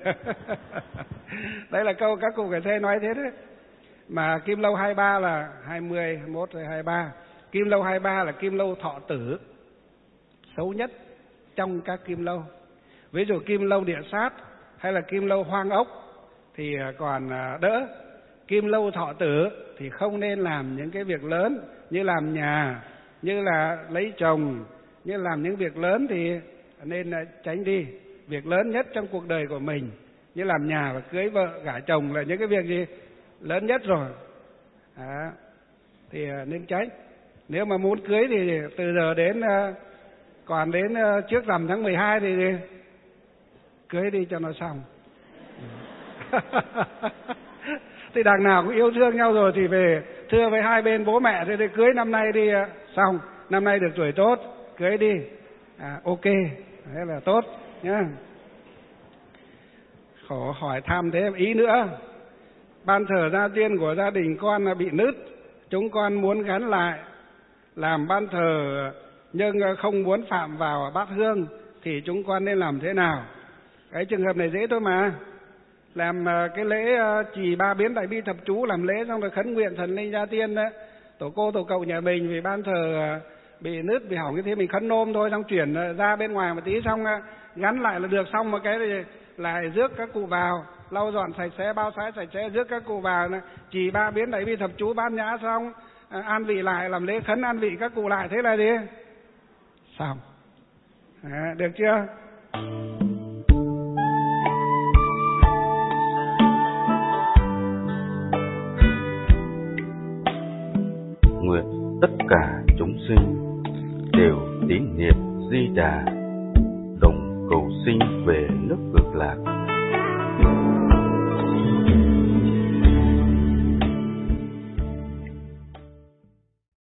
Đấy là câu các cụ ngày xưa nói thế đấy. Mà kim lâu 23 là 20, 21 rồi 23. Kim lâu 23 là kim lâu thọ tử, xấu nhất trong các kim lâu. Ví dụ kim lâu địa sát hay là kim lâu hoang ốc thì còn đỡ. Kim lâu thọ tử thì không nên làm những cái việc lớn như làm nhà, như là lấy chồng, như làm những việc lớn thì nên tránh đi. Việc lớn nhất trong cuộc đời của mình như làm nhà và cưới vợ, gả chồng là những cái việc gì lớn nhất rồi. Thì nên tránh. Nếu mà muốn cưới thì từ giờ đến còn đến trước rằm tháng 12 thì cưới đi cho nó xong. Thì đằng nào cũng yêu thương nhau rồi thì về thưa với hai bên bố mẹ thì cưới năm nay đi xong, năm nay được tuổi tốt, cưới đi. Ok, thế là tốt nhá. Khổ hỏi thăm thế ý nữa. Ban thờ gia tiên của gia đình con bị nứt, chúng con muốn gắn lại làm ban thờ nhưng không muốn phạm vào bát hương thì chúng con nên làm thế nào? Cái trường hợp này dễ thôi mà. Làm cái lễ trì ba biến đại bi thập chú, làm lễ xong rồi khấn nguyện thần linh gia tiên đó, tổ cô tổ cậu nhà mình vì ban thờ bị nứt bị hỏng cái thế mình khấn nôm thôi, xong chuyển ra bên ngoài một tí xong gắn lại là được. Xong một cái thì lại rước các cụ vào, lau dọn sạch sẽ, bao sái sạch sẽ, rước các cụ vào trì ba biến đại bi thập chú ban nhã xong an vị lại, làm lễ khấn an vị các cụ lại, thế là gì? Xong. Được chưa? Nguyện tất cả chúng sinh đều tín niệm Di Đà, đồng cầu sinh về nước Cực Lạc.